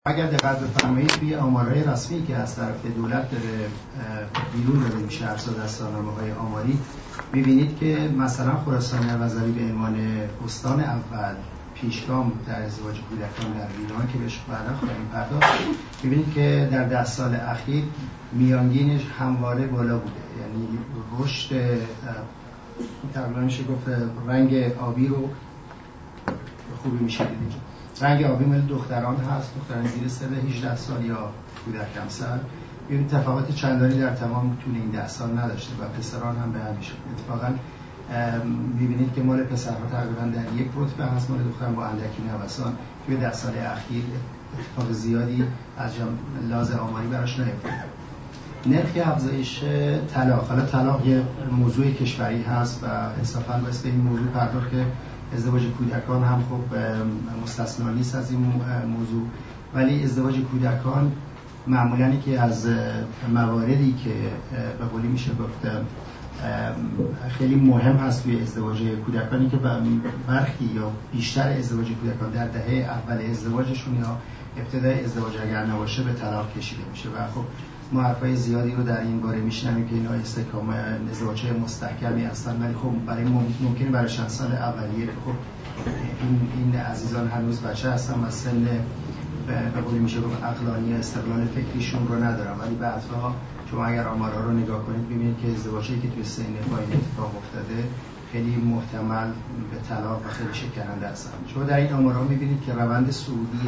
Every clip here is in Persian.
اگر دقت بفرمایید توی آمارهای رسمی که از طرف دولت داره بیرون داده میشه هر سال از سالنامه‌های آماری، می‌بینید که مثلا خراسان رضوی به عنوان استان اول پیشگام در ازدواج کودکان در ایران که بهش بعدا خواهیم پرداخت، می‌بینید که در 10 سال اخیر میانگینش همواره بالا بوده. یعنی رشد تقریبا میشه گفت رنگ آبی رو خوبی میشه دید. رنگ آبی مال دختران هست، دختران زیر سن 18 سال یا کودک کمسن. این تفاوت چندانی در تمام طول این 10 سال نداشته و پسران هم به همین شکل. اتفاقا می‌بینید که مال پسرها تقریبا در یک رتبه هست، مال دختران با اندکی نوسان. توی 10 سال اخیر اتفاق زیادی از لحاظ آماری براش نیفتاد. نرخ افزایش طلاق، حالا طلاق یه موضوع کشوری هست و انصافاً باید به این موضوع پرداخت که ازدواج کودکان هم خب مستثنا نیست از این موضوع، ولی ازدواج کودکان معمولاً که از مواردی که به قولی میشه گفت خیلی مهم هست توی ازدواج کودکانی که برخی یا بیشتر ازدواج کودکان در دهه اول ازدواجشون یا ابتدای ازدواج اگر نباشه به طلاق کشیده میشه و خب ما حرفای زیادی رو در این باره میشنویم که اینا استحکام ازدواج‌های مستحکمی هستن، ولی خب برای ممکنه برای چند سال اولیه خب این عزیزان هنوز بچه هستن و سن به قولی میشه گفت عقلانی استقلال فکریشون رو ندارن، ولی بعدها شما اگر آمارها رو نگاه کنید ببینید که ازدواجی که توی سن پایین اتفاق افتاده خیلی محتمل به طلاق و خیلی شکننده هستن. شما در این آمارها میبینید که روند صعودی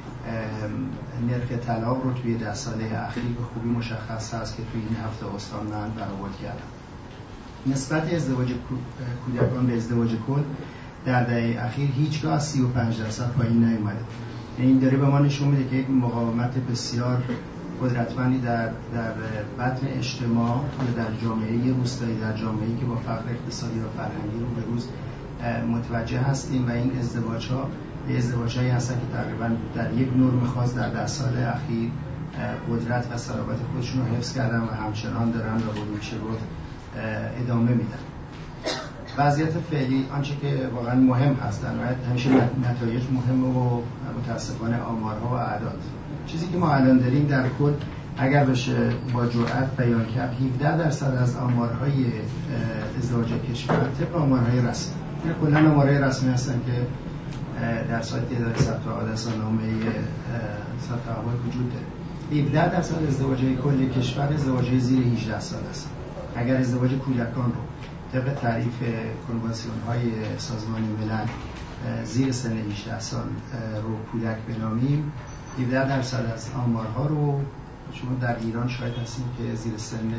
نرخ طلاق رو توی 10 ساله اخیر به خوبی مشخص هست که توی این هفته استان من برآورد کردم. نسبت ازدواج کودکان به ازدواج کل در دهه اخیر هیچگاه از 35% پایین نیومده. این داره به ما نشون میده که یک مقاومت بسیار قدرتمندی در بطن اجتماع یا در جامعه روستایی، در جامعه‌ای که با فقر اقتصادی و فرهنگی رو به روز متوجه هستیم و این ازدواج‌هایی هستن که تقریبا در یک نرم خاص در 10 سال اخیر قدرت و صلابت خودشون رو حفظ کردن و همچنان دارن و به میشه گفت ادامه میدن. وضعیت فعلی آنچه که واقعا مهم هستن و همیشه نتایج مهمه و متاسفانه آمارها و اعداد. چیزی که ما الان داریم در کل اگر بشه با جرأت بیان کرد 17% از آمارهای ازدواج کشور طبق آمارهای رسمی، کلا آمارهای رسمی هستن که در سایت اداره ثبت حوادثنامه ثبت احوال وجود داره. 17% ازدواج‌های کل کشور ازدواج‌های زیر 18 سال است. اگر ازدواج کودکان رو طبق تعریف کنوانسیون‌های سازمان ملل زیر سن 18 سال رو کودک بنامیم، 17% از آمارها رو شما در ایران شاید هستیم که زیر سن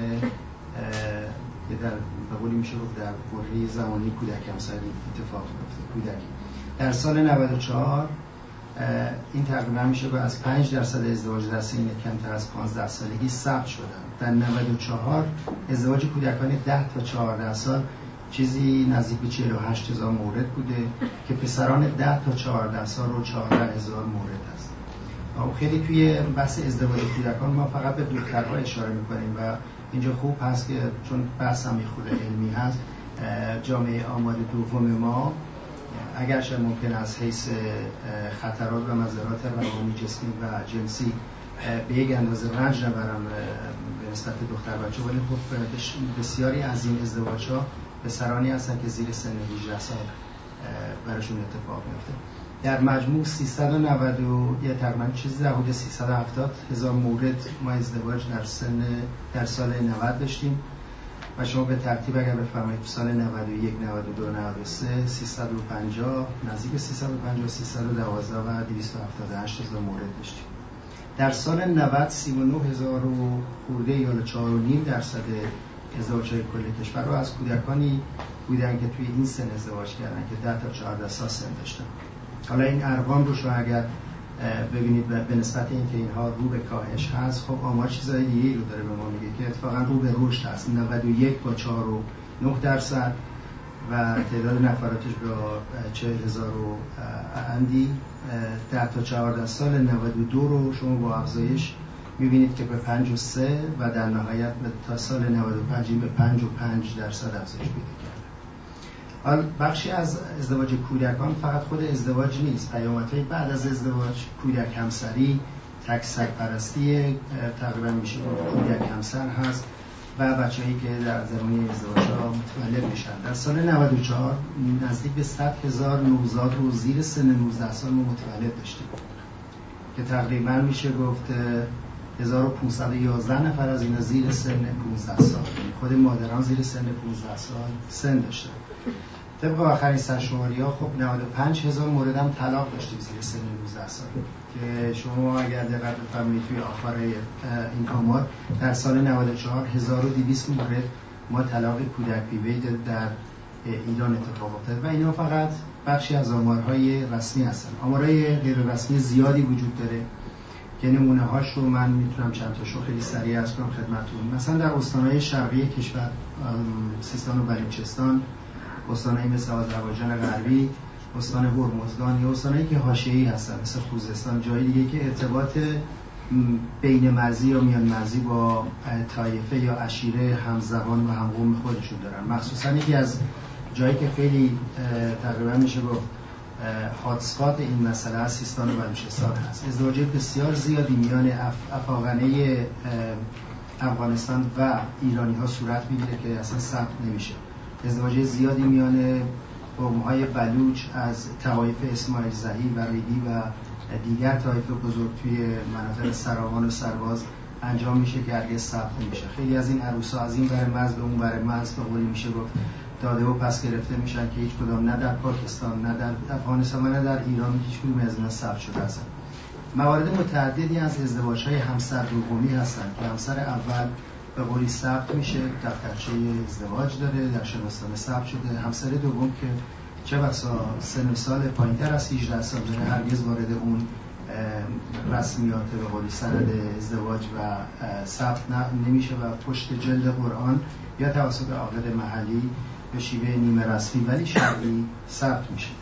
که در به قولی میشه گفت در دوره زمانی کودک کمسنی اتفاق میفته. کودکی در سال 94 این تقریبا میشه که از 5% ازدواج در سن کمتر از 15 سالگی ثبت شدن. در 94 ازدواج کودکان 10 تا 14 سال چیزی نزدیک به 48,000 مورد بوده که پسران 10 تا 14 سال رو 14,000 مورد است. خیلی توی بحث ازدواج کودکان ما فقط به دخترها اشاره میکنیم و اینجا خوب هست که چون بحث هم خود علمی هست جامعه آمار دوم ما اگرچه ممکن از حیث خطرات و مضرات روانی جسمی و جنسی به یک اندازه رنج نبرن به نسبت دختر بچه، ولی خب بسیاری از این ازدواج‌ها پسرانی هستن که زیر سن 18 سال براشون اتفاق میفته. در مجموع 390 یا تقریبا چیزی در حدود 370,000 مورد ما ازدواج در سال 90 داشتیم و شما به ترتیب اگر بفرمایید سال 91 92 93 350 نزدیک 350 312 و 278,000 مورد داشتیم. در سال 90 39,000 خورده یا 4.5% ازدواج‌های کل کشور رو از کودکانی بودن که توی این سن ازدواج کردن که 10 تا 14 سال سن داشتن. حالا این ارقام رو شما اگر ببینید به نسبت اینکه اینها رو به کاهش هست، خب آمار چیزای دیگه‌ای رو داره به ما میگه که اتفاقا رو به رشد هست. 91 با 4.9% و تعداد نفراتش با 40,000 اندی. 10 تا 14 سال 92 رو شما با افزایش می‌بینید که به 5.3 و در نهایت تا سال 95 به 5.5% افزایش پیدا کرده. حالا بخشی از ازدواج کودکان فقط خود ازدواج نیست، پیامدهای بعد از ازدواج، کودک همسری تک سرپرستی تقریبا میشه یک همسر هست و بچه‌هایی که در زمینه ازدواج‌ها متولد میشن. در سال 94 نزدیک به 100,000 نوزاد رو زیر سن 19 سال ما متولد داشتیم که تقریبا میشه گفت 1511 نفر از اینا زیر سن 15 سال، خود مادران زیر سن 15 سال سن داشتن. طبق آخرین سرشماری‌ها خب 95,000 مورد هم طلاق داشتیم زیر سن 19 سال که شما اگر دقت بفرمایید توی آخر این آمار در سال 94 1200 مورد ما طلاق کودک بیوه در ایران اتفاق افتاد و اینا فقط بخشی از آمارهای رسمی هستن. آمارهای غیر رسمی زیادی وجود داره که نمونه هاش رو من میتونم چند تاشو خیلی سریع عرض کنم خدمتتون. مثلا در استانهای شرقی کشور، سیستان و بلوچستان، استانهایی مثل آذربایجان غربی، استان هرمزگان یا استانهایی که حاشیه‌ای هستن مثل خوزستان، جای دیگه که ارتباط بین مرزی یا میان مرزی با طایفه یا عشیره همزبان و همقوم خودشون دارن. مخصوصا یکی از جایی که خیلی تقریبا میشه گفت هاتسپات این مسئله سیستان و بلوچستان هست. ازدواج بسیار زیادی میان افاقنه افغانستان و ایرانی ها صورت میگیره که اصلا ثبت نمیشه. ازدواج زیادی میان قوم‌های بلوچ از طوایف اسماعیل زهی و ریگی و دیگر طایف بزرگ توی مناطق سراوان و سرباز انجام میشه که هرگز ثبت نمیشه. خیلی از این عروسا از این ور مرز به اون ور مرز به قولی میشه گفت داده و پس گرفته میشن که هیچ کدام نه در پاکستان نه در افغانستان و نه در ایران هیچ کدوم از اینا ثبت شده هستن. موارد متعددی از ازدواج‌های همسر دومی هستن که همسر اول به قولی ثبت میشه، دفترچه ازدواج داره، در شناسنامه ثبت شده. همسر دوم که چه بسا سن سال پایین‌تر از 18 سال داره هرگز وارد اون رسمیات به قولی سند ازدواج و ثبت نمیشه و پشت جلد قرآن یا توسط عاقد محلی به شیوه نیمه رسمی ولی شرعی ثبت میشه.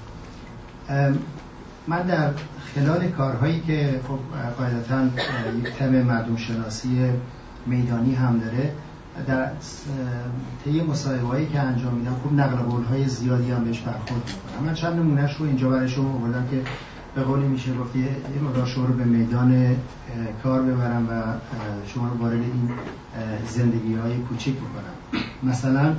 من در خلال کارهایی که خب قاعدتاً یک تم مردم شناسی میدانی هم داره، در طی مصاحبه‌هایی که انجام میدم خب نقل قول‌های زیادی هم بهش برخورد می‌کنم. من چند نمونه‌اش رو اینجا برای شما آوردم که به قولی میشه گفت یه مقدار شما رو به میدان کار ببرم و شما رو وارد این زندگی‌های کوچیک بکنم. مثلا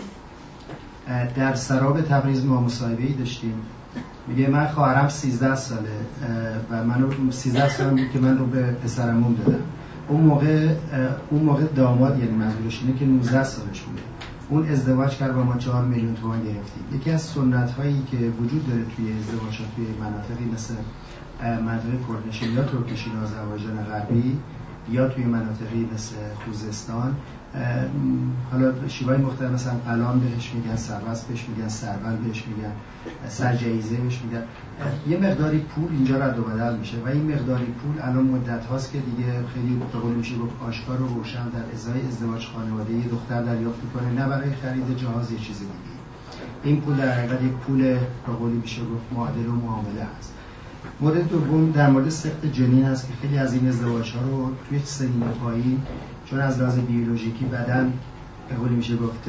در سراب تبریز ما مصاحبه‌ای داشتیم، میگه من خواهرم 13 ساله و منو 13 سال بود که من رو به پسرمون دادم. اون موقع داماد، یعنی منظورش اینه که 19 سالش بوده، اون ازدواج کرد و ما 4 میلیون تومان گرفتیم. یکی از سنت هایی که وجود داره توی ازدواجات توی مناطقی مثل مناطق کردنشین یا ترکشین آذربایجان غربی یا توی مناطقی مثل خوزستان، حالا شیوهای مختلف، مثلا قلان بهش میگن، سربست بهش میگن، سربل بهش میگن، سرجیزه بهش میگن. یه مقداری پول اینجا رد و بدل میشه و این مقداری پول الان مدت هاست که دیگه خیلی به قول میشه گفت آشکار و روشن در ازای ازدواج خانواده یه دختر دریافت میکنه، نه برای خرید جهاز یه چیزی دیگه. این پول در حقیقت یک پول به قول میشه گفت معادل و معامله هست. مورد دوم در مورد سقط جنین است که خیلی از این ازدواج‌ها رو توی سنین پایین چون از لحاظ بیولوژیکی بدن به قولی میشه گفت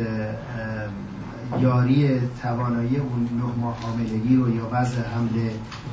یاری توانایی اون 9 ماه حاملگی رو یا وضع حمل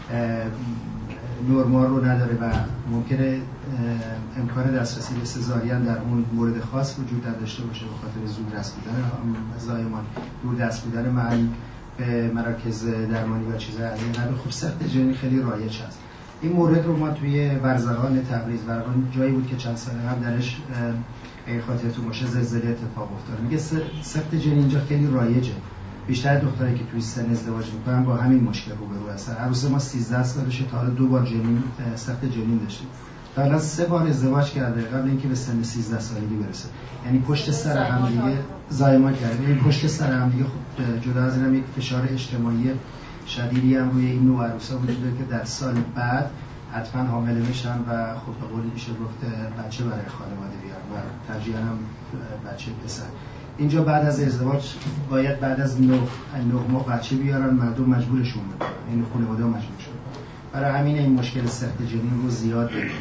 نرمال رو نداره و ممکنه امکان دسترسی به سزارین در اون مورد خاص وجود نداشته باشه به خاطر زود دست بودن زایمان، دور دست بودن محل به مراکز درمانی و چیزهای از این قبیل. خب سقط جنین خیلی رایج هست. این مورد رو ما توی ورزقان تبریز، ورزقان جایی بود که چند سال قبل درش اگه خاطرتون باشه زلزله اتفاق افتاد. میگه سقط جنین اینجا خیلی رایجه. بیشتر دخترایی که توی سن ازدواج میکنن با همین مشکل روبرو هستن. عروس ما 13 سالشه، تا حالا 2 بار سقط جنین داشته. تا حالا 3 بار ازدواج کرده قبل اینکه به سن 13 سالگی برسه. یعنی پشت سر هم دیگه زایمان کرده. این پشت سر هم دیگه خب جدا از اینم یک فشار اجتماعی شدیدی هم روی این نوع عروسا وجود داره که در سال بعد حتما حامل میشن و خب به قولی میشه گفت بچه برای خانواده بیارن و ترجیحاً هم بچه پسر. اینجا بعد از ازدواج باید بعد از 9 ماه بچه بیارن، مردم مجبورشون میکنن، این خانواده مجبورشون. برای همین این مشکل سقط جنین رو زیاد داره.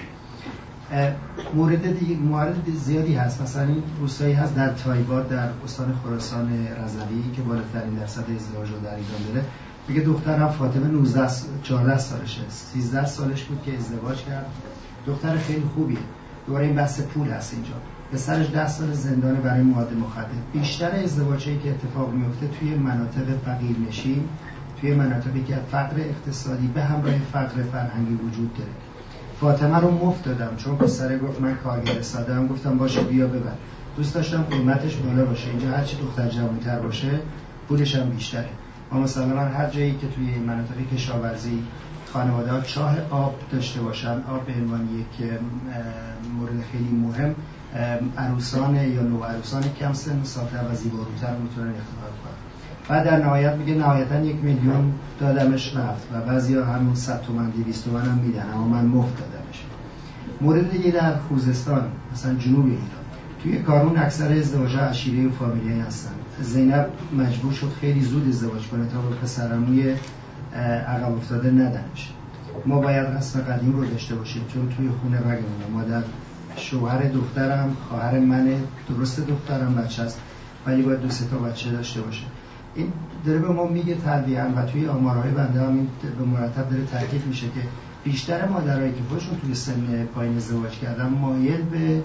مورد زیادی هست. مثلا این روستایی هست در تایباد در استان خراسان رضوی که بالاترین درصد ازدواج رو در ایران داره. میگه دخترم فاطمه 14 سالشه، 13 سالش بود که ازدواج کرد دختر خیلی خوبیه. دوباره این بحث پول هست اینجا. به سرش 10 سال زندان برای مواد مخدر. بیشتر ازدواجایی که اتفاق میفته توی مناطق فقیرنشین، توی مناطقی که فقر اقتصادی به همراه فقر فرهنگی وجود داره. فاطمه رو مفت دادم چون پسره گفت من کارگر ساده‌ام، گفتم باشه بیا ببر. دوست داشتم قیمتش بالا باشه. اینجا هر چی دختر جوان‌تر باشه پولش هم بیشتره. ما مثلا هر جایی که توی مناطق کشاورزی خانواده‌ها چاه آب داشته باشن، آب به عنوان یک مورد خیلی مهم، عروسان یا نوعروسان کم سن سال‌تر و زیباروتر میتونن اختیار کنن. بعد در نهایت میگه نهایتاً 1 میلیون دادمش رفت و بعضیا همون 100 تومن 200 تومن هم میدن، اما من مفت دادمش. مورد دیگه در خوزستان، مثلا جنوب ایران، توی کارون اکثر ازدواج‌ها عشیره و فامیلی هستن. زینب مجبور شد خیلی زود ازدواج کنه تا به پسرعموی عقب افتاده ندنش. ما باید رسم قدیم رو داشته باشیم چون توی خونه رگمونه. مادر شوهر دخترم، خواهر منه، درست دخترم بچه است ولی باید 2-3 تا بچه داشته باشه. این داره به ما میگه تربیت و توی آمارهای بنده هم به مرتب داره تاکید میشه که بیشتر مادرایی که خودشون توی سن پایین ازدواج کردن مایل به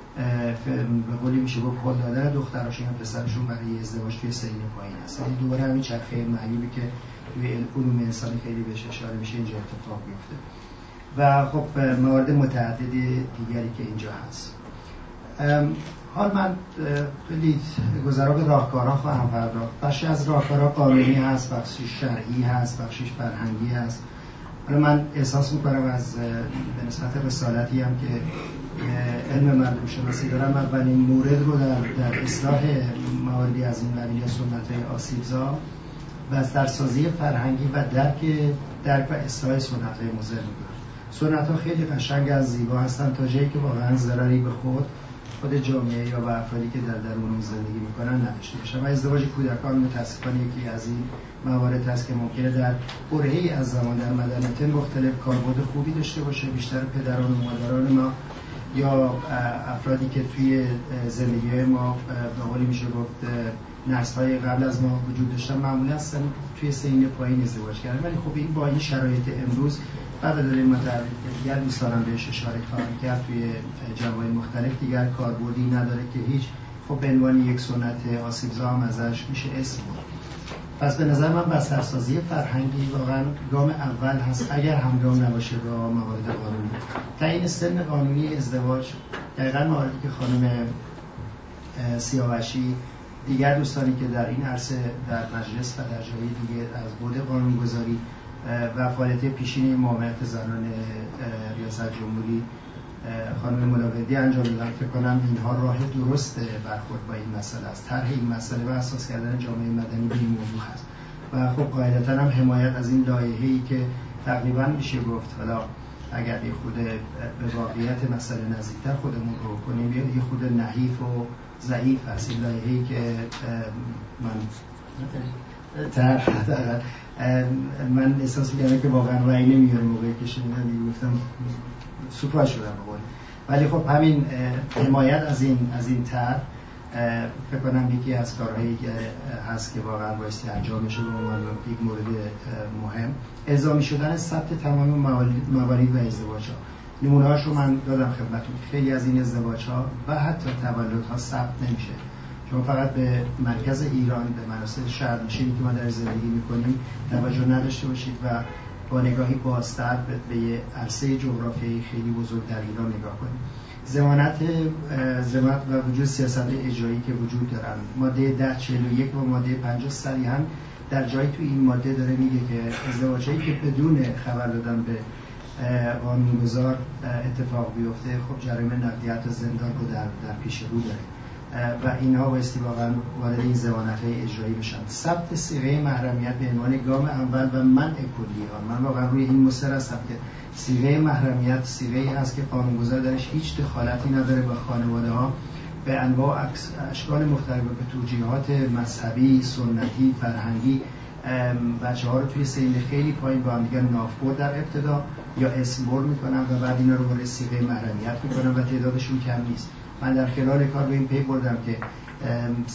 قولی میشه با پول دادن دختراشون یا پسرشون برای ازدواج توی سن پایین هست. یعنی دوباره همین چرخه معیوبی که توی علوم انسانی خیلی بهش اشاره میشه اینجا اتفاق میفته. و خب موارد متعدد دیگری که اینجا هست. حال من خیلی گذرا به راهکارها خواهم پرداخت. بخشی از راهکارها قانونی هست، بخشی شرعی هست، بخشیش فرهنگی هست. حالا من احساس میکنم از به نسبت رسالتی هم که علم مردم شناسی دارم، اولین مورد رو در اصلاح مواردی از این قبیل سنت‌های آسیبزا و از درسازی فرهنگی و درک و اصلاح سنت‌های مضر می‌کنم. سنت‌ها خیلی قشنگ از زیبا هستن تا جایی که واقعا ضرری به خود جامعه یا به افرادی که در درون زندگی میکنن نداشته باشه. و ازدواج کودکان متاسفانه یکی از این موارد هست که ممکنه در برهه‌ای از زمان در مدنیت مختلف کاربرد خوبی داشته باشه. بیشتر پدران و مادران ما یا افرادی که توی زندگی ما به قولی میشه گفت نسل‌های قبل از ما وجود داشتن معمولا هستن توی سن پایین ازدواج کردن. ولی خب این با این شرایط امروز بعد از این دیگر دوستانم بهش اشاره خواهم کرد توی جوامع مختلف دیگر کاربردی نداره که هیچ. خب به عنوان یک سنت آسیبزا هم ازش میشه اسم برد. پس به نظر من بسترسازی فرهنگی واقعا گام اول هست اگر همگام نباشه با موارد قانونی. تعیین سن قانونی ازدواج دقیقاً مواردی که خانم سیاوشی دیگر دوستانی که در این عرصه در مجلس و در جای دیگه از بود قانونگذاری و فعالیت پیشین معاونت زنان ریاست جمهوری خانم ملاقدی انجام دادن، فکر کنم اینها راه درست برخورد با این مسئله است. طرح این مسئله و اساس کردن جامعه مدنی به این موضوع هست و خب قاعدتاً هم حمایت از این لایحه‌ای که تقریباً میشه گفت حالا اگر یه خود به واقعیت مسئله نزدیکتر خودمون رو کنیم یه خود نحیف و ضعیف هست. این لایحه‌ای که من احساس می‌کردم که واقعا رأی نمیاره موقعی که شنیدم گفتم سوپر شدم بقول. ولی خب همین حمایت از این طرح فکر کنم یکی از کارهایی که هست که واقعا بایستی انجام بشه به عنوان یک مورد مهم. الزامی شدن ثبت تمام موارد و ازدواج‌ها. نمونه‌هاش رو من دادم خدمتتون. خیلی از این ازدواج‌ها و حتی تولدها ثبت نمیشه. شما فقط به مرکز ایران به مناسب شهرنشینی که ما در زندگی می‌کنیم توجه نداشته باشید و با نگاهی بازتر به یه عرصه جغرافیایی خیلی بزرگ در ایران نگاه کنیم. ضمانت و وجود سیاست اجرایی که وجود دارن، ماده 1041 و ماده 50 صریحاً در جایی تو این ماده داره میگه که ازدواجایی که بدون خبر دادن به قانونگذار اتفاق بیفته خب جریمه نقدی حتی زندان رو در پیش رو داره و اینها بایستی واقعا وارد این ضمانت‌های اجرایی بشن. ثبت صیغه محرمیت به عنوان گام اول و منع کلی آن. من واقعا روی این مصر هستم که صیغه محرمیت صیغه‌ای هست که قانونگذار درش هیچ دخالتی نداره با خانواده‌ها به انواع اشکال مختلف به توجیهات مذهبی، سنتی، فرهنگی بچه‌ها رو توی سن خیلی پایین با هم دیگه نافبرد در ابتدا یا اسم برد می‌کنن و بعد اینا رو وارد صیغه محرمیت می‌کنن و تعدادشون کم نیست. من در خلال کار به این پی بردم که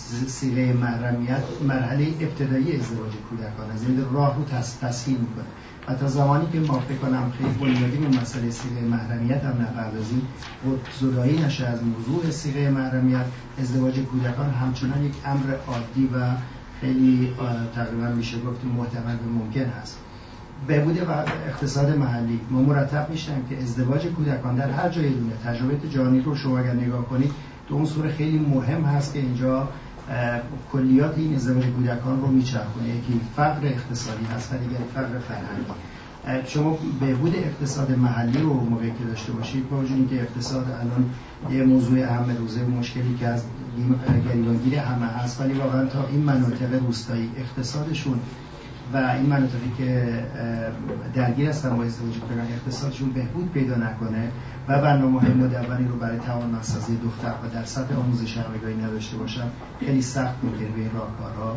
صیغه محرمیت مرحله ابتدایی ازدواج کودکان از این راه رو تسهیل میکنه. و تا زمانی که ما فکر کنم خیلی بنیادی به مسئله صیغه محرمیت هم نپردازیم و زدایی نشه از موضوع صیغه محرمیت، ازدواج کودکان همچنان یک امر عادی و خیلی تقریبا میشه گفت محتمل و ممکن هست. بهبود اقتصاد محلی، ما مرتب میشنیم که ازدواج کودکان در هر جای دنیا، تجربه جهانی رو شما اگر نگاه کنید، دو عنصر خیلی مهم هست که اینجا کلیات این ازدواج کودکان رو میچرخونه. یکی فقر اقتصادی هست و دیگری فقر فرهنگی. شما بهبود اقتصاد محلی رو موقعی که داشته باشید، با وجود اینکه اقتصاد الان یه موضوع اهم روزه و مشکلی که از گریبانگیر همه هست، ولی واقعا تا این مناطق روستایی اقتصادشون و این مناطقی که درگیر هستن با ازدواج کودکان اقتصادشون بهبود پیدا نکنه و برنامه‌های مدونی رو برای توانمندسازی دخترها در سطح آموزش همگانی نداشته باشن، خیلی سخت می‌کنه به این راهکارها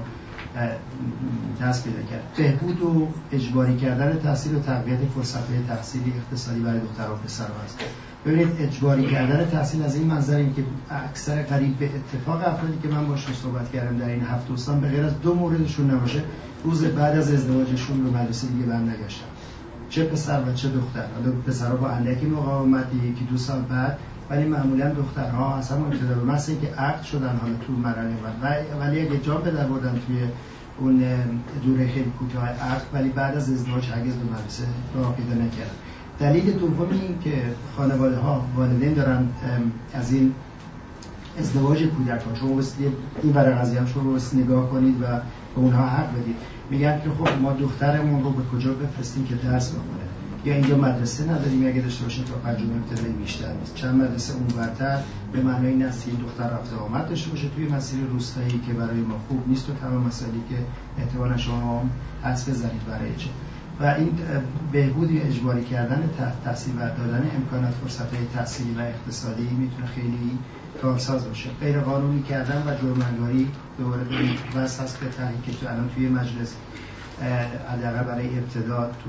دست پیدا کرد. بهبود و اجباری کردن تحصیل و تقویت فرصت‌های تحصیلی اقتصادی برای دخترها و پسرها است. ببینید اجباری کردن تحصیل از این منظر این که اکثر قریب به اتفاق افرادی که من باشون صحبت کردم در این 7 استان به غیر از 2 موردشون نباشه روز بعد از ازدواجشون به مدرسه دیگه برنگشتن، چه پسر و چه دختر. حالا پسرها با اندکی مقاومت 1-2 سال بعد، ولی معمولا دخترها اصلا ابتدا به مثل که عقد شدن حالا تو مرحله ولی اگه جا به در بردن توی اون دوره خیلی کوتاه عقد، ولی بعد از ازدواج هرگز به مدرسه راه پیدا نکردن. دلیل دومی این که خانواده ها والدین دارن از این ازدواج کودکان، شما بسید این برای قضیه هم شما بسید نگاه کنید و به اونها حق بدید، میگن که خب ما دخترمون رو به کجا بفرستیم که درس بخونه، یا اینجا مدرسه نداریم، اگه داشته باشیم تا پنجم ابتدایی بیشتر نیست، چند مدرسه اونورتر به معنای این است که دختر رفت آمد داشته باشه توی مسیر روستایی که برای ما خوب نیست و تمام مسائلی که احتمالاً شما حدس بزنید برای چه. و این بهبود یا اجباری کردن تحصیل و دادن امکانات فرصت‌های تحصیلی و اقتصادی میتونه خیلی کارساز باشه. غیر قانونی کردن و جرم‌انگاری دوباره به واسه هست که تحقیقی که الان توی مجلس حداقل برای ابتدا تو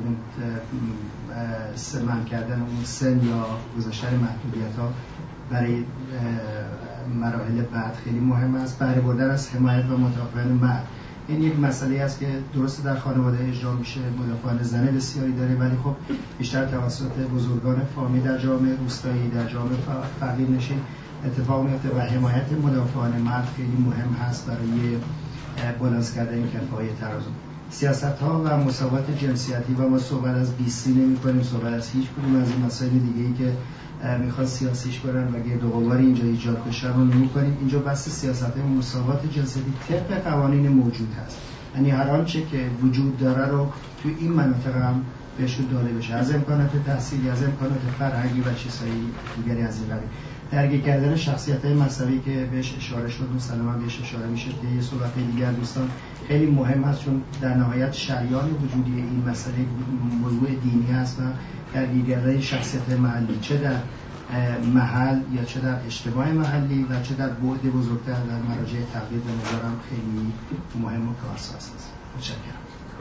منع کردن اون سن یا گذاشتن محدودیت‌ها برای مراحل بعد خیلی مهم است. بهره بردن از حمایت و مدافعان مرد، این یک مسئله است که درست در خانواده اجرا میشه، مدافعان زنه بسیاری داره، ولی خب بیشتر توسط بزرگان فامیل در جامعه روستایی، در جامعه فقیر نشین اتفاق میفته و حمایت مدافعان مرد خیلی مهم هست برای بالانس کردن این کفه‌های ترازو. سیاست‌ها و مساوات جنسیتی و ما صحبت از بیسی نمی‌کنیم، صحبت از هیچ کدوم از این مسائل دیگه‌ای که میخواد سیاسیش کنن و گرد و غبار اینجا ایجاد بشه رو نمی‌کنیم. اینجا بحث سیاست‌های مساوات جنسیتی طبق قوانین موجود هست، یعنی هر آنچه که وجود داره رو تو این مناطق هم بهشون داده بشه، از امکانات تحصیلی، از امکانات فرهنگی و چیزهای دیگری از این قبیل. درگیر کردن شخصیت‌های مذهبی که بهش اشاره شد، مسلماً بهش اشاره میشه که یه صحبت دیگر دوستان خیلی مهم هست، چون در نهایت شریان وجودی این مسئله موضوع دینی هست و درگیر کردن شخصیت‌های محلی، چه در محل یا چه در اجتماع محلی و چه در بعد بزرگتر در مراجع تقلید به نظرم خیلی مهم و کارساز است. متشکرم.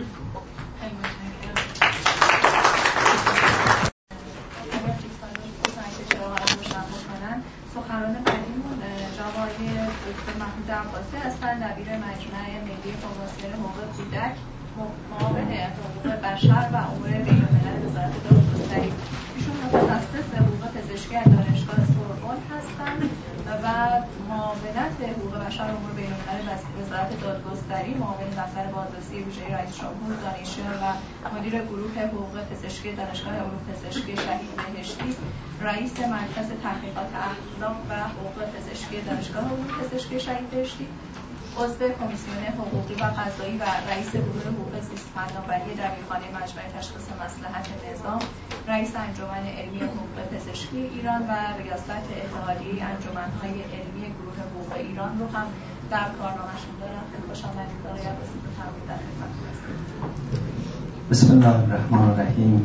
سخنران بعدیمون جناب آقای دکتر محمود عباسی هستند، دبیر مجمع ملی کنوانسیون حقوق کودک، معاون حقوق بشر و امور بین‌الملل وزارت دادگستری. ایشون متخصص حقوق پزشکی از دانشگاه سوربن هستند و معاونت حقوق بشر و امور بین‌الملل وزارت دادگستری، معاون دفتر بازرسی ویژه رئیس جمهور دانشیار و مدیر گروه حقوق پزشکی دانشگاه علوم پزشکی شهید بهشتی، رئیس مرکز تحقیقات اخلاق و حقوق پزشکی دانشگاه علوم پزشکی شهید بهشتی، عضو کمیسیون حقوقی و قضایی و رئیس گروه حقوق زیست فناوری دبیرخانه مجمع تشخیص مصلحت نظام، رئیس انجمن علمی حقوق پزشکی ایران و ریاست اتحادیه انجمن‌های علمی گروه حقوق ایران رو هم در کارنامه‌شون دارم. خیلی خوش آمدید آقای عباسی، بفرمایید در خدمتتون هستم. بسم الله الرحمن الرحیم.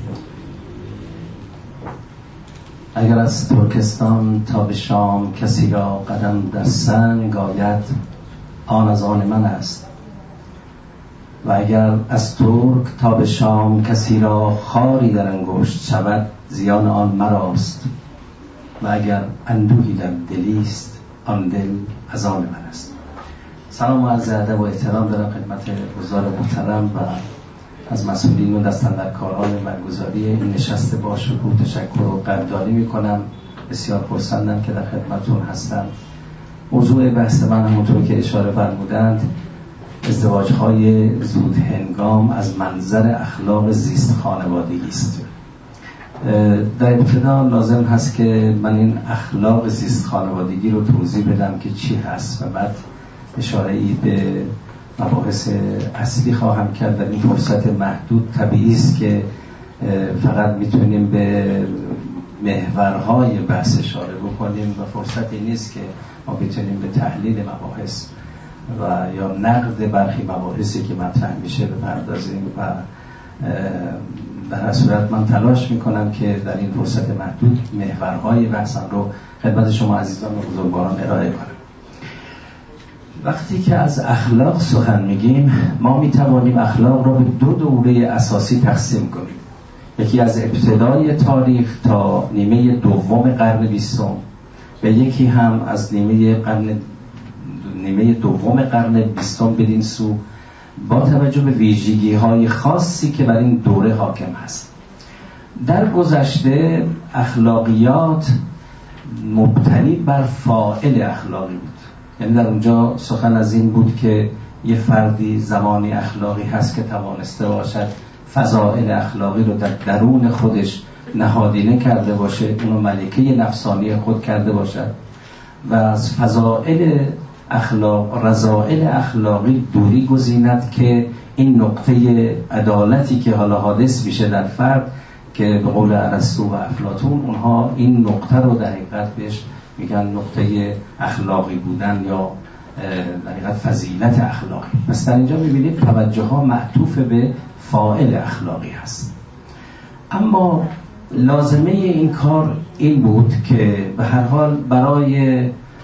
اگر از ترکستان تا به شام کسی را قدم در سنگ آید، آن از آن من است. و اگر از ترک تا به شام کسی را خاری در انگشت شود، زیان آن مراست. و اگر اندوهی در دلیست، آن دل از آن من است. سلام و عرض ادب و احترام دارم خدمت حضار محترم و از مسئولین و دستاندرکاران برگزاری این نشست با شکوه تشکر و قدردانی میکنم. بسیار خرسندم که در خدمتتون هستم. موضوع بحث من همونطور که اشاره فرمودند ازدواج‌های زود هنگام از منظر اخلاق زیست خانوادگی است. در ابتدا لازم هست که من این اخلاق زیست خانوادگی رو توضیح بدم که چی هست و بعد اشاره‌ای به مباحث اصلی خواهم کرد. در این فرصت محدود طبیعی است که فقط میتونیم به محورهای بحث اشاره بکنیم و فرصتی نیست که ما بتونیم به تحلیل مباحث و یا نقد برخی مباحثی که مطرح میشه بپردازیم و در هر صورت من تلاش میکنم که در این فرصت محدود محورهای بحثم رو خدمت شما عزیزان و بزرگواران ارائه کنم. وقتی که از اخلاق سخن میگیم ما میتوانیم اخلاق رو به دو دوره اساسی تقسیم کنیم. یکی از ابتدای تاریخ تا نیمه دوم قرن 20 و یکی هم از نیمه دوم قرن 20 بدین سو با توجه به ویژگی‌های خاصی که بر این دوره حاکم هست. در گذشته اخلاقیات مبتنی بر فاعل اخلاقی بود، یعنی در اونجا سخن از این بود که یه فردی زمانی اخلاقی هست که توانسته باشد فضائل اخلاقی رو در درون خودش نهادینه کرده باشه، اونو ملکه نفسانی خود کرده باشد و از فضائل اخلاق رذائل اخلاقی دوری گزیند که این نقطه عدالتی که حالا حادث میشه در فرد که به قول ارسطو و افلاطون اونها این نقطه رو در حقیقت بهش میگن نقطه اخلاقی بودن یا در حقیقت فضیلت اخلاقی. پس در اینجا میبینید توجه ها معطوف به فاعل اخلاقی هست. اما لازمه این کار این بود که به هر حال برای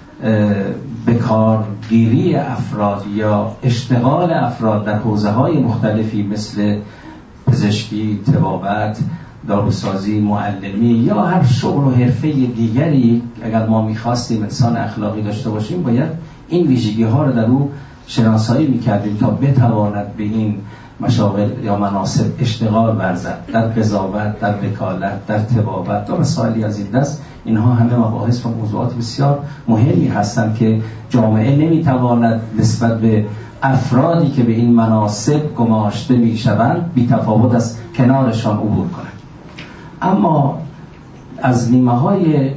بکارگیری افراد یا اشتغال افراد در حوزه‌های مختلفی مثل پزشکی، طبابت، داروسازی، معلمی یا هر شغل و حرفه دیگری اگر ما می‌خواستیم انسان اخلاقی داشته باشیم باید این ویژگی‌ها رو در او شناسایی می‌کردیم تا بتواند به این مشاغل یا مناصب اشتغال ورزد، در قضاوت، در وکالت، در طبابت و مسائلی از این دست. اینها همه مباحث و موضوعات بسیار مهمی هستند که جامعه نمیتواند نسبت به افرادی که به این مناصب گماشته میشوند بی تفاوت از کنارشان عبور کند. اما از نیمه های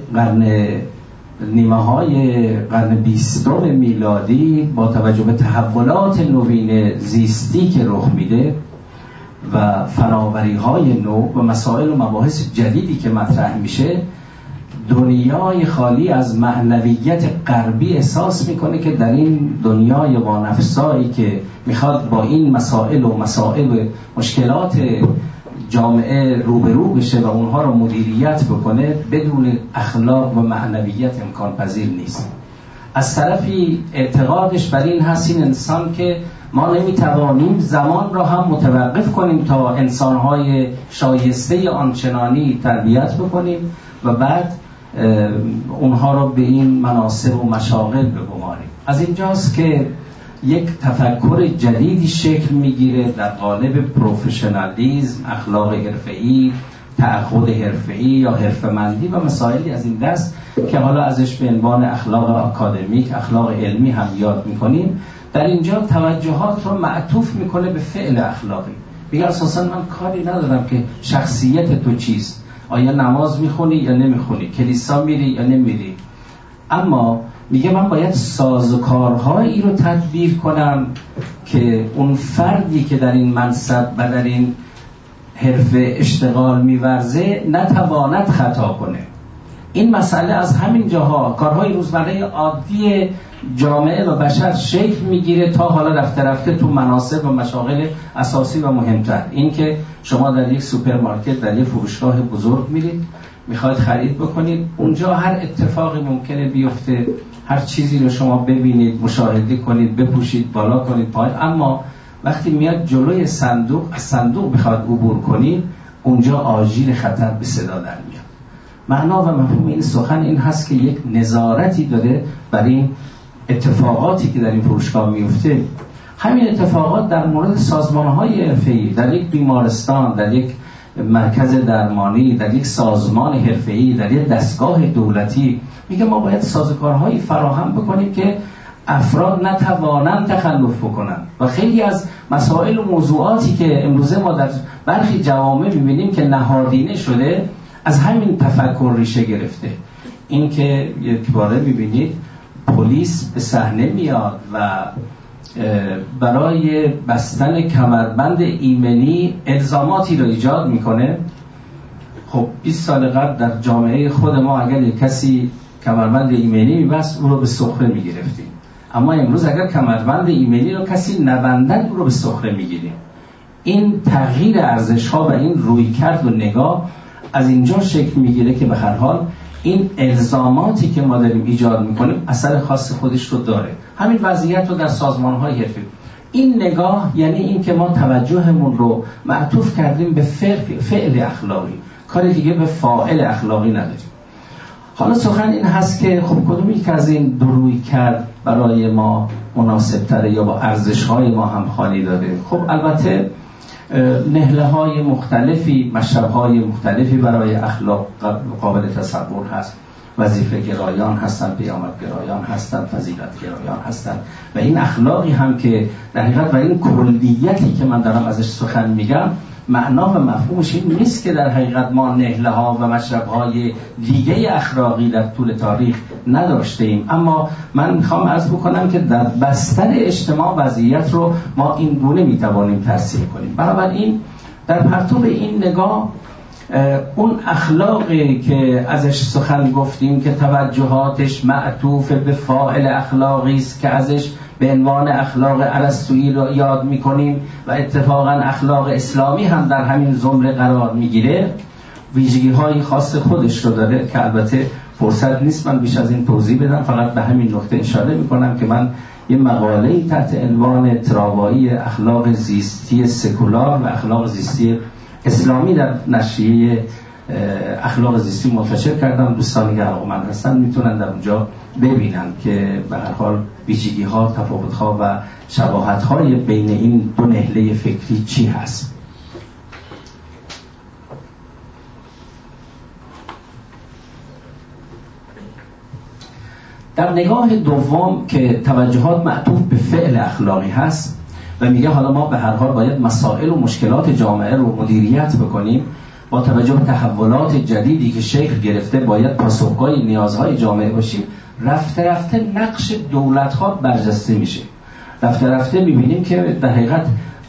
قرن 20 میلادی با توجه به تحولات نوین زیستی که رخ میده و فناوری‌های نو و مسائل و مباحث جدیدی که مطرح میشه، دنیای خالی از معنویت غربی احساس میکنه که در این دنیای با نفسایی که میخواد با این مسائل و مشکلات جامعه روبرو بشه و اونها رو مدیریت بکنه بدون اخلاق و معنویت امکان پذیر نیست. از طرفی اعتقادش بر این هست این انسان که ما نمیتوانیم زمان را هم متوقف کنیم تا انسانهای شایسته آنچنانی تربیت بکنیم و بعد اونها را به این مناصب و مشاغل بگماریم. از اینجاست که یک تفکر جدیدی شکل میگیره در قالب پروفشنالیسم، اخلاق حرفه‌ای، تعهد حرفه‌ای یا حرفه‌مندی و مسائلی از این دست که حالا ازش به عنوان اخلاق آکادمیک، اخلاق علمی هم یاد میکنیم. در اینجا توجهات رو معطوف میکنه به فعل اخلاقی. میگه اساسا من کاری ندارم که شخصیت تو چیست، آیا نماز میخونی یا نمیخونی، کلیسا میری یا نمیری، اما میگه من باید سازوکارهایی رو تدبیر کنم که اون فردی که در این منصب و در این حرفه اشتغال میورزه نتواند خطا کنه. این مسئله از همین جاها کارهای روزمره عادی جامعه و بشر شکل میگیره تا حالا رفته رفته تو مناصب و مشاغل اساسی و مهمتر. این که شما در یک سوپرمارکت، در یک فروشگاه بزرگ میرید، میخواید خرید بکنید، اونجا هر اتفاقی ممکنه بیفته، هر چیزی رو شما ببینید، مشاهده کنید، بپوشید، بالا کنید، پایین، اما وقتی میاد جلوی صندوق، از صندوق بخواد عبور کنید، اونجا آژیر خطر به صدا در میاد. معنا و مفهوم این سخن این هست که یک نظارتی داره بر این اتفاقاتی که در این فروشگاه میفته. همین اتفاقات در مورد سازمان‌های حرفه‌ای، در یک بیمارستان، در یک مرکز درمانی، در یک سازمان حرفه‌ای، در یک دستگاه دولتی، میگه ما باید سازوکارهایی فراهم بکنیم که افراد نتوانند تخلف بکنند. و خیلی از مسائل و موضوعاتی که امروزه ما در برخی جوامع می‌بینیم که نهادینه شده، از همین تفکر ریشه گرفته. این که یک باره می‌بینید پلیس به صحنه میاد و برای بستن کمربند ایمنی الزاماتی رو ایجاد میکنه. خب 20 سال قبل در جامعه خود ما اگر یک کسی کمربند ایمنی میبست، او رو به سخره میگرفتیم. اما امروز اگر کمربند ایمنی رو کسی نبندد، او رو به سخره میگیریم. این تغییر ارزش‌ها و این رویکرد و نگاه از اینجا شکل میگیره که به هر حال این الزاماتی که ما داریم ایجاد میکنیم اثر خاص خودش رو داره. همین وضعیت رو در سازمان‌های حرفه‌ای، این نگاه یعنی این که ما توجهمون رو معطوف کردیم به فعل اخلاقی، کاری دیگه به فاعل اخلاقی نداریم. حالا سخن این هست که خب کدوم یک از این دو رویکرد برای ما مناسب‌تره یا با ارزش‌های ما همخوانی داره؟ خب البته نهله‌های مختلفی، مشرب‌های مختلفی برای اخلاق قابل تصور هست. وظیفه گرایان هستن، پیامد گرایان هستن، فضیلت گرایان هستن و این اخلاقی هم که در حقیقت و این کلیتی که من دارم ازش سخن میگم، معنا و مفهومش این نیست که در حقیقت ما نهله‌ها و مشرب‌های دیگه اخلاقی در طول تاریخ نداشته ایم. اما من میخوام عرض بکنم که در بستر اجتماع وضعیت رو ما این گونه میتوانیم ترسیم کنیم. بنابراین در پرتو این نگاه اون اخلاقی که ازش سخن گفتیم که توجهاتش معطوف به فاعل اخلاقی است که ازش به عنوان اخلاق ارسطویی رو یاد میکنیم و اتفاقا اخلاق اسلامی هم در همین زمره قرار میگیره، ویژگی‌های خاص خودش رو داره که البته فرصت نیست من بیش از این توضیح بدم. فقط به همین نکته اشاره میکنم که من یه مقاله‌ای تحت عنوان تراوایی اخلاق زیستی سکولار و اخلاق زیستی اسلامی در نشریه اخلاق زیستی منتشر کردم. دوستانی که علاقه‌مند هستن میتونن در اونجا ببینن که به هر حال ویژگی‌ها، تفاوت‌ها و شباهت‌های بین این دو نهله فکری چی هست. در نگاه دوم که توجهات معطوف به فعل اخلاقی هست و میگه حالا ما به هر حال باید مسائل و مشکلات جامعه رو مدیریت بکنیم، با توجه به تحولات جدیدی که شکل گرفته باید پاسخگوی نیازهای جامعه باشیم. رفته رفته نقش دولت‌ها برجسته میشه. رفته رفته میبینیم که در حقیقت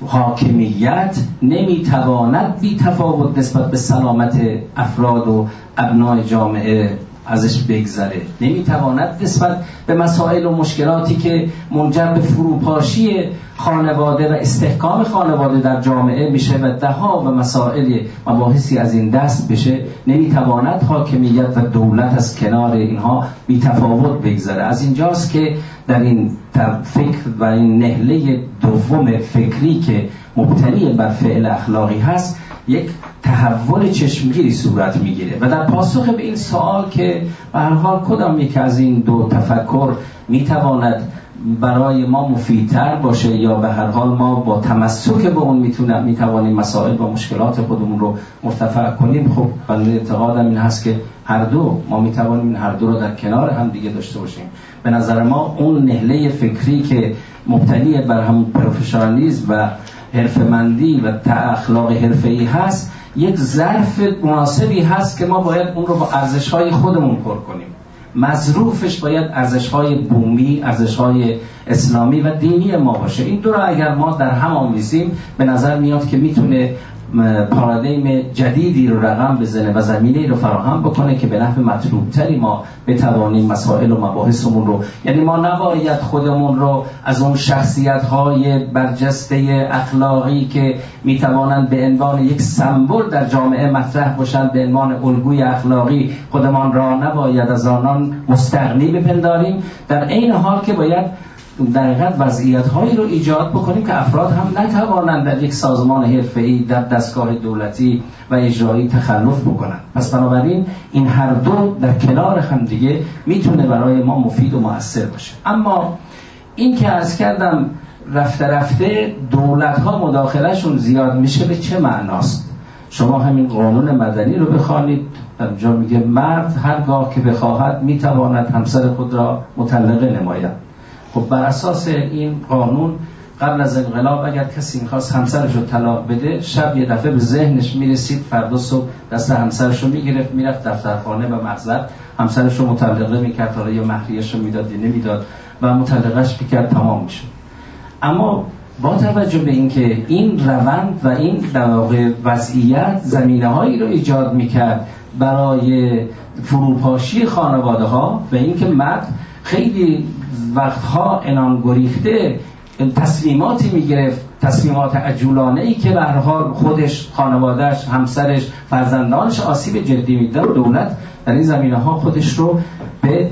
حاکمیت نمیتواند بی تفاوت نسبت به سلامت افراد و ابنای جامعه ازش بگذره، نمیتواند نسبت به مسائل و مشکلاتی که منجر به فروپاشی خانواده و استحکام خانواده در جامعه میشه و دهها و مسائل مباحثی از این دست بشه، نمیتواند حاکمیت و دولت از کنار اینها بی تفاوت بگذره. از اینجاست که در این فکر و این نهله دوم فکری که مبتنی بر فعل اخلاقی هست یک تحول چشمگیری صورت میگیره و در پاسخ به این سوال که به هر حال کدام یک از این دو تفکر میتواند برای ما مفیدتر باشه یا به هر حال ما با تمسک به اون میتوانیم مسائل و مشکلات خودمون رو مرتفع کنیم، خب بنده اعتقادم این هست که هر دو ما میتوانیم این هر دو رو در کنار هم دیگه داشته باشیم. به نظر ما اون نهله فکری که مبتنی بر همون پروفشنالیسم و حرفه‌مندی و اخلاق حرفه‌ای هست، یک ظرف مناسبی هست که ما باید اون رو با ارزش‌های خودمون پر کنیم. مظروفش باید ارزش‌های بومی، ارزش‌های اسلامی و دینی ما باشه. این دو رو اگر ما در هم آمیزیم به نظر میاد که میتونه پارادایم جدیدی رو رقم بزنه و زمینه‌ای رو فراهم بکنه که به نحو مطلوب‌تری ما بتوانیم مسائل و مباحثمون رو، یعنی ما نباید خودمون رو از اون شخصیت‌های برجسته اخلاقی که میتوانند به عنوان یک سمبل در جامعه مطرح باشند به عنوان الگوی اخلاقی خودمان را نباید از آنان مستغنی بپنداریم، در عین حال که باید در حقیقت وضعیت‌هایی رو ایجاد بکنیم که افراد هم نتوانند در یک سازمان حرفه‌ای، در دستگاه دولتی و اجرایی تخلف بکنند. پس بنابراین این هر دو در کنار هم دیگه میتونه برای ما مفید و مؤثر باشه. اما این که عرض کردم رفته رفته دولت ها مداخلهشون زیاد میشه به چه معناست؟ شما همین قانون مدنی رو بخوانید، اونجا میگه مرد هرگاه که بخواهد میتواند همسر خود را مطلقه نماید. خب بر اساس این قانون قبل از انقلاب اگر کسی میخواست همسرش رو طلاق بده، شب یه دفعه به ذهنش میرسید، فردا صبح دست همسرش رو میگرفت میرفت دفترخانه و محضر همسرش رو مطلقه میکرد، حالا یا مهریه‌اش رو میداد یا نمیداد و مطلقه‌اش میکرد، تمام میشه. اما با توجه به اینکه این روند و این در واقع وضعیت زمینه‌هایی رو ایجاد میکرد برای فروپاشی خانواده‌ها و اینکه مرد خیلی وقتها عنان گریخته تصمیماتی میگرفت، تصمیمات عجولانه‌ای که به هر حال خودش، خانواده‌اش، همسرش، فرزندانش آسیب جدی میداد، دولت در این زمینه‌ها خودش رو به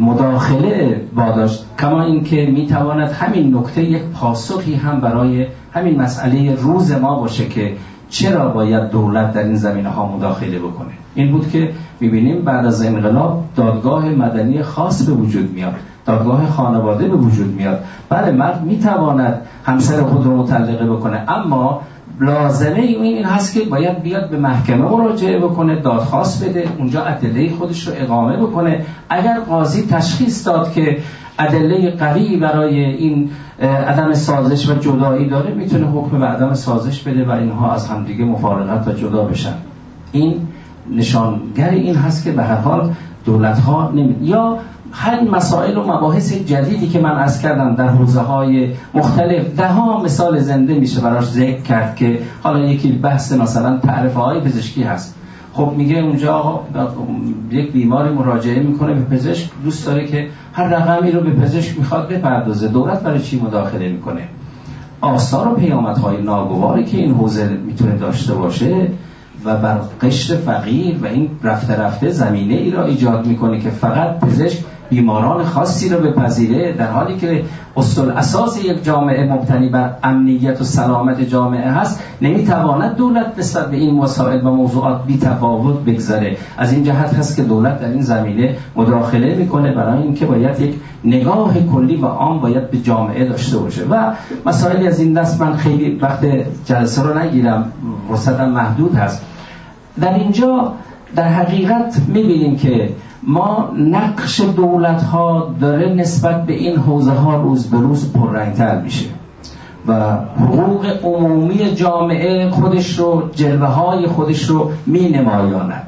مداخله واداشت. کما اینکه میتواند همین نکته یک پاسخی هم برای همین مسئله روز ما باشه که چرا باید دولت در این زمینه‌ها مداخله بکنه. این بود که می‌بینیم بعد از انقلاب دادگاه مدنی خاص به وجود میاد، دادگاه خانواده به وجود میاد. بله، مرد میتواند همسر خود رو مطلقه بکنه، اما لازمه این هست که باید بیاد به محکمه مراجعه بکنه، دادخواست بده، اونجا ادله خودش رو اقامه بکنه. اگر قاضی تشخیص داد که ادله قوی برای این عدم سازش و جدایی داره، میتونه حکم به عدم سازش بده و اینها از همدیگه مفارقت و جدا بشن. این نشانگر این هست که به هر حال دولت‌ها یا همین مسائل و مباحث جدیدی که من عرض کردم در حوزه‌های مختلف، ده ها مثال زنده میشه براش ذکر کرد که حالا یکی بحث مثلا تعرفه‌های پزشکی هست. خب میگه اونجا یک بیماری مراجعه میکنه به پزشک، دوست داره که هر رقمی رو به پزشک میخواد بپردازه، دولت برای چی مداخله میکنه؟ آثار و پیامدهای ناگواری که این حوزه میتونه داشته باشه و بر قشر فقیر و این رفته رفته زمینه ای را ایجاد میکنه که فقط پزشک بیماران خاصی رو بپذیره، در حالی که اصل اساس یک جامعه مبتنی بر امنیت و سلامت جامعه هست. نمیتواند دولت نسبت به این مسائل و موضوعات بی تفاوت بگذره. از این جهت هست که دولت در این زمینه مداخله میکنه، برای اینکه باید یک نگاه کلی و عام باید به جامعه داشته باشه. و مسائلی از این دست من خیلی وقت جلسه رو نگیرم، فرصتم محدود هست. در اینجا در حقیقت میبینیم که ما نقش دولت ها داره نسبت به این حوزه ها روز به روز پررنگتر میشه و حقوق عمومی جامعه خودش رو، جلوه های خودش رو می نمایاند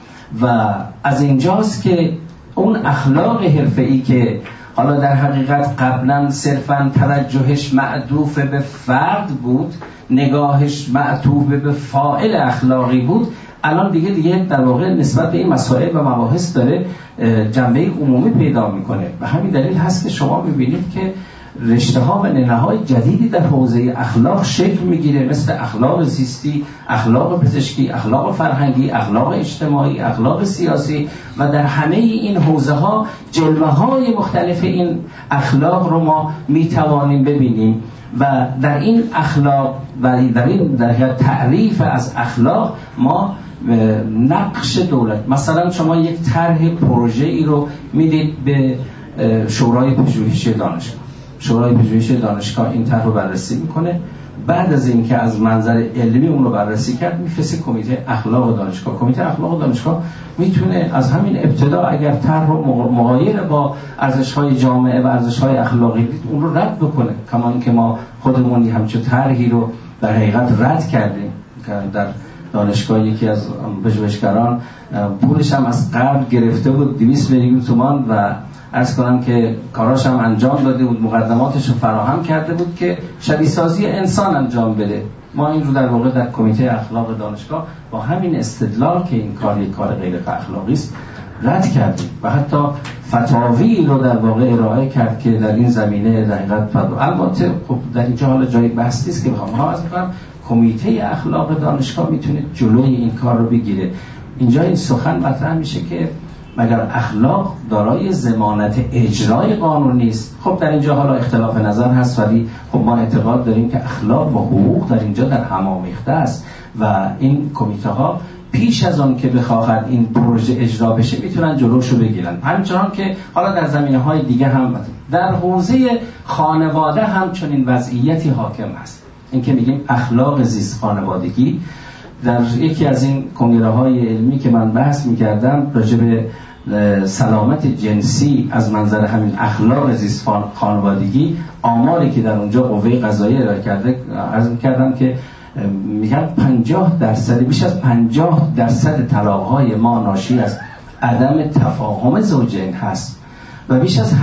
و از اینجاست که اون اخلاق حرفه‌ای که حالا در حقیقت قبلا صرفاً توجهش معطوف به فرد بود، نگاهش معطوف به فاعل اخلاقی بود، الان دیگه در واقع نسبت به این مسائل و مباحث داره جنبه عمومی پیدا میکنه. و همین دلیل هست که شما میبینید که رشته ها و نهله های جدیدی در حوزه اخلاق شکل میگیره، مثل اخلاق زیستی، اخلاق پزشکی، اخلاق فرهنگی، اخلاق اجتماعی، اخلاق سیاسی و در همه این حوزه ها جلوه های مختلف این اخلاق رو ما میتوانیم ببینیم و در این اخلاق و در این تعریف از اخلاق ما نقش دولت، مثلا شما یک طرح پروژه ای رو میدید به شورای پژوهشی دانشگاه، شورای پژوهشی دانشگاه این طرح رو بررسی میکنه، بعد از اینکه از منظر علمی اون رو بررسی کرد میفرسته کمیته اخلاق دانشگاه. کمیته اخلاق دانشگاه میتونه از همین ابتدا اگر طرح رو مغایر با ارزش‌های جامعه و ارزش‌های اخلاقی دید اون رو رد بکنه، کما اینکه ما خودمون همچون طرحی رو در حقیقت رد کردیم که در دانشگاه یکی از پژوهشگران پولش هم از قبل گرفته بود 200 میلیون تومان و عرض کنم که کاراش هم انجام داده بود، مقدماتش رو فراهم کرده بود که شبیه سازی انسان انجام بده. ما این رو در واقع در کمیته اخلاق دانشگاه با همین استدلال که این کار یک کار غیر اخلاقی است رد کردیم و حتی فتاوی رو در واقع ارائه کرد که در این زمینه در حقیقت البته خب در اینجا حالا جای بحث نیست که بخوام عرض کنم کمیته اخلاق دانشگاه میتونه جلوی این کار رو بگیره. اینجا این سخن مطرح میشه که مگر اخلاق دارای ضمانت اجرای قانونی است؟ خب در اینجا حالا اختلاف نظر هست، ولی خب ما اعتقاد داریم که اخلاق و حقوق در اینجا در هم آمیخته است و این کمیته ها پیش از اون که بخواهد این پروژه اجرا بشه میتونن جلوشو بگیرن. همچنان که حالا در زمینه‌های دیگه هم در حوزه خانواده هم چنین وضعیتی حاکم است. این که میگیم اخلاق زیست خانوادگی، در یکی از این کنگره‌های علمی که من بحث می‌کردم راجع به سلامت جنسی از منظر همین اخلاق زیست خانوادگی، آماری که در اونجا قوه قضاییه ارائه کرده، عرض می‌کردم که میگن 50% بیش از 50% طلاق‌های ما ناشی از عدم تفاهم زوجین هست و بیش از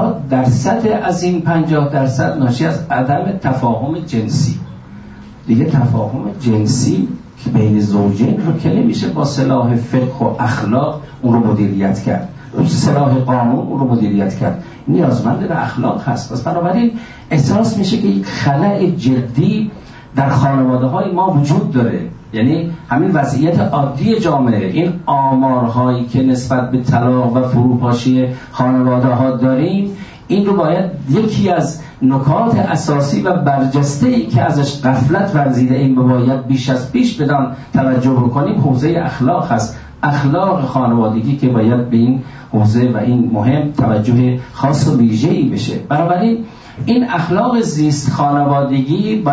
70% از این 50% ناشی از عدم تفاهم جنسی. دیگه تفاهم جنسی که بین زوجین رو که نمیشه با سلاح فقه و اخلاق اون رو مدیریت کرد، سلاح قانون اون رو مدیریت کرد، نیازمند به اخلاق هست. پس بنابراین احساس میشه که یک خلأ جدی در خانواده های ما وجود داره. یعنی همین وضعیت عادی جامعه، این آمارهایی که نسبت به طلاق و فروپاشی خانواده ها داریم، این رو باید یکی از نکات اساسی و برجسته‌ای که ازش غفلت ورزیده این باید بیش از پیش بدان توجه بکنیم، حوزه اخلاق هست. اخلاق خانوادگی که باید به این حوزه و این مهم توجه خاص و ویژه‌ای بشه. بنابراین این اخلاق زیست خانوادگی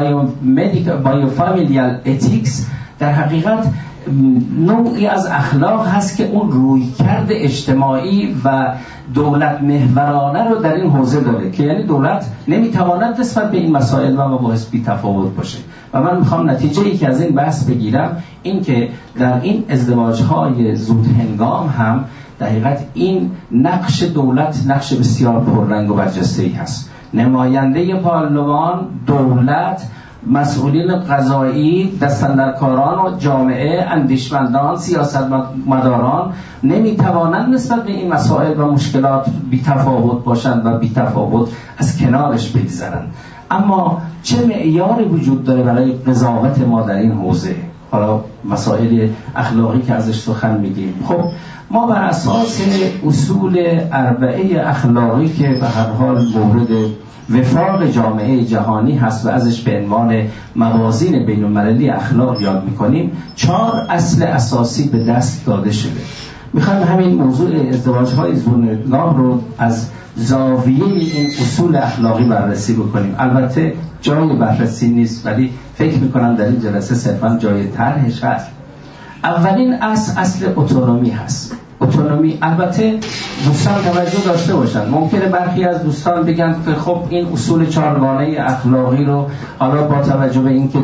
بایوفامیلیال اتیکس در حقیقت نوعی از اخلاق هست که اون رویکرد اجتماعی و دولت محورانه رو در این حوزه داره، که یعنی دولت نمیتواند نسبت به این مسائل و مباحث بی تفاوت باشه. و من میخوام نتیجه‌ای که از این بحث بگیرم این که در این ازدواج‌های زود هنگام هم در حقیقت این نقش دولت نقش بسیار پررنگ و برجسته‌ای هست. نماینده پارلمان، دولت، مسئولین قضایی، دستاندرکاران و جامعه، اندیشمندان، سیاستمداران نمیتوانند نسبت به این مسائل و مشکلات بی تفاوت باشند و بی تفاوت از کنارش بگذرند. اما چه معیاری وجود داره برای قضاوت ما در این حوزه؟ حالا مسائل اخلاقی که ازش سخن میگیم، خب ما بر اساس اصول اربعه اخلاقی که به هر حال مورد وفاق جامعه جهانی هست و ازش به عنوان موازین بین المللی اخلاق یاد میکنیم، 4 اصل اساسی به دست داده شده. میخوایم همین موضوع ازدواج‌های زودهنگام رو از زاویه این اصول اخلاقی بررسی بکنیم. البته جای بررسی نیست، ولی فکر میکنم در این جلسه صرفا جای طرحش هست. اولین اصل اتونومی هست. اتونومی، البته دوستان توجه داشته باشن، ممکنه برخی از دوستان بگن که خب این اصول 4گانه اخلاقی رو حالا با توجه به اینکه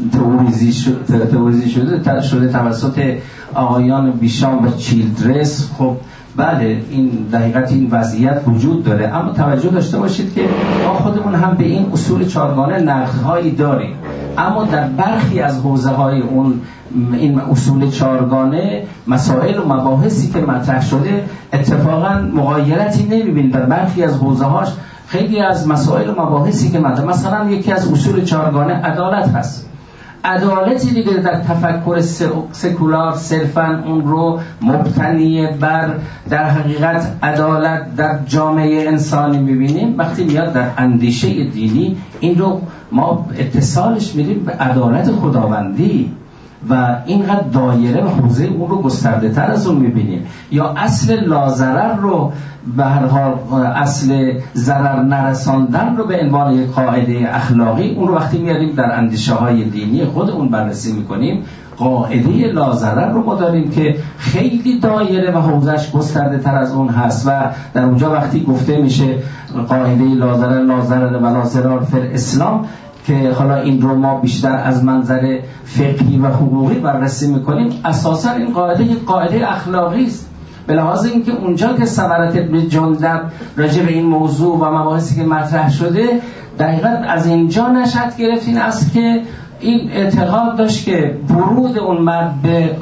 تئوریزی شده توسط آقایان بیشام و چیلدرس، خب بله این دقیقاً این وضعیت وجود داره، اما توجه داشته باشید که ما خودمون هم به این اصول 4گانه نقدهایی داریم، اما در برخی از حوزه‌های این اصول 4گانه مسائل و مباحثی که مطرح شده اتفاقاً مغایرتی نمی‌بینید. در برخی از حوزه‌هاش خیلی از مسائل و مباحثی که مثلا یکی از اصول 4گانه عدالت هست. عدالتی دیگه در تفکر سکولار صرفاً اون رو مبتنی بر در حقیقت عدالت در جامعه انسانی می‌بینیم. وقتی میاد در اندیشه دینی این رو ما اتصالش می‌دیم به عدالت خداوندی و اینقدر دایره و حوزه اون رو گسترده تر از اون می‌بینیم. یا اصل لازرر رو به هر حال اصل ضرر نرساندن رو به عنوان یک قاعده اخلاقی اون رو وقتی میاریم در اندیشه های دینی خود اون بررسی میکنیم، قاعده لازرر رو ما داریم که خیلی دایره و حوزش گسترده تر از اون هست و در اونجا وقتی گفته میشه قاعده لازرر و لازرار فی اسلام که حالا این رو ما بیشتر از منظر فقهی و حقوقی بررسی میکنیم، اساسا این قاعده یک قاعده اخلاقی است. به لحاظ اینکه اونجا که ثمرت ابن جندب راجع به این موضوع و مباحثی که مطرح شده دقیقاً از اینجا نشأت گرفت، این است که این اعتقاد داشت که ورود اون مرد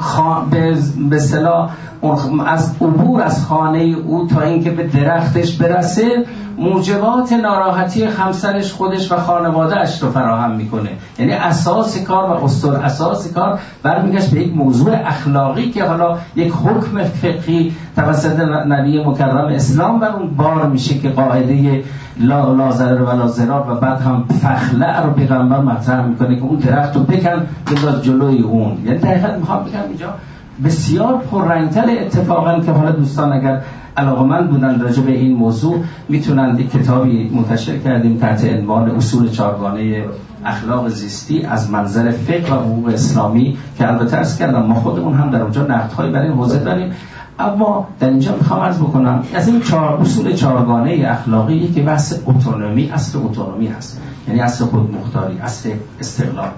به اصطلاح از عبور از خانه او تا اینکه به درختش برسه موجبات ناراحتی همسرش، خودش و خانواده‌اش رو فراهم میکنه. یعنی اساس کار و اساس کار برمیگشت به یک موضوع اخلاقی که حالا یک حکم فقهی توسط نبی مکرم اسلام بر اون بار میشه که قاعده لا ضرر و لا ضرار و بعد هم فخلع رو پیغمبر مطرح میکنه که اون درخت رو بکن بذار جلوی اون. یعنی دقیقاً میخوام بگم اینجا بسیار پررنگتر. اتفاقا که حالا دوستان اگر علاقه‌مند بودن راجع به این موضوع میتونن یک کتابی منتشر کردیم تحت عنوان اصول چهارگانه اخلاق زیستی از منظر فقه و حقوق اسلامی که البته عرض کردم ما خودمون هم در اونجا نقدهای برای این حوزه داریم. اما در اینجا میخوام عرض بکنم از این اصول چهارگانه اخلاقی که بحث اتونومی، اصل اتونومی هست، یعنی اصل خودمختاری، اصل استقلال،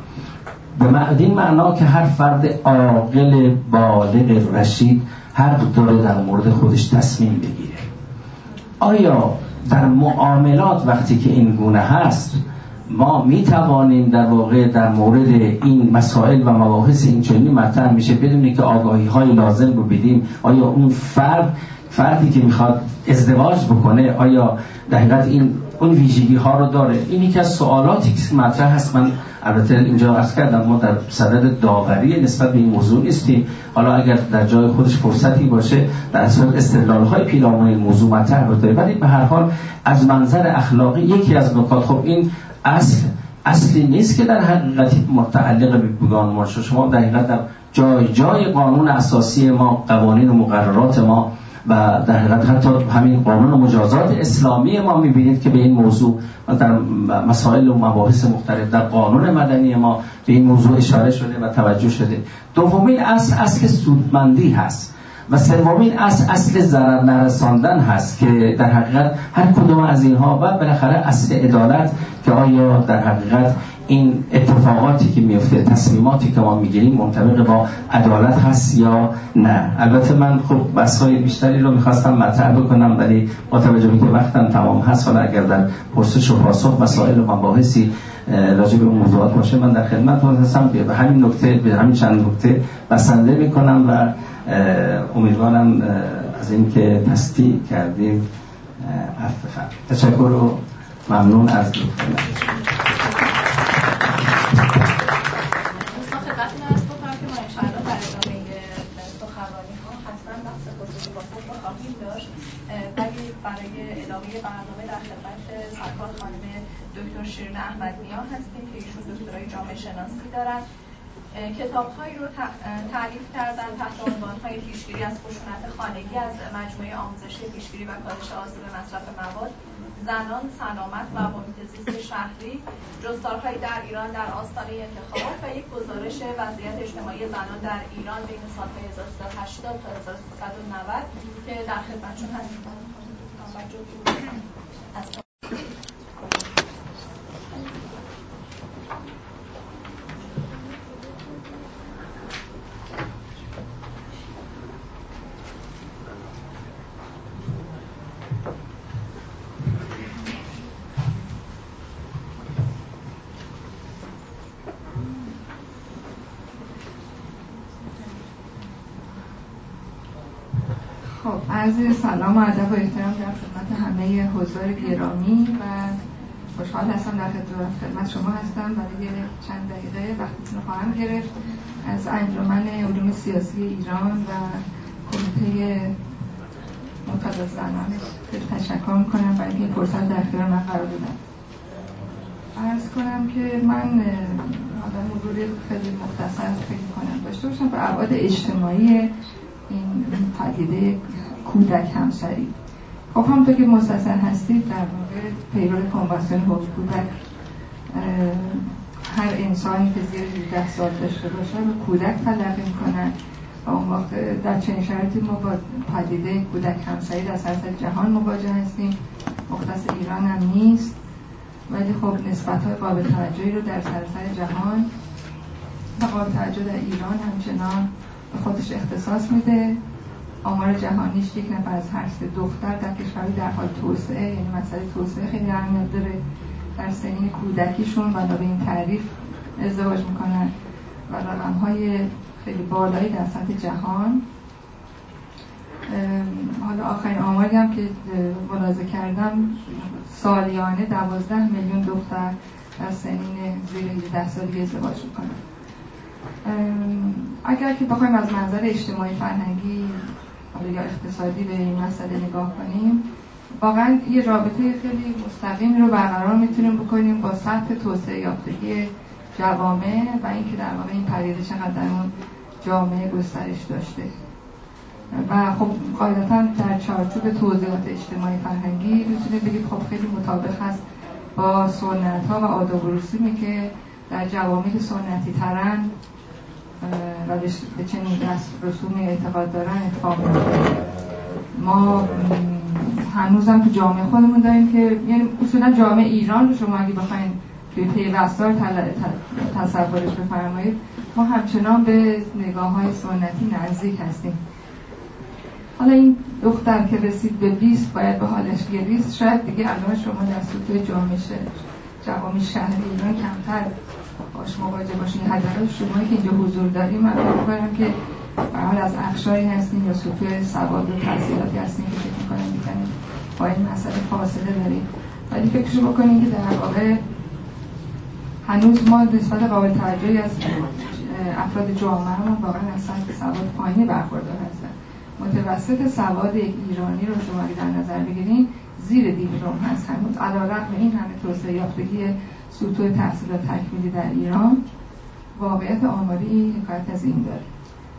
به این معنا که هر فرد عاقل بالغ رشید حق داره در مورد خودش تصمیم بگیره. آیا در معاملات وقتی که این گونه هست ما می توانیم در واقع در مورد این مسائل و مباحث این چنینی مطرح میشه بدونی که آگاهی های لازم رو بدیم؟ آیا اون فردی که میخواد ازدواج بکنه آیا در حقیقت این اون ویژگی ها رو داره؟ این یکی از سوالاتی که مطرح هست. من البته اینجا عرض کردم ما در صدد داوری نسبت به این موضوع نیستیم. حالا اگر در جای خودش فرصتی باشه در اصل استدلال های پیرامون این موضوع مطرح بشه، ولی به هر حال از منظر اخلاقی یکی از نکات، خب این اصلی نیست که در حقیقت متعلق به بیگانه ما شما در حقیقت در جای قانون اساسی ما، قوانین و مقررات ما و در حقیقت حتی همین قانون و مجازات اسلامی ما میبینید که به این موضوع در مسائل و مباحث مختلف در قانون مدنی ما به این موضوع اشاره شده و توجه شده. دومین اصل سودمندی هست و سومین اصل ضرر نرساندن هست که در حقیقت هر کدوم از اینها و بالاخره اصل عدالت که آیا در حقیقت این اتفاقاتی که میفته، تصمیماتی که ما میگیریم منطبق با عدالت هست یا نه. البته من خب بحث‌های بیشتری رو میخواستم مطرح بکنم ولی با توجه به که وقتم تمام هست، حالا اگر در پرسش و پاسخ مسائل و مباحثی راجع به اون موضوعات باشه من در خدمتتون هستم. به همین نکته، به همین چند نکته بسنده میکنم و امیدوارم از این که تصدیق کردیم تشکر و ممنون از دوستان. ولی برای ادامه برنامه در خدمت سرکار خانم دکتر شیرین احمدنیا هستیم که ایشون دکترای جامعه شناسی دارن. کتاب‌هایی رو تألیف کردن تحت عنوان‌های پیشگیری از خشونت خانگی از مجموعه آموزشی پیشگیری و کاهش آسیب مصرف مواد، زنان، سلامت و محیط زیست شهری، جستارهایی در ایران در آستانه انتخابات و یک گزارش وضعیت اجتماعی زنان در ایران بین سال‌های 1380 تا 1390 که در خدمتشون هستیم. عرض سلام و ادب و احترام در خدمت همه حضار گرامی و خوشحال هستم در خدمت شما هستم. برای چند دقیقه وقتتون خواهم گرفت. از انجمن علوم سیاسی ایران و کمیته معتقد زنان تشکر میکنم برای این فرصت در اختیار من قرار دادن. عرض کنم که من مروری خیلی مختصر فکر کنم داشته باشم به ابعاد اجتماعی این پدیده کودک همسری. خب همونطور که مستثر هستید در واقع پیرو کنوانسیون حقوق کودک هر انسانی که زیر 18 سال داشته باشه رو کودک تلقی میکنن و اون وقت در چنین شرایطی ما با پدیده کودک همسری در سطح جهان مواجه هستیم. مختص ایران هم نیست ولی خب نسبت‌های قابل توجهی رو در سراسر جهان و قابل توجه در ایران همچنان به خودش اختصاص میده. آمار جهانیش 1 نفر از هر 3 دختر در کشوری در حال توسعه، یعنی مسئله توسعه خیلی اهمیت داره، در سنین کودکیشون و به این تعریف ازدواج میکنن و رقم‌های خیلی بالایی در سطح جهان. حالا آخرین آماری هم که ملاحظه کردم سالیانه 12 میلیون دختر در سنین زیر 18 سالگی ازدواج میکنن. اگر که بخوایم از منظر اجتماعی فرهنگی یا اقتصادی به این مسئله نگاه کنیم واقعا یه رابطه خیلی مستقیم رو برقرار میتونیم بکنیم با سطح توسعه یافتگی جوامع و اینکه در واقع این پدیده چقدر در اون جامعه گسترش داشته و خب قاعدتاً در چارچوب توضیحات اجتماعی فرهنگی میتونه بگید خب خیلی مطابق هست با سنت‌ها و آداب و رسومی که در جوامع سنتی ترن و به چنین رسومی اعتقاد دارن اتفاق میفته. ما هنوزم تو جامعه خودمون داریم که یعنی اصولا جامعه ایران رو شما اگه بخواید توی پیوستار تصورش بفرمایید ما همچنان به نگاه‌های سنتی نزدیک هستیم. حالا این دختر که رسید به 20 باید به حالش گریست، شاید دیگه الان شما در سطوح جوامع شهری ایران کمتر باش مواجه باشین. حداقل شمایی که اینجا حضور داریم من فکر می‌کنم که به حال از اقشاری هستیم یا سطوح سواد و تحصیلاتی هستیم که فکر می‌کنم می‌تونیم با این مسئله فاصله داریم، ولی فکرشو بکنیم که در واقع هنوز ما نسبت قابل توجهی از افراد جامعه‌مون واقعا از سطح سواد پایینی برخوردار هستن. متوسط سواد یک ایرانی رو شما اگه در نظر بگیرین زیر دیپلم هست هنوز، علیرغم این همه توسعه یافتگی سطوح تحصیلات تکمیلی در ایران. واقعیت آماری حکایت از این داره.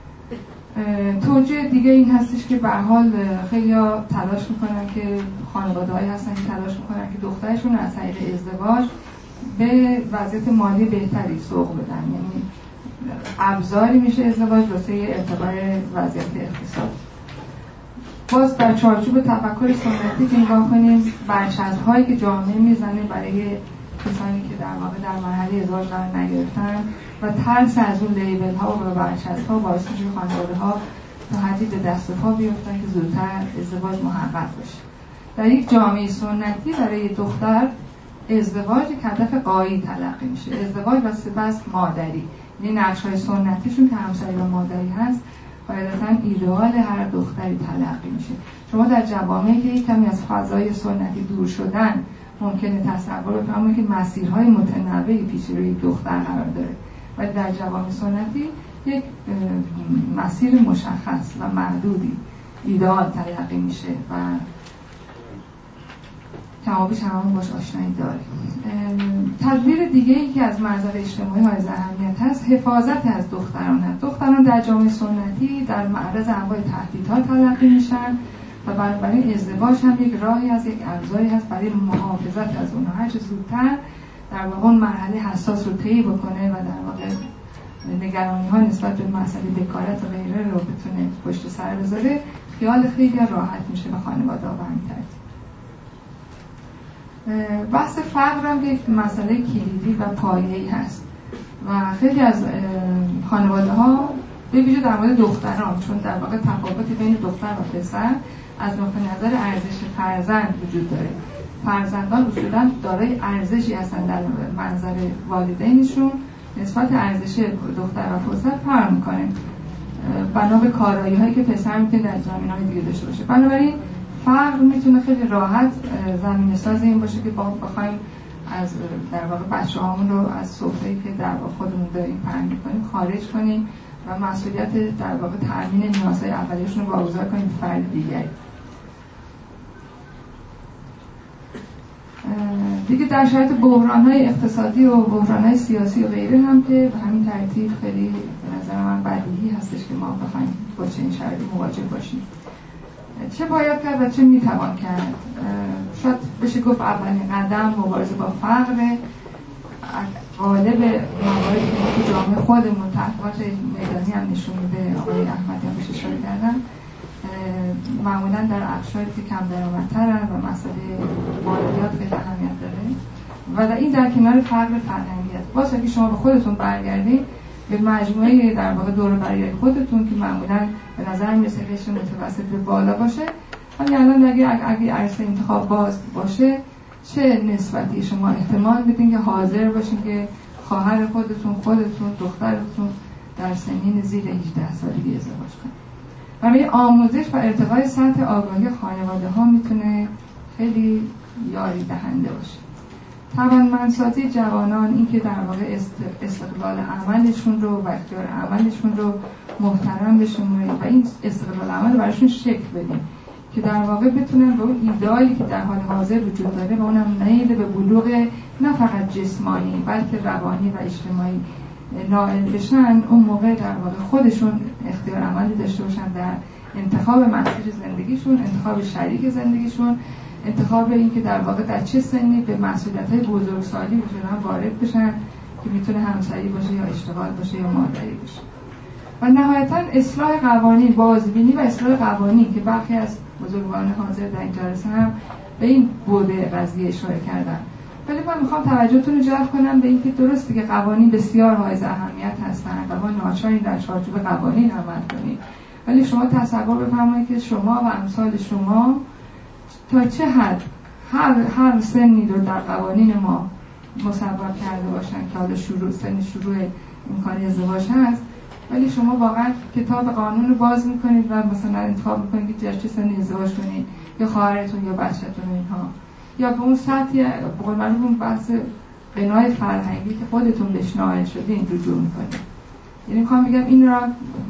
توجیه دیگه این هستش که به هر حال خیلی‌ها تلاش میکنن که خانواده‌هایی هستن که تلاش میکنن که دخترشون از طریق ازدواج به وضعیت مالی بهتری سوق بدن، یعنی ابزاری میشه ازدواج واسه ارتقاء وضعیت اقتصاد. باز در چارچوب تفکر سنتی که نگاه کنیم برچسب‌هایی که جامعه میزنه برای کسانی که در واقع در مرحله ازدواج قرار نگرفتن و ترس از اون لیبل ها و برچسب‌ها باعث میشه خانواده‌ها تا حدی به دست و پا بیفتن که زودتر ازدواج محقق بشه. در یک جامعه سنتی برای دختر ازدواج هدف غایی تلقی میشه، ازدواج و سپس مادری، یعنی نقش‌های سنتیشون که همسری و مادری هست قاعدتاً ایدئال هر دختری تلقی میشه. شما در جوامعی که کمی از فضای سنتی دور شدن ممکنه تصور بفرمایید که مسیرهای متنوعی پیش روی دختر قرار داره، ولی در جوامع سنتی یک مسیر مشخص و محدودی ایدئال تلقی میشه و کمابیش همون باش آشنایی داره. تدبیر دیگه ای که از منظر اجتماعی حائز اهمیت هست حفاظت از دختران هست. دختران در جامعه سنتی در معرض انواع تهدیدها تلقی میشن و بنابراین ازدواج هم یک راهی از یک ابزاری هست برای محافظت از اونها. هر چه زودتر در واقع اون مرحله حساس رو طی بکنه و در واقع نگرانی ها نسبت به مسئله بکارت و غیره رو بتونه پشت سر بذاره، خیال خیلی راحت میشه به خانواده و همین ترتیب. بحث فقر هم یک مسئله کلیدی و پایه‌ای هست و خیلی از خانواده ها به ویژه در مورد دختران، چون در واقع تفاوتی بین دختر و پسر از نقطه نظر ارزش فرزند وجود داره. فرزندان اصولا دارای ارزشی هستن در منظر والدینشون، نسبت ارزش دختر و پسر فرق میکنه بنا به کارایی هایی که پسر میتونه در زمینه‌های دیگه داشته باشه. بنابراین فقر میتونه خیلی راحت زمینه ساز این باشه که بخوایم از در واقع بچه‌هامون رو از سفره‌ای که در واقع خودمون داریم پهن کنیم خارج کنیم و مسئولیت در واقع تامین نیازهای اولیه‌شون رو واگذار کنیم به فرد دیگری. دیگه در شرایط بحران‌های اقتصادی و بحران‌های سیاسی و غیره هم که به همین ترتیب خیلی به نظر من بدیهی هستش که ما بخوایم با چنین شرایطی مواجه باشیم. چه باید کرد و چه میتوان کرد؟ شاید بشه گفت اولین قدم مبارزه با فقر. غالب مواردی که تو جامعه خودمون تحقیقات میدانی هم نشون میده، آقای احمدی هم بهش اشاره کردن، معمولا در اقشاری که کم درآمدترن و مسئله مالیات خیلی اهمیت داره و این در کنار فقر فرهنگی است. باز اگه شما به خودتون برگردید به مجموعه در واقع دور و بریای خودتون که معمولا به نظر میرسه که متوسط به بالا باشه، ولی الان اگه عرصه انتخاب باز باشه چه نسبتی شما احتمال بدین که حاضر باشین که خواهر خودتون، دخترتون در سنین زیر 18 سالگی ازدواج کنید. برای آموزش و ارتقای سطح آگاهی خانواده ها میتونه خیلی یاری دهنده باشه. توانمندسازی جوانان، این که در واقع استقلال عملشون رو و اختیار عملشون رو محترم بشمارید و این استقلال عمل رو براشون شکل بدیم که در واقع بتونن به اون ایدئالی که در حال حاضر وجود داره و اونم نیل به بلوغ نه فقط جسمانی بلکه روانی و اجتماعی نائل بشن اون موقع در واقع خودشون اختیار عملی داشته باشن در انتخاب مسیر زندگیشون، انتخاب شریک زندگیشون، انتخاب این که در واقع در چه سنی به مسئولیت‌های بزرگسالی میتونن وارد بشن که میتونه همسری باشه یا اشتغال باشه یا مادری باشه. و نهایتاً اصلاح قوانین، بازبینی و اصلاح قوانین که برخی از بزرگواران حاضر در این جلسه هم به این بعد قضیه اشاره کردن. ولی من میخوام توجهتون رو جلب کنم به اینکه درسته که قوانین بسیار حائز اهمیت هستند و ما ناچاریم در چارچوب قوانین عمل کنیم، ولی شما تصور بفرمایید که شما و امثال شما تا چه حد هر سنی رو در قوانین ما مصور کرده باشن که حالا سن شروع امکان ازدواج هست، ولی شما واقعا کتاب قانون رو باز میکنید و مثلا انتخاب میکنید که در چه سنی ازدواج کنید یا خواهرتون یا بچه‌تون اینها، یا به اون سطحی به قول معروف اون بحث بنای فرهنگی که خودتون بهش نائل شدین رجوع میکنید. یعنی میخوام بگم این را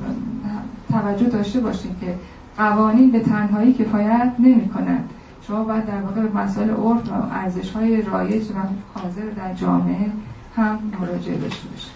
توجه داشته باشید که قوانین به تنهایی کفایت نمی‌کنند. شما باید در واقع به مسائل عرف و ارزش‌های رایج و حاضر در جامعه هم مراجعه داشته باشید.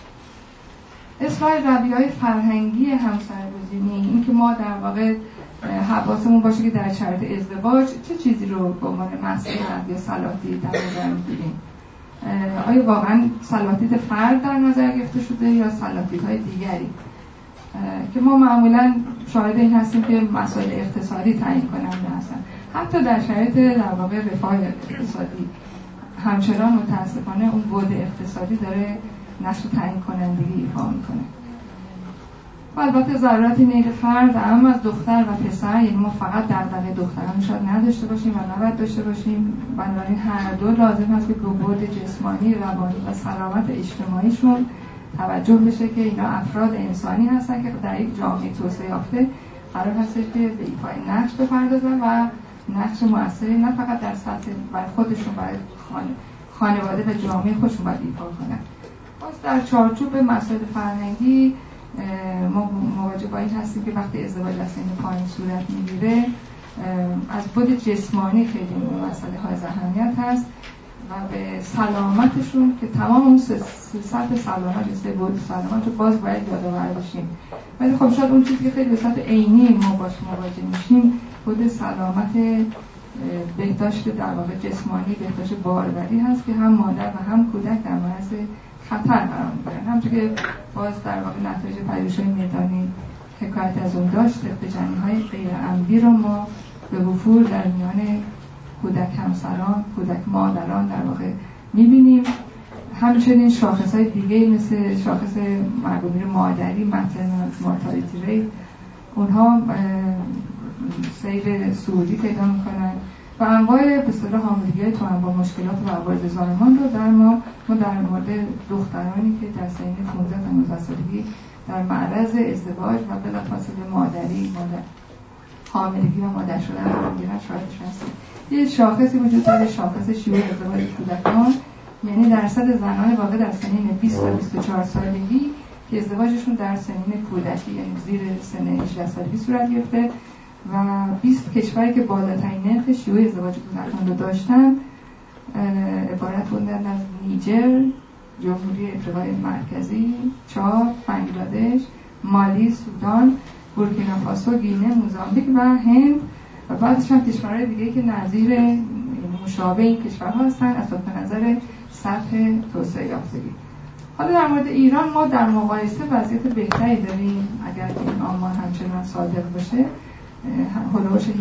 اصلاح رویه‌های فرهنگی همسرگزینی، این که ما در واقع حواسمون باشه که در شرایط ازدواج چه چیزی رو به عنوان مسئولیت یا صلاحیت در نظر می‌گیریم. آیا واقعا صلاحیت فرد در نظر گرفته شده یا صلاحیت‌های دیگری که ما معمولاً شاهد این هستیم که مسائل اقتصادی تعیین کننده هستن. حتی در شرایط در واقع رفاه اقتصادی همچنان متاسفانه اون بعد اقتصادی داره نقش تعیین کنندگی ایفا میکنه. و البته ضرورت نیل فرد هم از دختر و پسر، یعنی ما فقط دغدغه دختران شاید نداشته باشیم و نباید داشته باشیم، بنابراین هر دو لازم هست که به بعد جسمانی، روانی و سلامت اجتماعیشون توجه بشه که اینا افراد انسانی هستن که در یک جامعه توسعه یافته قرار هست که به ایفای نقش بپردازن و نقش مؤثری نه فقط در سطح برای خودشون، برای خانواده و جامعه خودشون باید ایفا کنن. باز در چارچوب مسائل فرهنگی ما مواجه با این هستیم که وقتی ازدواج از سن پایین صورت میگیره از بعد جسمانی خیلی این مسئله های اهمیت هست و به سلامتشون که تمام اون سطح سلامت سه بعد سلامت رو باز باید یادآور بشیم. ولی خب شاید اون چیزی که خیلی به صورت عینی ما باش مواجه میشیم بعد سلامت بهداشت در واقع جسمانی، بهداشت باروری هست که هم مادر و هم کودک در معرض خطر قرار میگیرن. همونطور که باز در واقع نتایج پژوهش‌های میدانی حکایت از اون داشت، جنین‌های غیر عمدی رو ما به وفور در میان کودک همسران، کودک مادران در واقع می‌بینیم. همچنین شاخص‌های دیگه مثل شاخص مرگومیر مادری، ماترنال مورتالیتی ریت، اونها سیر صعودی پیدا می‌کنن و انواع به اصطلاح حاملگی‌های توأم با مشکلات و عوارض زایمان رو ما در مورد دخترانی که در سن 15 تا 19 سالگی در معرض ازدواج و بلافاصله مادری، حاملگی و مادر شدن رو می‌گیرن شاهدش هستیم. یه شاخصی وجود داره، شاخص شیوع ازدواج کودکان، یعنی درصد زنان واقع در سنین 20 تا 24 سالگی که ازدواجشون در سنین کودکی یعنی زیر سن 18 سالگی صورت گرفته و 20 کشوری که بالاترین نرخ شیوع ازدواج کودکان رو داشتن عبارت بودن از نیجر، جمهوری افریقای مرکزی، چاد، بنگلادش، مالی، سودان، بورکینافاسو، گینه، موزامبیک و هند و بعدش هم کشورهای دیگه که نظیر مشابه این کشورها هستن از نظر سطح توسعه یافتگی. حالا در مورد ایران ما در مقایسه وضعیت بهتری داریم اگر این آمار همچنان صادق باشه، هولوش 17%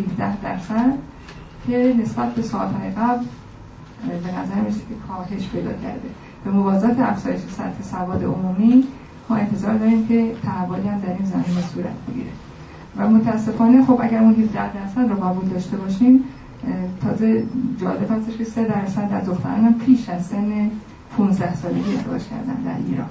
که نسبت به سالهای قبل به نظر میرسه که کاهش پیدا کرده. به موازات افزایش سطح سواد عمومی ما انتظار داریم که تحولی هم در این زمینه صورت بگیره و متاسفانه خب اگر اون 17% رو قبول داشته باشیم تازه جالب هستش که 3% از دختران هم پیش از سن 15 سالگی ازدواج کردن در ایران.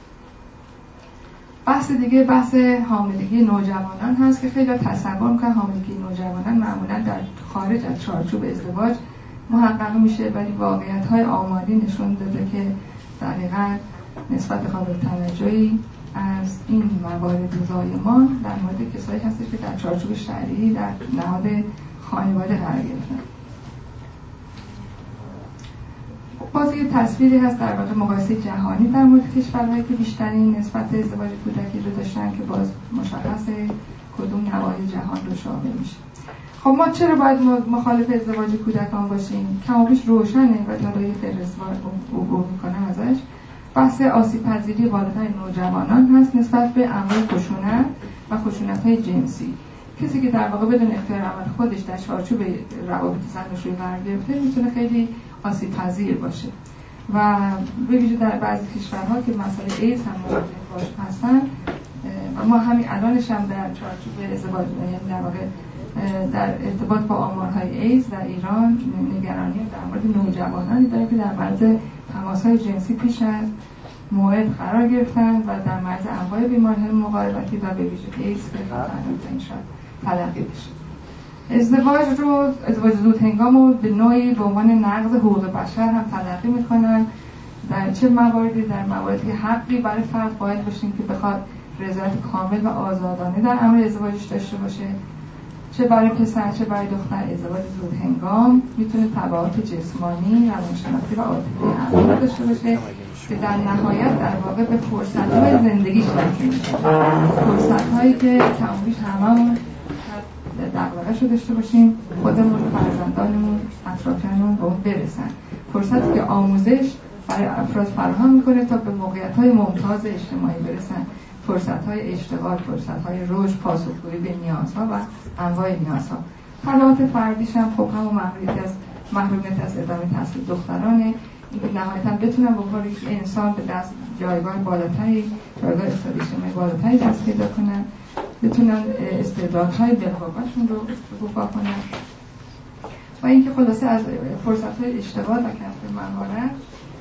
بحث دیگه بحث حاملگی نوجوانان هست که خیلی تصور میکنن حاملگی نوجوانان معمولا در خارج از چارچوب ازدواج محقق میشه، ولی واقعیت‌های آماری نشون داده که دقیقاً نسبت قابل توجهی از این موارد زایمان در مورد کسایی هستش که در چارچوب شرعی در نهاد خانواده قرار گرفتن. باز یه تصویری هست در واقع مقایسه جهانی در مورد کشورهایی که بیشترین نسبت به ازدواج کودکی رو داشتن که باز مشخصه کدوم نواحی جهان رو شامل میشه. خب ما چرا باید مخالف ازدواج کودکان باشیم؟ کمابیش روشنه و جلوی فهرستوار عبور میکنم ازش. بحث آسیب‌پذیری بالاتر نوجوانان هست نسبت به انواع خشونت و خشونت‌های جنسی. کسی که در واقع بدون اختیار عمل خودش در چارچوب روابط زناشویی قرار گرفته میتونه خیلی آسیب‌پذیر باشه و به ویژه در بعضی کشورها که مسئله ایدز هم مواجه باش هستن و ما همین الانش هم در چارچوب ازدواج یعنی در واقع در ارتباط با آمارهای ایدز در ایران نگرانی در مورد نوجوانانی داره که در معرض تماس‌های جنسی پیش از موعد قرار گرفتن و در معرض انواع بیماری‌های مقاربتی و به ویژه ایدز که خطرناک‌ترین شاید تلقی بشه. ازدواج زود هنگام رو به نوعی به عنوان نقض حقوق بشر هم تلقی میکنن. در چه مواردی؟ در مواردی که حقی برای فرد قائل باشیم که بخواد رضایت کامل و آزادانه در امر ازدواجش داشته باشه. چه برای پسر چه برای دختر ازدواج زود هنگام میتونه تبعات جسمانی، روانشناختی و عاطفی عمیق داشته باشه که در نهایت در واقع به فرصت‌های زندگیش وصل میشه. فرصت‌هایی که کمابیش هممون دغدغه‌شو داشته باشیم، خودمون، فرزندانمون، اطرافیانمون به اون برسن. فرصتی که آموزش برای افراد فراهم میکنه تا به موقعیت‌های ممتاز اجتماعی برسن. فرصت‌های اشتغال، فرصت‌های رشد، پاسخگویی به نیازها و انواع نیازها. تبعات فردیش هم خب همون محرومیت از ادامه تحصیل دخترانه، اینکه نهایتاً بتونن به عنوان یک انسان به دست جایگاه بالاتری، جایگاه اقتصادی اجتماعی بالاتری دست پیدا کنن، بتونن استعدادهای بالقوه‌شون رو شکوفا کنن و اینکه خلاصه از فرصت‌های اشتغال و کسب مهارت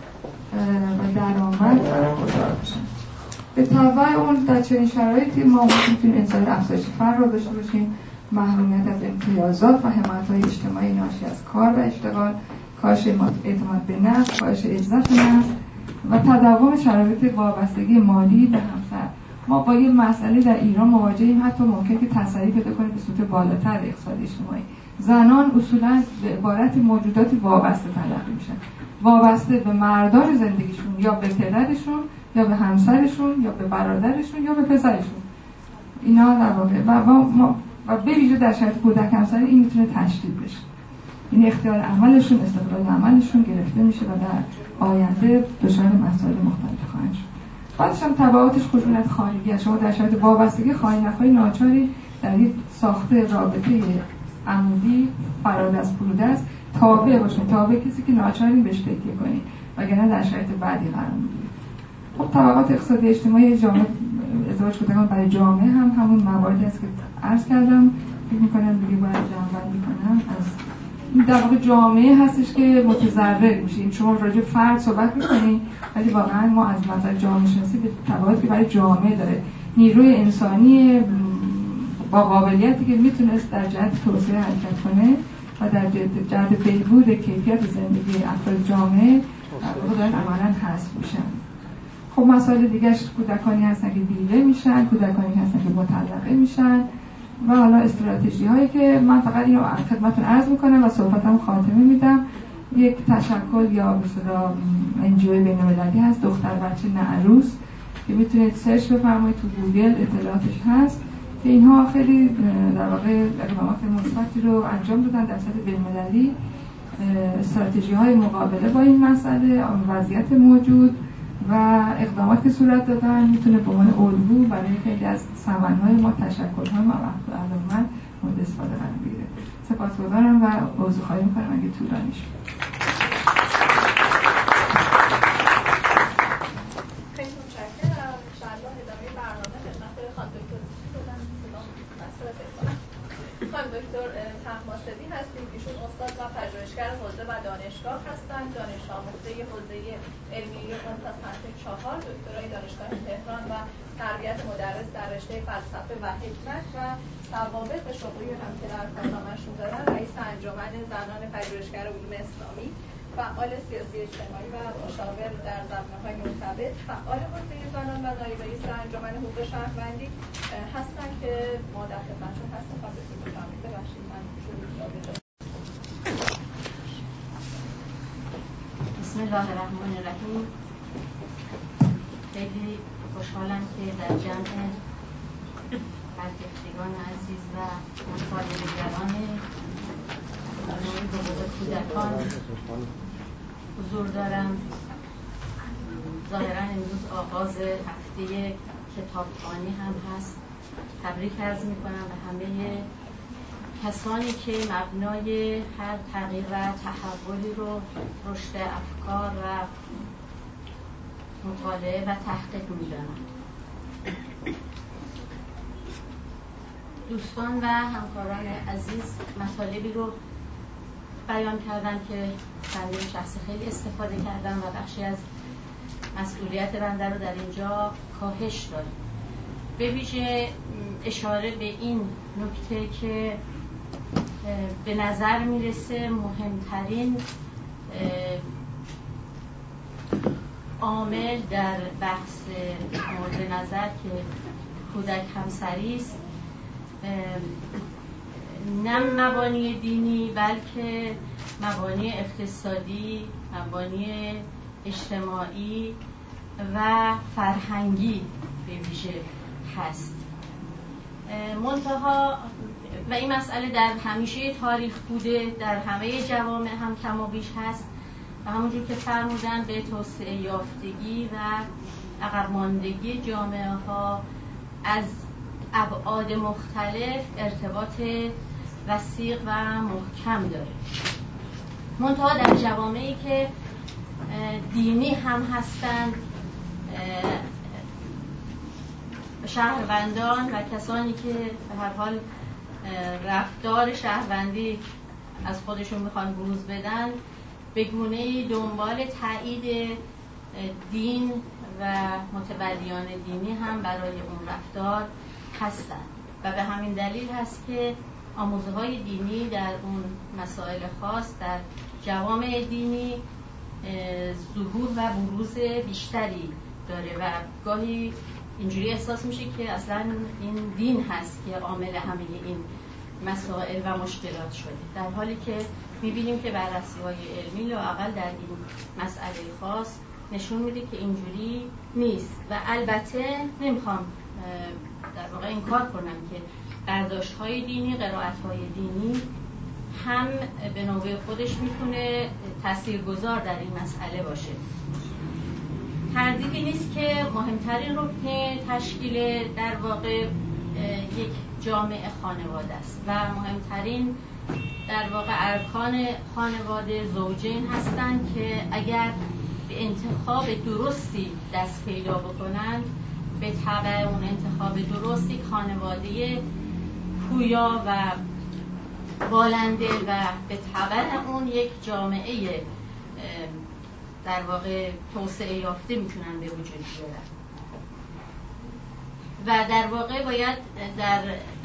و درآمد برخوردار بشن. به تبع اون در چنین شرایطی ما میتونیم انسان افزایش فقر رو داشته باشیم، محرومیت از امتیازات و حمایت‌های اجتماعی ناشی از کار و اشتغال، کاهش اعتماد به نفس، کاهش عزت نفس و تداوم شرایط وابستگی مالی به همسر. ما با یه مسئله در ایران مواجهیم حتی ممکنه که تسری پیدا کنه به سطح بالاتر اقتصادی اجتماعی. زنان اصولاً به عبارت موجوداتی وابسته تلقی میشن، وابسته به مردان زندگیشون، یا به پدرشون یا به همسرشون یا به برادرشون یا به پسرشون. اینا در واقع و به ویژه در شرایط کودک همسری این میتونه تشدید بشه. این اختیار عملشون، استقلال عملشون گرفته میشه و در آینده دچار مسائل مختلف خواهند شد. بعدش هم تبعاتش خشونت خانگی. شما در شرایط وابستگی خواهی ناچاری در یک ساخته رابطه عمودی فراد از فرود است تابع باشین، تابع کسی که ناچارین بهش تکیه کنین وگرنه در شرایط بعدی قرار میگیرید. خب طبقات اقتصادی اجتماعی جامعه ازدواج کودکان برای جامعه هم همون مواردی است که عرض کردم. فکر می‌کنم دیگه باید جمع‌بندی کنم. از این در واقع جامعه هستش که متضرر میشه. شما راجع فرد صحبت می‌کنید ولی واقعا ما از نظر جامعه شناسی به تبعاتی که برای جامعه داره، نیروی انسانی با قابلیتی که میتونست در جهت توسعه حرکت کنه و در جهت بهبود کیفیت زندگی افراد جامعه دارن عملاً حذف میشن. خب مسائل دیگه‌اش کودکانی هستن که بیوه میشن، کودکانی هستن که مطلقه میشن و حالا استراتژی هایی که من فقط اینو خدمتتون عرض میکنم و صحبتم خاتمه میدم. یک تشکل یا مثلا انجوی بین‌المللی هست، دختر بچه نه عروس، که میتونید سرچ بفرمایید تو گوگل، اطلاعاتش هست که اینها خیلی در واقع اقدامات مثبتی رو انجام دادن در سطح بین‌المللی، استراتژی های مقابله با این مسئله، وضعیت موجود و اقدامات که صورت دادن میتونه به عنوان الگو برای خیلی از سمن‌های ما، تشکل‌های ما و علاوه مورد استفاده قرار بگیره. سپاسگزارم و عذرخواهی می‌کنم اگه طولانی شد. خیلی متشکرم. انشاءالله ادامه برنامه خدمت خانم دکتر خانم دکتر طهماسبی هستیم. ایشون استاد و پژوهشگر حوزه و دانشگاه هستند، دانش آموزه حوزه علمیه ممتاز سنت 4، دکترای دانشگاه تهران و تربیت مدرس در رشته فلسفه و حکمت و سوابق شغلی هم که در کارنامه‌شون دارن. رئیس انجمن زنان پژوهشگر علوم اسلامی، فعال سیاسی اجتماعی و مشاور در زمینه‌های مرتبط، فعال حوزه زنان و نایب رئیس انجمن حقوق شهروندی هستند که ما در خدمتشون هستیم. بسم بسم الله الرحمن الرحیم. خیلی خوشحالم که در جمع برگشتگان عزیز و مطالعه‌گران برنامه حقوق کودکان حضور دارم. ظاهرا امروز آغاز هفته کتابخوانی هم هست. تبریک عرض می‌کنم به همه کسانی که مبنای هر تغییر و تحولی رو رشد افکار و مطالعه و تحقیق می‌دانند. دوستان و همکاران عزیز مطالبی رو بیان کردن که بنده شخصی خیلی استفاده کردم و بخشی از مسئولیت بنده رو در اینجا کاهش داریم. به ویژه اشاره به این نکته که به نظر میرسه مهمترین عامل در بحث مورد نظر که کودک همسری است نه مبانی دینی بلکه مبانی اقتصادی، مبانی اجتماعی و فرهنگی به ویژه هست. منتها و این مسئله در همیشه تاریخ بوده، در همه جوامع هم کم و بیش هست و همونجور که فرمودن به توسعه یافتگی و عقب ماندگی جامعه ها از ابعاد مختلف ارتباط وثیق و محکم داره. منتها در جوامعی که دینی هم هستند، شهروندان و کسانی که به هر حال رفتار شهروندی از خودشون میخوان بروز بدن به گونه‌ای دنبال تایید دین و متبلیان دینی هم برای اون رفتار هستند و به همین دلیل هست که آموزه‌های دینی در اون مسائل خاص در جوامع دینی ظهور و بروز بیشتری داره و گاهی اینجوری احساس میشه که اصلا این دین هست که عامل همه این مسائل و مشکلات شده، در حالی که میبینیم که بررسی‌های علمی لااقل در این مسئله خاص نشون میده که اینجوری نیست. و البته نمیخوام در واقع انکار کنم که برداشت‌های دینی، قرائت‌های دینی هم به نوبه خودش میتونه تاثیرگذار در این مسئله باشه. تردیدی نیست که مهمترین رکن تشکیل در واقع یک جامعه خانواده است و مهمترین در واقع ارکان خانواده زوجین هستند که اگر به انتخاب درستی دست پیدا بکنند به تبع اون انتخاب درست یک خانواده پویا و بالنده و به تبع اون یک جامعه در واقع توسعه یافته میتونن به وجود بیارن. و در واقع باید در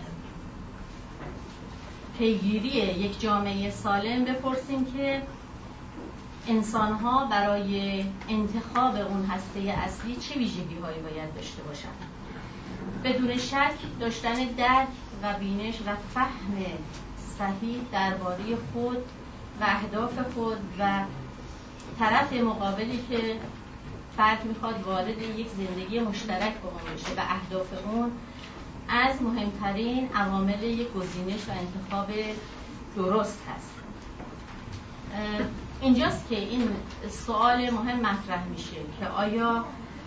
پیگیری یک جامعه سالم بپرسیم که انسان‌ها برای انتخاب اون هسته اصلی چه ویژگی‌هایی باید داشته باشند. بدون شک داشتن درک و بینش و فهم صحیح درباره خود و اهداف خود و طرف مقابلی که فرد میخواد وارد یک زندگی مشترک با اون بشه و اهداف اون از مهمترین عوامل یک گزینش و انتخاب درست هست. اینجاست که این سوال مهم مطرح میشه که آیا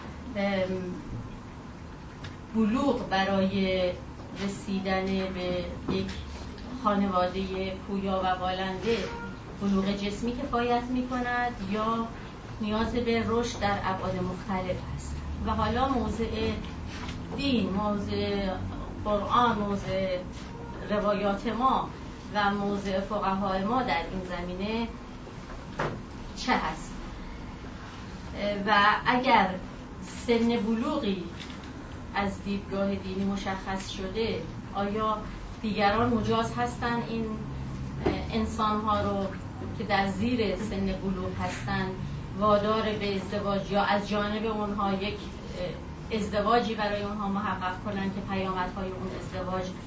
بلوغ برای رسیدن به یک خانواده پویا و بالنده بلوغ جسمی کفایت میکند یا نیاز به رشد در ابعاد مختلف است؟ و حالا موضع دین، موضع قرآن، موضع روایات ما و موضع فقهای ما در این زمینه چه هست؟ و اگر سن بلوغی از دیدگاه دینی مشخص شده، آیا دیگران مجاز هستند این انسان‌ها رو که در زیر سن بلوغ هستند وادار به ازدواج یا از جانب اونها یک ازدواجی برای اونها محقق کنند که پیامدهای اون ازدواج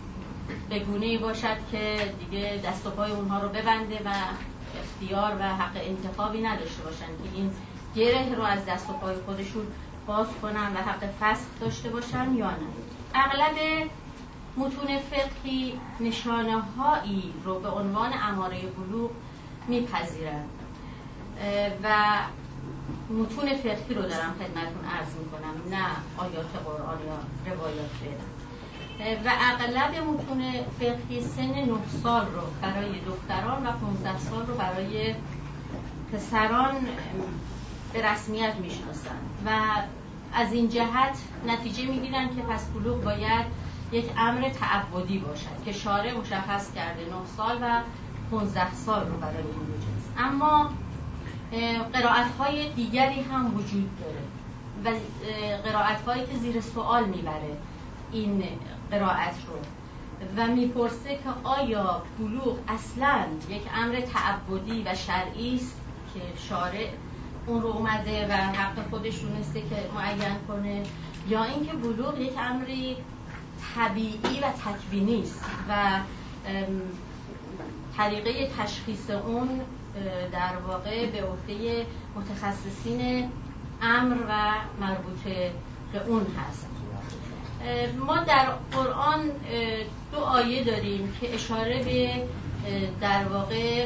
به گونه‌ای باشد که دیگه دست و پای اونها رو ببنده و اختیار و حق انتخابی نداشته باشن که این گره رو از دست و پای خودشون باز کنن و حق فسخ داشته باشن یا نه. اغلب متون فقهی نشانه‌هایی رو به عنوان اماره بلوغ میپذیرند و متون فقهی رو دارم خدمتتون عرض میکنم، نه آیات قرآن یا روایات فقه. و اغلب متون فقهی سن 9 سال رو برای دختران و 15 سال رو برای پسران به رسمیت میشناسن و از این جهت نتیجه میگیرن که پس بلوغ باید یک امر تعبدی باشد که شارع مشخص کرده 9 سال و 15 سال رو برای این جنس. اما قرائت‌های دیگری هم وجود داره و قرائت‌هایی که زیر سوال میبره این قرائت رو و میپرسه که آیا بلوغ اصلاً یک امر تعبدی و شرعی است که شارع اون رو اومده و حق خودش دونسته که معین کنه، یا اینکه بلوغ یک امری طبیعی و تکوینی است و طریقه تشخیص اون در واقع به عهده متخصصین امر و مربوطه به اون هست. ما در قرآن 2 آیه داریم که اشاره به در واقع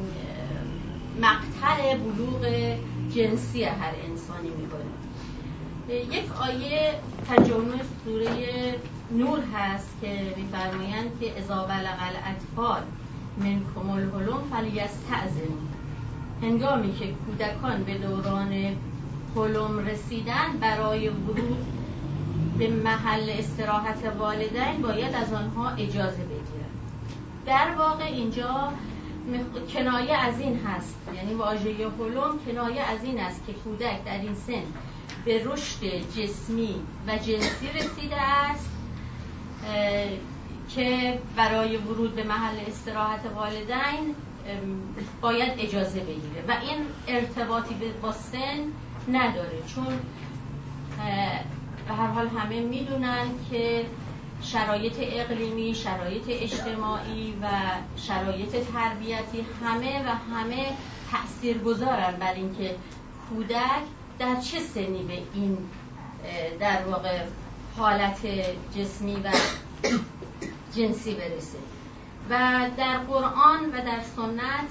مقطع بلوغ جنسی هر انسانی می‌کنه. یک آیه 59 سوره نور هست که می‌فرمایند که اذا بلغ الاطفال منکم الحلم فلیستأذنوا، هنگامی که کودکان به دوران حلم رسیدن برای ورود به محل استراحت والدین باید از آنها اجازه بگیرند. در واقع اینجا کنایه از این هست، یعنی واژه حلم کنایه از این است که کودک در این سن به رشد جسمی و جنسی رسیده است که برای ورود به محل استراحت والدین باید اجازه بگیره و این ارتباطی با سن نداره، چون به هر حال همه میدونن که شرایط اقلیمی، شرایط اجتماعی و شرایط تربیتی همه تأثیرگذارن بر اینکه کودک در چه سنی به این در واقع حالت جسمی و جنسی برسه. و در قرآن و در سنت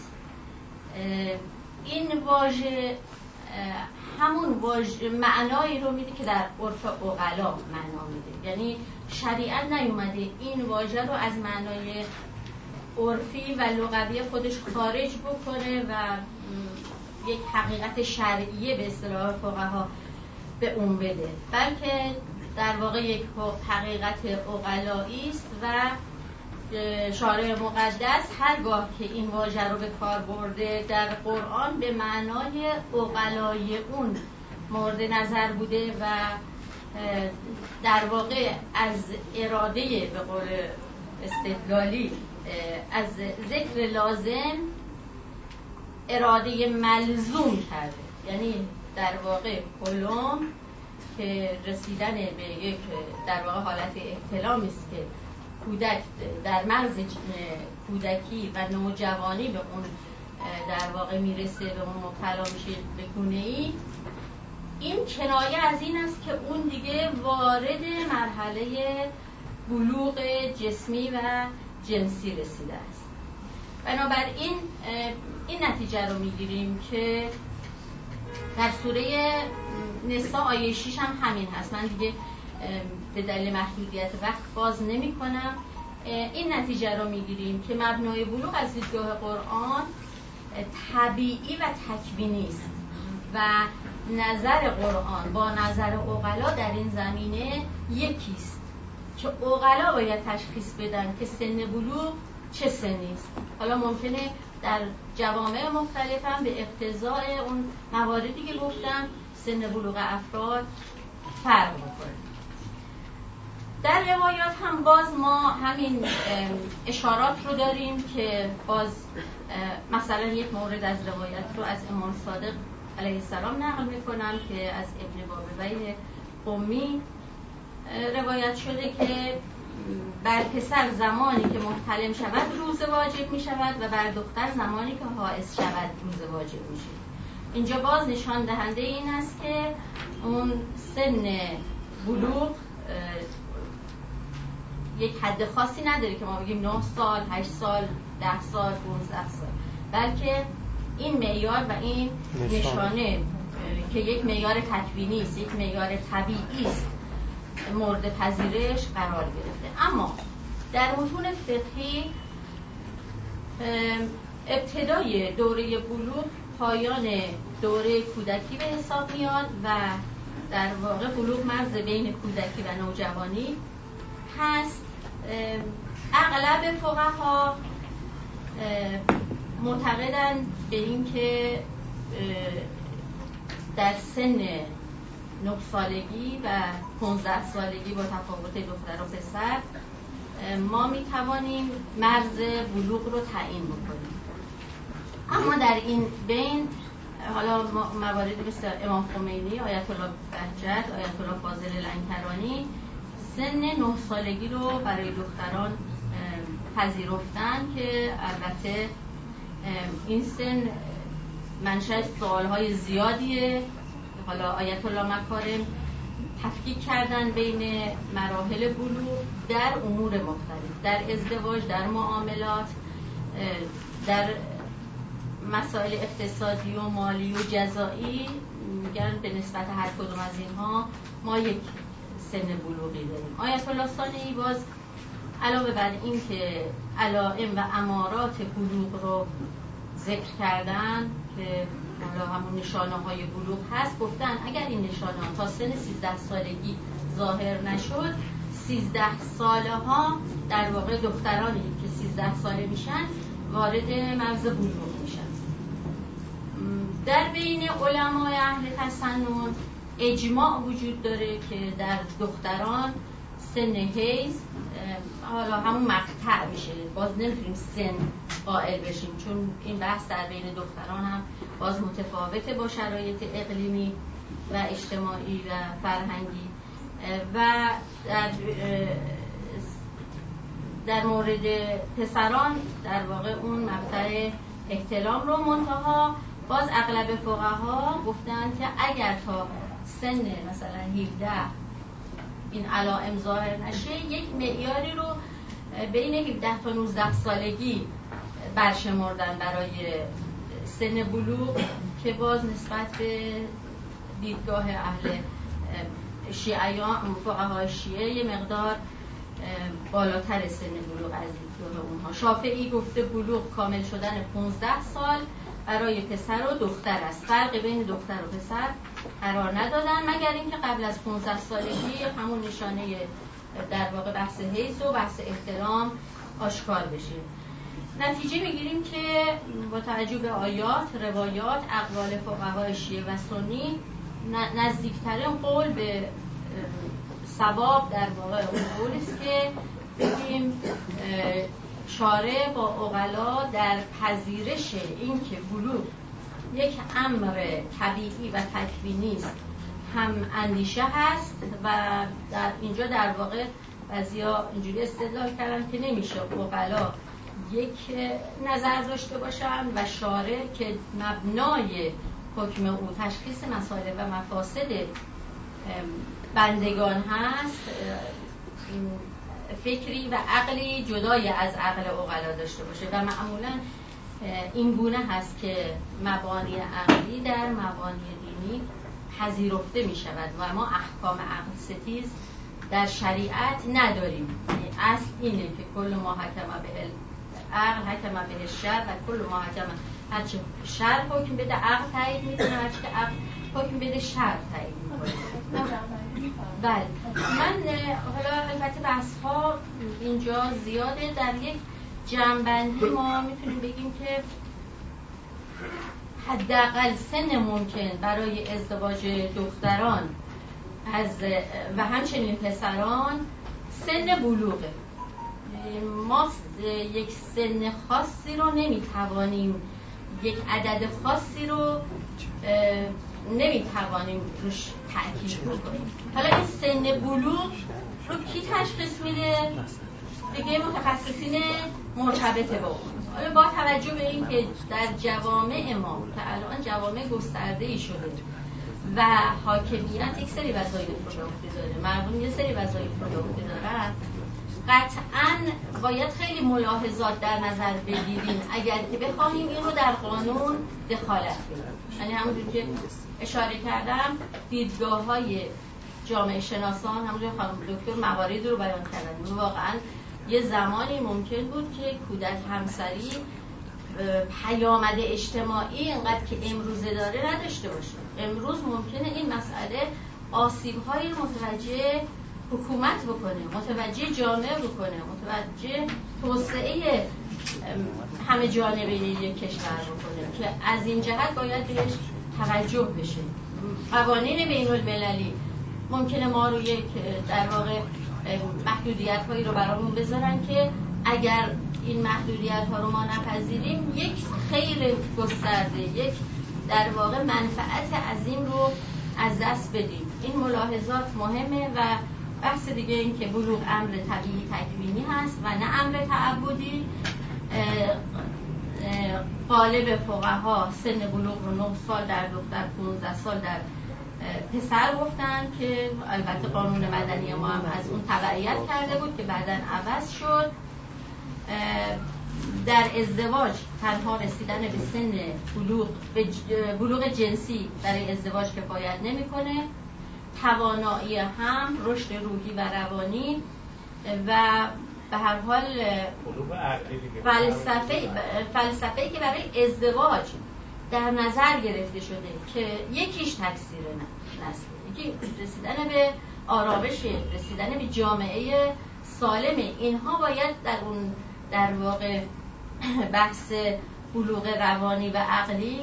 این واژه همون واژه معنایی رو میده که در عرف عقلا معنا میده، یعنی شریعت نیومده این واژه رو از معنای عرفی و لغوی خودش خارج بکنه و یک حقیقت شرعیه به اصطلاح فقها به اون بده، بلکه در واقع یک حقیقت عقلایی است و شارع مقدس هرگاه که این واژه رو به کار برده در قرآن به معنای عقلای اون مورد نظر بوده و در واقع از اراده به قول استدلالی از ذکر لازم اراده ملزوم کرده، یعنی در واقع حلم که رسیدن به یک در واقع حالت احتلامی است که کودک در مرز کودکی و نوجوانی به اون در واقع میرسه، به اون مبتلا میشه به گونه‌ای، این کنایه از این است که اون دیگه وارد مرحله بلوغ جسمی و جنسی رسیده است. بنابراین این نتیجه رو میگیریم که در سوره نساء آیه 6 هم همین هست. من دیگه به دلیل محدودیت وقت باز نمی کنم. این نتیجه رو میگیریم که مبنای بلوغ از دیدگاه قرآن طبیعی و تکوینی است و نظر قرآن با نظر عقلا در این زمینه یکیست که عقلا باید تشخیص بدن که سن بلوغ چه سنی است. حالا ممکنه در جوامع مختلف هم به اقتضای اون مواردی که گفتم سن بلوغ افراد فرق بکنه. در روایات هم باز ما همین اشارات رو داریم که باز مثلا یک مورد از روایت رو از امام صادق علیه السلام نقل میکنم که از ابن بابویه قمی روایت شده که بر پسر زمانی که محتلم شود روز واجب می شود و بر دختر زمانی که حائض شود روز واجب می شود. اینجا باز نشان دهنده این است که اون سن بلوغ یک حد خاصی نداره که ما بگیم 9 سال، 8 سال، 10 سال، 15 سال، بلکه این معیار و این نشانه که یک معیار تکوینی است، یک معیار طبیعی است، مورد پذیرش قرار گرفته. اما در متون فقهی ابتدای دوره بلوغ پایان دوره کودکی به حساب میاد و در واقع بلوغ مرز بین کودکی و نوجوانی هست. اغلب فقها معتقدند به این که در سن 9 سالگی و 15 سالگی با تفاوت دختر و پسر ما می توانیم مرز بلوغ رو تعیین بکنیم. اما در این بین حالا مواردی مثل امام خمینی، آیت الله بهجت، آیت الله فاضل لنکرانی سن 9 سالگی رو برای دختران پذیرفتن که البته این سن منشأ سوالهای زیادیه. حالا آیت الله مکارم تفکیک کردن بین مراحل بلوغ در امور مختلف، در ازدواج، در معاملات، در مسائل اقتصادی و مالی و جزایی. میگن به نسبت هر کدوم از اینها ما یک سن بلوغی داریم. آیت الله ثانی باز علاوه بر این که علائم و امارات بلوغ رو ذکر کردن که حالا همون نشانه های بلوغ هست، گفتن اگر این نشانه ها تا سن 13 سالگی ظاهر نشد، 13 ساله ها در واقع دخترانی که 13 ساله میشن وارد مرز بلوغ میشن. در بین علمای اهل تسنن اجماع وجود داره که در دختران سن حیض حالا همون مقطع میشه، باز نمیتونیم سن قائل بشیم چون این بحث در بین دختران هم باز متفاوته با شرایط اقلیمی و اجتماعی و فرهنگی. و در مورد پسران در واقع اون مقطع احتلام رو منتها باز اغلب فقها گفتن که اگر تا سن مثلا 17 این علائم ظاهر نشه، یک معیاری رو بین 17 تا 19 سالگی برشمردن برای سن بلوغ که باز نسبت به دیدگاه اهل شیعیان، فقهای شیعه یه مقدار بالاتر سن بلوغ از دیدگاه اونها. شافعی گفته بلوغ کامل شدن 15 سال برای پسر و دختر است، فرق بین دختر و پسر قرار ندادن مگر اینکه قبل از 15 سالگی همون نشانه در واقع بحث حیض و بحث احتلام آشکار بشه. نتیجه میگیریم که با توجه به آیات، روایات، اقوال فقهای شیعه و سنی نزدیکترین قول به صواب در واقع اون قول است که بگیم شارع با عقلا در پذیرش این که بلوغ یک امر طبیعی و تکوینی است هم اندیشه هست و در اینجا در واقع بعضیا اینجوری استدلال کردن که نمیشه عقلا یک نظر داشته باشن و شارع که مبنای حکم او تشخیص مصالح و مفاسد بندگان هست، فکری و عقلی جدای از عقل عقلا داشته باشه و معمولا این گونه هست که مبانی عقلی در مبانی دینی پذیرفته می شود و ما احکام عقل ستیز در شریعت نداریم. اصل اینه که کل ما حکم به عقل حکم به شر و کل ما حکم هرچه شر حکم بده عقل تایید میکنه، هرچه عقل حکم بده شر تایید میکنه. بله، من حالا البته بحث ها اینجا زیاده. در یک جمع‌بندی ما میتونیم بگیم که حداقل سن ممکن برای ازدواج دختران و همچنین پسران سن بلوغه. ما یک سن خاصی رو نمیتوانیم، یک عدد خاصی رو نمیتوانیم روش تأکید بکنیم. حالا این سن بلوغ رو کی تشخیص میده؟ دیگه متخصصین مرتبط با اون. حالا با توجه به این که در جوامع ما که الان جوامع گسترده‌ای شده و حاکمیت یک سری وظایف رو به عهده داره، مردم یه سری وظایف رو به عهده دارن، قطعاً باید خیلی ملاحظات در نظر بگیریم اگر که بخواهیم این رو در قانون دخالت بدیم. یعنی همونجور که اشاره کردم دیدگاه‌های جامعه شناسان، همونجور خانم دکتر مواردی رو بیان کردن. واقعاً یه زمانی ممکن بود که کودک همسری پیامد اجتماعی اینقدر که امروزه داره نداشته باشه. امروز ممکنه این مسئله آسیب‌های متوجه حکومت بکنه، متوجه جامعه بکنه، متوجه توسعه همه جانبه یک کشور بکنه که از این جهت باید بهش توجه بشه. قوانین بین المللی ممکنه ما رو یک در واقع محدودیت هایی رو برامون بذارن که اگر این محدودیت ها رو ما نپذیریم یک خیر گسترده، یک در واقع منفعت عظیم رو از دست بدیم. این ملاحظات مهمه. و بحث دیگه این که بلوغ امر طبیعی تکوینی هست و نه امر تعبدی. غالب فقها سن بلوغ رو 9 سال در دختر، 15 سال در پسر گفتن که البته قانون مدنی ما هم از اون تبعیت کرده بود که بعداً عوض شد. در ازدواج تنها رسیدن به سن بلوغ جنسی برای ازدواج کفایت نمی‌کنه. توانایی هم رشد روحی و روانی و به هر حال فلسفه‌ای که برای ازدواج در نظر گرفته شده که یکیش تکثیر نسل، یکی رسیدن به آرامش، رسیدن به جامعه سالم، اینها باید در اون در واقع بحث بلوغ روانی و عقلی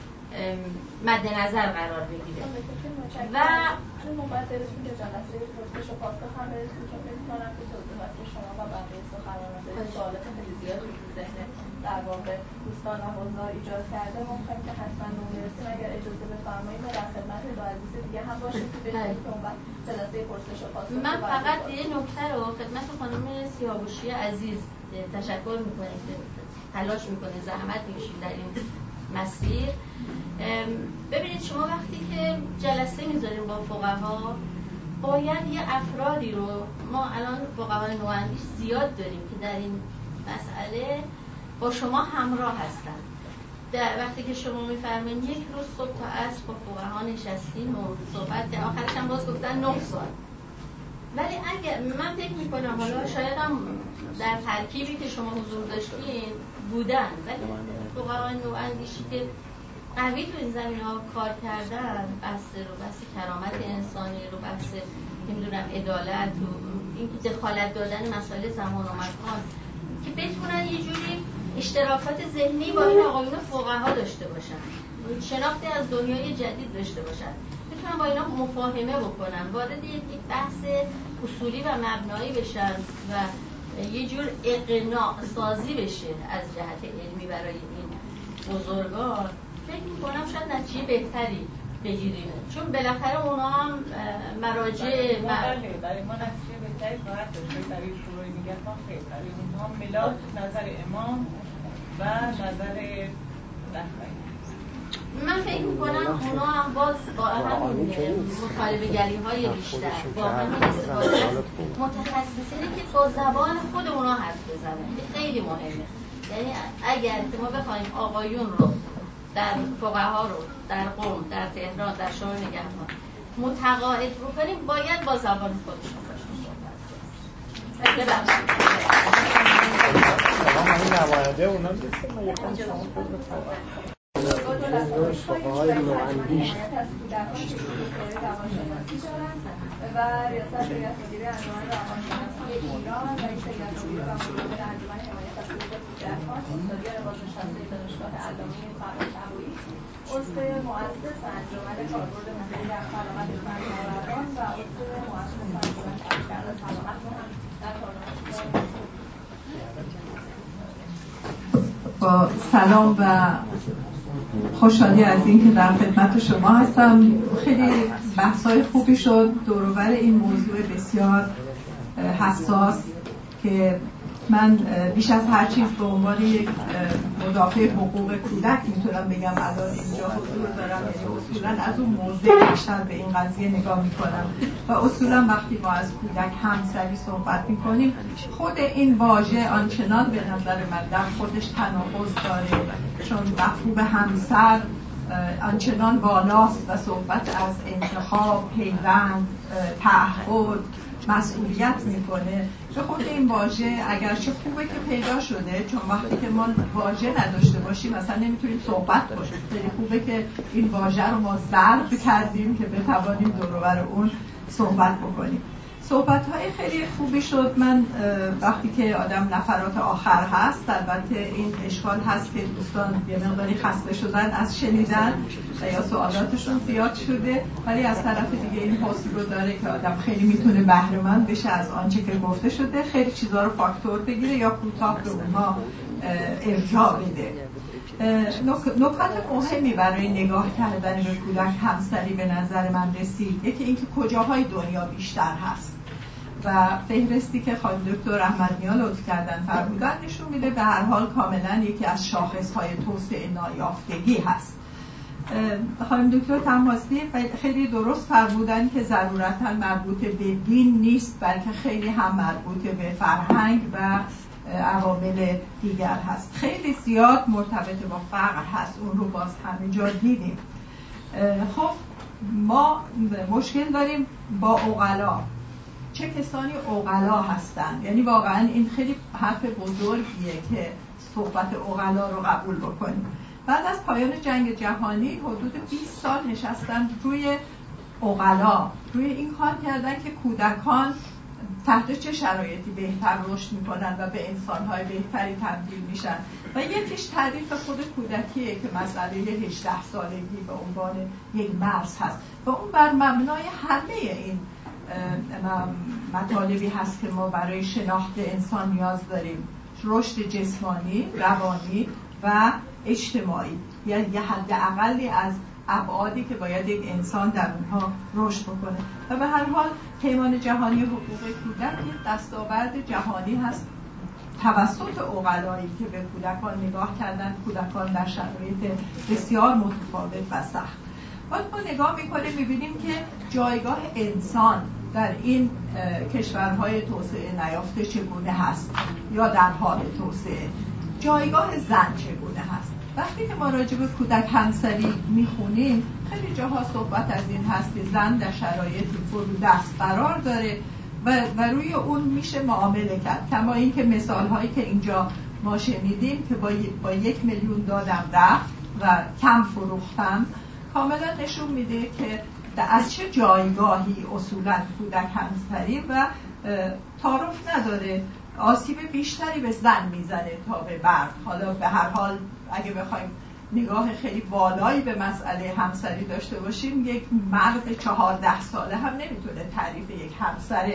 مد نظر قرار بگیره. و مبادرتون که جلسه پرسش و پاسخ هم برسیم که فکر کنم که توضیحات شما و بقیه سخنرانان سوالات خیلی زیادی تو ذهن در واقع دوستان و حضار ایجاد کرده. ما می‌خوایم که حتما به اون برسیم. اگر اجازه بفرمایید ما در خدمت دو عزیز دیگه هم باشیم که بتونیم که اون وقت جلسه پرسش و پاسخ. من فقط یه نکته رو خدمت خانم سیاوشی عزیز تشکر می‌کنم که تلاش می‌کنه، زحمت می‌کشید در این مسیر. ببینید شما وقتی که جلسه میذاریم با فقها باید یه افرادی رو، ما الان فقهای نواندیش زیاد داریم که در این مسئله با شما همراه هستن. وقتی که شما میفرمایید یک روز صبح تا عصر با فقها نشستیم و صحبت که آخرش هم باز گفتن 9 سال. ولی اگر من فکر میکنم حالا شاید هم در ترکیبی که شما حضور داشتین بودن، ولی فقهای نواندیشی که قوی تو این زمینه ها کار کردن، بحث کرامت انسانی رو، بحث نمیدونم عدالت و اینکه دخالت دادن مسائل زمان و مکان، که بتونن یه جوری اشتراکات ذهنی با این آقایون فقها داشته باشن، شناختی از دنیای جدید داشته باشن، بتونن با اینا مفاهمه بکنن، وارد یک بحث اصولی و مبنایی بشن و یه جور اقناع سازی بشه از جهت علمی برای این بزرگان. فکر می‌کنم شاید نتیجه بهتری بگیریم، چون بالاخره اونا هم مراجع برای ما نتیجه بهتری خواهد داشت. برای شورای نگهبان خیلی برای اونها ملاک نظر امام و نظر رهبری. من فکر می‌کنم اونا هم باز با همین مطالبه‌گری‌های بیشتر، با همین استفاده از متخصصینی که با زبان خود اونا حرف بزنن خیلی مهمه. یعنی اگر که ما بخوایم آقایون رو در فقها رو در قم، در تهران، در شورای نگهبان متقاعد بکنیم، باید با زبان خودشون باشیم صحبت کنیم. فقهای نواندیش و ریاست هیئت مدیره انجمن روانشناسی ایران و رئیس هیئت مدیره و مدیر انجمن حمایت از حقوق کودکان، استادیار بازنشسته دانشگاه علامه فرهاد طباطبایی، عضو مؤسس انجمن کاربرد ملی در سلامت زن و روان و عضو مؤسس انجمن کاربرد سلامت رو هم در پارلمان. با سلام و خوشحالی از این که در خدمت شما هستم. خیلی بحث‌های خوبی شد دور و بر این موضوع بسیار حساس که من بیش از هر چیز به عنوان یک مدافع حقوق کودک میتونم بگم الان اینجا حضور دارم، یعنی اصولا از اون موضوع بیشتر به این قضیه نگاه میکنم و اصولا وقتی ما از کودک همسری صحبت میکنیم خود این واژه آنچنان به نظر من در خودش تناقض داره، چون مفهوم همسر آنچنان بالاست و صحبت از انتخاب، پیوند، تعهد، مسئولیت میکنه که خود این واژه اگرچه خوبه که پیدا شده، چون وقتی که ما واژه نداشته باشیم مثلا نمیتونیم صحبت کنیم، خیلی خوبه که این واژه رو ما ضرب کردیم که بتوانیم دور و بر اون صحبت بکنیم. صحبت‌های خیلی خوبی شد. من وقتی که آدم نفرات آخر هست، البته این اشکال هست که دوستان یه مقداری خسته شدن از شنیدن و یا سوالاتشون زیاد شده، ولی از طرف دیگه این حس رو داره که آدم خیلی میتونه بهره‌مند بشه از آنچه که گفته شده، خیلی چیزا رو فاکتور بگیره یا کوتاه به اونها ارجاع بده. نکات مهمی برای نگاه کردن به کودک همسری به نظر من رسید. یکی اینکه کجاهای دنیا بیشتر هست و فهرستی که خانم دکتر احمدنیا لطف کردن فرمودن نشون میده به هر حال کاملا یکی از شاخصهای توسعه نایافتگی هست. خانم دکتر طماسبی خیلی درست فرمودن که ضرورتاً مربوط به دین نیست، بلکه خیلی هم مربوط به فرهنگ و عوامل دیگر هست. خیلی زیاد مرتبط با فقر هست، اون رو باز همه جا دیدیم. خب ما مشکل داریم با عقلا. چه کسانی عقلا هستن؟ یعنی واقعا این خیلی حرف بزرگیه که صحبت عقلا رو قبول بکنیم. بعد از پایان جنگ جهانی حدود 20 سال نشستن روی عقلا، روی این کار کردن که کودکان تحت چه شرایطی بهتر رشد میکنن و به انسانهای بهتری تبدیل میشن و یکیش تعریف خود کودکیه که مسئله 18 سالگی به عنوان یک مرز هست و اون بر مبنای همه این مطالبی هست که ما برای شناخت انسان نیاز داریم: رشد جسمانی، روانی و اجتماعی، یعنی یه حد اقلی از ابعادی که باید یک انسان در اونها رشد بکنه. و به هر حال پیمان جهانی حقوق کودک یک دستاورد جهانی هست توسط عقلایی که به کودکان نگاه کردن، کودکان در شرایط بسیار متفاوت و سخت. باید ما نگاه میکنیم میبینیم که جایگاه انسان در این کشورهای توسعه نیافته چگونه هست یا در حال توسعه، جایگاه زن چگونه هست. وقتی که ما راجع به کودک همسری میخونیم خیلی جاها صحبت از این هست که زن در شرایطی فرودست قرار داره و روی اون میشه معامله کرد، کما این که مثال هایی که اینجا ما شنیدیم که با 1 میلیون دادم رفت و کم فروختم کاملا نشون میده که از چه جایگاهی اصولا کودک همسری و تعارف نداره، آسیب بیشتری به زن میزنه تا به مرد. حالا به هر حال اگه بخوایم نگاه خیلی بالایی به مسئله همسری داشته باشیم، یک مرد 14 ساله هم نمیتونه تعریف یک همسر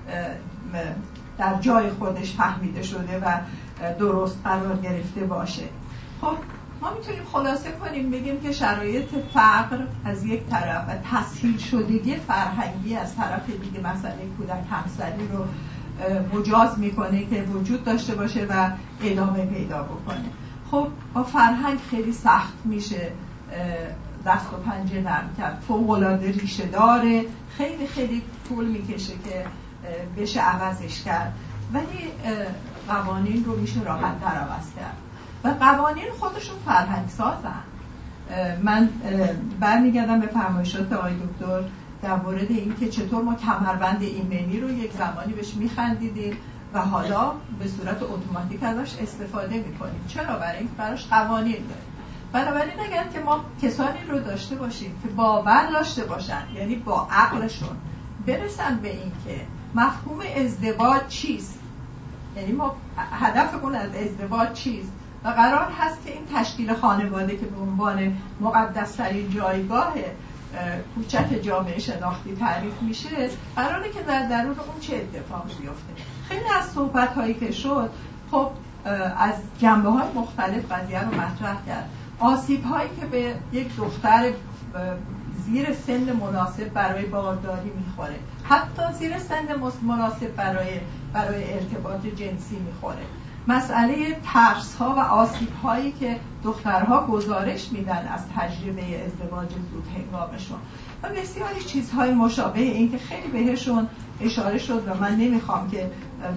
در جای خودش فهمیده شده و درست قرار گرفته باشه. خب ما میتونیم خلاصه کنیم بگیم که شرایط فقر از یک طرف و تسهیل شدگی فرهنگی از طرف دیگه مسئله کودک همسری رو مجاز میکنه که وجود داشته باشه و ادامه پیدا بکنه. خب با فرهنگ خیلی سخت میشه دست و پنجه نرم کرد، فوق‌العاده ریشه داره، خیلی خیلی طول میکشه که بشه عوضش کرد، ولی قوانین رو میشه راحت تر عوض کرد و قوانین خودشون فرهنگ سازن. من برمیگردم به فرمایشات آقای دکتر در مورد این که چطور ما کمربند ایمنی رو یک زمانی بهش میخندیدیم و حالا به صورت اتوماتیک ازش استفاده میکنیم. چرا؟ برای اینکه براش قوانین داریم. بنابراین اگر که ما کسانی رو داشته باشیم که باور داشته باشن، یعنی با عقلشون برسن به این که مفهوم ازدواج چیست، یعنی ما هدفمون از ازدواج چیست و قرار هست که این تشکیل خانواده که به عنوان مقدس‌ترین جایگاه کوچک جامعه شناختی تعریف میشه، قراره که در درون اون چه اتفاقی بیفته. خیلی از صحبت‌هایی که شد خب از جنبه‌های مختلف قضیه رو مطرح کرد. آسیب‌هایی که به یک دختر زیر سن مناسب برای بارداری میخوره، حتی زیر سن مناسب برای ارتباط جنسی میخوره. مسئله ترس ها و آسیب هایی که دخترها گزارش میدن از تجربه ازدواج زود هنگامشون و بسیاری چیزهای مشابه این که خیلی بهشون اشاره شد و من نمیخوام که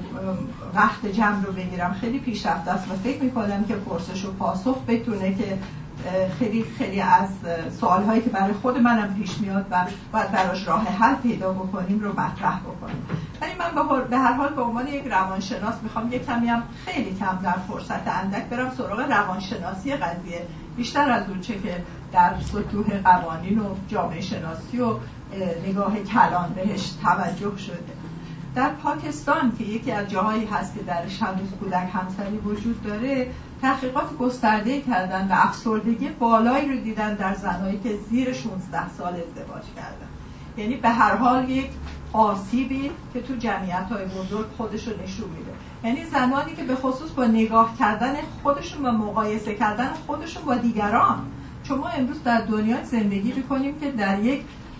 وقت جمع رو بگیرم، خیلی پیشرفته است و فکر میکنم که پرسش و پاسخ بتونه که خیلی از سوالهایی که برای خود منم پیش میاد و باید براش راه حل پیدا بکنیم رو مطرح بکنیم. ولی من به هر حال به عنوان یک روانشناس میخوام یک کمی هم خیلی کم در فرصت اندک برم سراغ روانشناسی قضیه، بیشتر از اون چه که در سطوح قوانین و جامعه شناسی و نگاه کلان بهش توجه شده. در پاکستان که یکی از جاهایی هست که درش هنوز کودک همسری وجود داره، تحقیقات گسترده‌ای کردن و افسردگی بالایی رو دیدن در زنایی که زیر 16 سال ازدواج کردن. یعنی به هر حال یک آسیبی که تو جمعیت‌های بزرگ خودش رو نشون میده. یعنی زنانی که به خصوص با نگاه کردن خودشون و مقایسه کردن خودشون با دیگران، چون ما امروز در دنیای زندگی می‌کنیم که در یک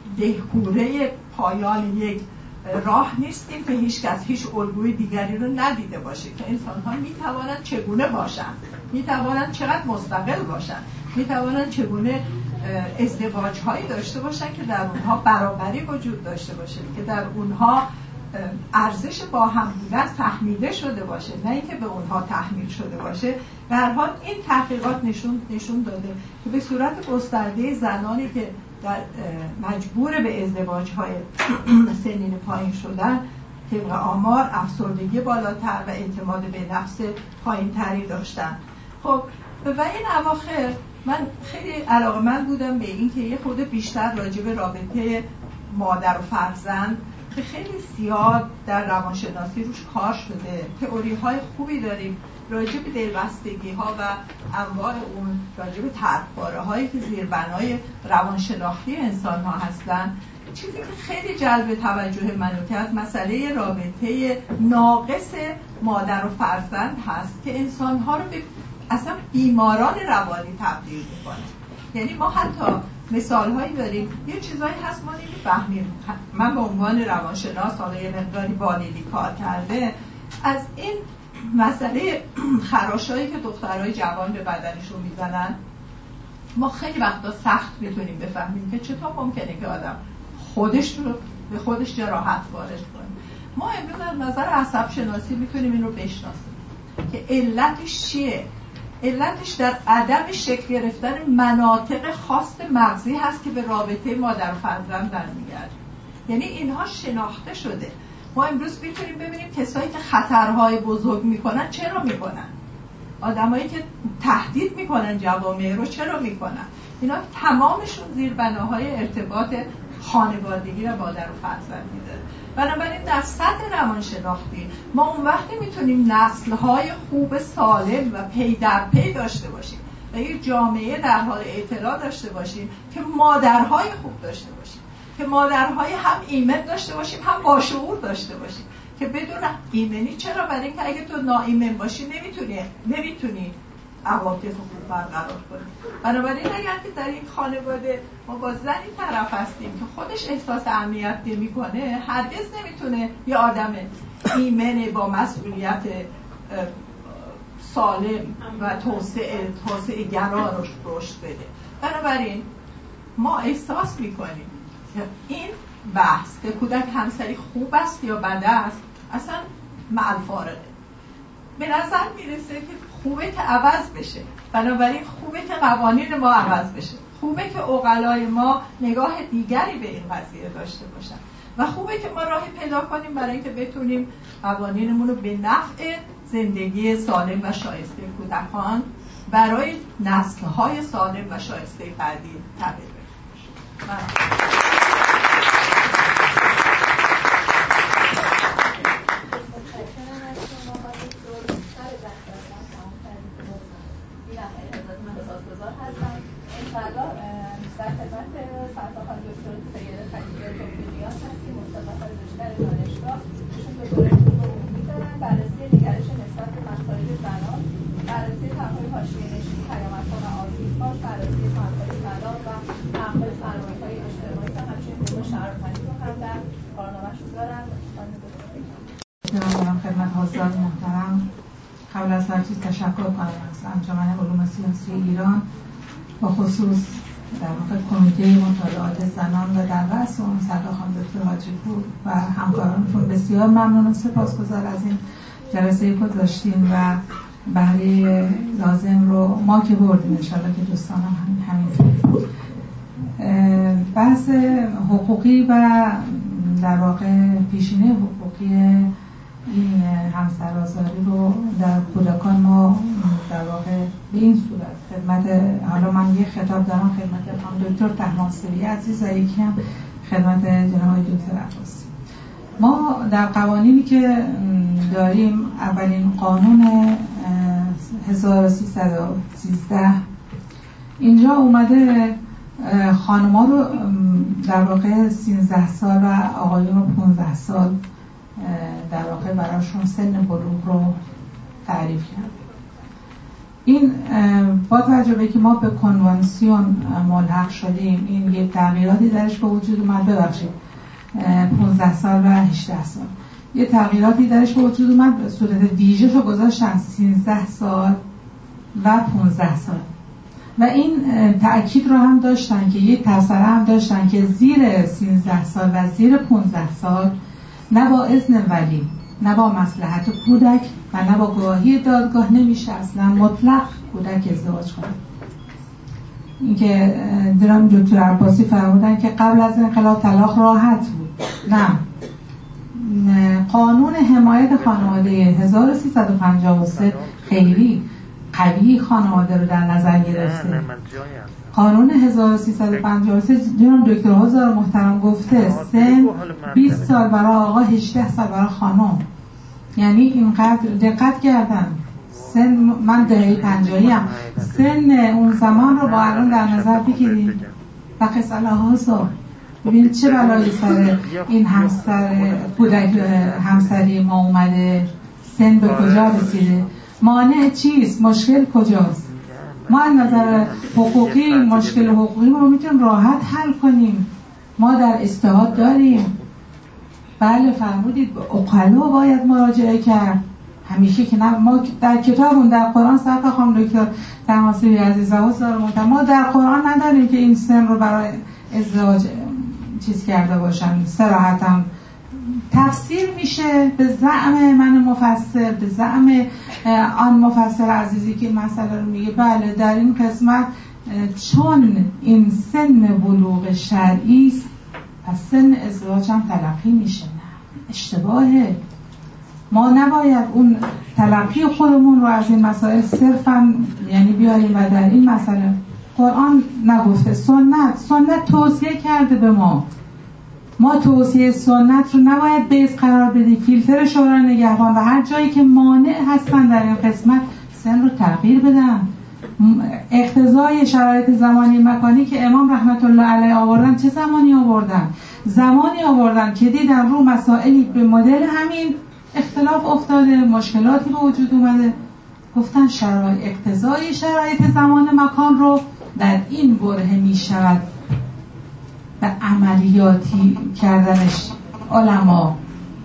دهکوره پایان یک راه نیستیم که هیچ الگوی دیگری رو ندیده باشه که انسان‌ها می‌توانند چگونه باشند، می‌توانند چقدر مستقل باشند، می‌توانند چگونه ازدواج‌هایی داشته باشند که در اونها برابری وجود داشته باشه، که در اونها ارزش با هم بودن تحمیل شده باشه، نه اینکه به اونها تحمیل شده باشه. به هر حال این تحقیقات نشون داده که به صورت گسترده زنانی که در مجبور به ازدواج‌های سنین پایین شدن طبق آمار افسردگی بالاتر و اعتماد به نفس پایین‌تری داشتن. خب و این اواخر من خیلی علاقه‌مند بودم به این که یه خود بیشتر راجع به رابطه مادر و فرزند که خیلی زیاد در روانشناسی روش کار شده، تئوری‌های خوبی داریم راجع به دلبستگی‌ها و انواع اون، راجع به ترک‌باره‌هایی که زیربنای روانشناختی انسان‌ها هستن. چیزی که خیلی جلب توجه منو کرد مسئله رابطه ناقص مادر و فرزند هست که انسان‌ها رو به اصلا بیماران روانی تبدیل می‌کنه. یعنی ما حتی مثال‌هایی داریم، یه چیزایی هست ما نمی‌فهمیم. من به عنوان روانشناس حالا یه مقداری بالینی کار کرده از این مسئله خراشایی که دخترای جوان به بدنشون میزنن، ما خیلی وقتا سخت میتونیم بفهمیم که چطور ممکنه که آدم خودش رو به خودش جراحت وارد کنه. ما امروز از نظر عصب شناسی میتونیم این رو بشناسیم که علتش چیه. علتش در عدم شکل گرفتن مناطق خاص مغزی هست که به رابطه مادر و فرزند برمیگرده. یعنی اینها شناخته شده. ما امروز میتونیم ببینیم کسایی که خطرهای بزرگ میکنن چرا میکنن، آدمایی که تهدید میکنن جوامع رو چرا میکنن. اینا تمامشون زیربناهای ارتباط خانوادگی و مادر و فرزندی داره. بنابراین در سطح روانشناختی ما اون وقتی میتونیم نسل‌های خوب سالم و پی در پی داشته باشیم و یک جامعه در حال اطلاع داشته باشیم که مادرهای خوب داشته باشیم، که مادرهای هم ایمن داشته باشیم هم باشعور داشته باشیم. که بدون ایمنی، چرا؟ برای اینکه اگه تو ناایمن باشی نمیتونی عواطف خوب برقرار کنی. بنابراین اگر که در این خانواده ما با زنی طرف هستیم که خودش احساس امنیت نمی‌کنه، هرگز نمیتونه یه آدم ایمن با مسئولیت سالم و توسعه گرا رشد بده. بنابراین ما احساس می‌کنیم که این بحث که کودک همسری خوب است یا بد است اصلا مع‌الفارقه. به نظر میرسه که خوبه که عوض بشه. بنابراین خوبه که قوانین ما عوض بشه، خوبه که عقلای ما نگاه دیگری به این قضیه داشته باشن و خوبه که ما راهی پیدا کنیم برای اینکه بتونیم قوانینمون رو به نفع زندگی سالم و شایسته کودکان برای نسل‌های سالم و شایسته بعدی تبدیل بشه. انشاءالله در خدمت سرکار دکتر سید خلیفه توفیقیان هستیم، مستقل بیشتر دانشگاه. ایشون به دوره عمومی می‌دارن بررسی نگرش نسبت به مسائل زنان، بررسی تحول حاشیه‌نشینی، پیامدها و آسیب‌ها، بررسی فعالیت زنان و تحول سرمایه‌های معرفتی رو هم در کارنامه‌اش دارن. دارم خدمت حضار محترم قبل از هر چیز تشکر کنم از انجمن علوم سیاسی ایران با خصوص در واقع کمیته مطالعات زنان و در رأس اون صدر خانم دکتر حاجی پور و همکارانتون. بسیار ممنون و سپاسگزار از این جلسه که گذاشتین و بهره لازم رو ما که بردیم، انشاءالله که دوستانم همین. بحث حقوقی و در واقع پیشینه حقوقی این همسرآزاری رو در کودکان ما در واقع به این صورت خدمت، حالا من یه خطاب دارم خدمت خانم دکتر طهماسبی عزیز و یکی هم خدمت جناب دکتر عباسی. ما در قوانینی که داریم، اولین قانون 1313 اینجا اومده خانم‌ها رو در واقع 13 سال و آقایون رو 15 سال در واقع براشون سن بلوغ رو تعریف کرد. این با توجه به که ما به کنوانسیون ملحق شدیم، این یک تغییراتی درش به وجود اومد. ببخشید 15 سال و 18 سال یه تغییراتی درش به وجود اومد، به صورت ویژه رو گذاشتن 13 سال و 15 سال و این تأکید رو هم داشتن که یک تسره هم داشتن که زیر 13 سال و زیر 15 سال نه با اذن ولی، نه با مصلحت کودک و نه با گواهی دادگاه نمیشه اصلا مطلق کودک ازدواج کنه. این که درام دکتر عباسی فرمودن که قبل از انقلاب طلاق راحت بود. نه، قانون حمایت خانواده 1353 خیلی قوی خانواده رو در نظر گرفته. قانون 1353 جناب دکتر حضار محترم گفته سن 20 سال برای آقا، 18 سال برای خانم. یعنی اینقدر دقت کردن سن، من دهه 50 ام، سن اون زمان رو با الان در نظر بگیریم و قصاله‌ها ببین چه بلایی سر این کودک همسری ما اومده، سن به کجا رسیده، مانع چیست، مشکل کجاست. ما از نظر حقوقی مشکل حقوقی رو میتونیم راحت حل کنیم. ما در اجتهاد داریم. بله فرمودید، عقلا باید مراجعه کرد همیشه که نه. ما در کتابمون در قرآن صرف خانم دکتر طهماسبی عزیز و ما در قرآن نداریم که این سن رو برای ازدواج چیز کرده باشن. صراحتاً تفسیر میشه به زعم من مفسر، به زعم آن مفسر عزیزی که این مسئله رو میگه بله در این قسمت چون این سن بلوغ شرعی است پس سن ازدواج هم تلقی میشه. نه، اشتباهه. ما نباید اون تلقی خودمون رو از این مسائل صرفا یعنی بیاریم و در این مسئله قرآن نگفته، سنت توصیه کرده به ما توصیه سنت رو نباید بیس قرار بدیم. فیلتر شورای نگهبان و هر جایی که مانع هستن در این قسمت سن رو تغییر بدن. اقتضای شرایط زمانی مکانی که امام رحمت الله علیه آوردن، چه زمانی آوردن؟ زمانی آوردن که دیدن رو مسائلی به مدل همین اختلاف افتاده، مشکلاتی به وجود اومده، گفتن اقتضای شرایط زمان مکان رو در این برهه می شود و عملیاتی کردنش علما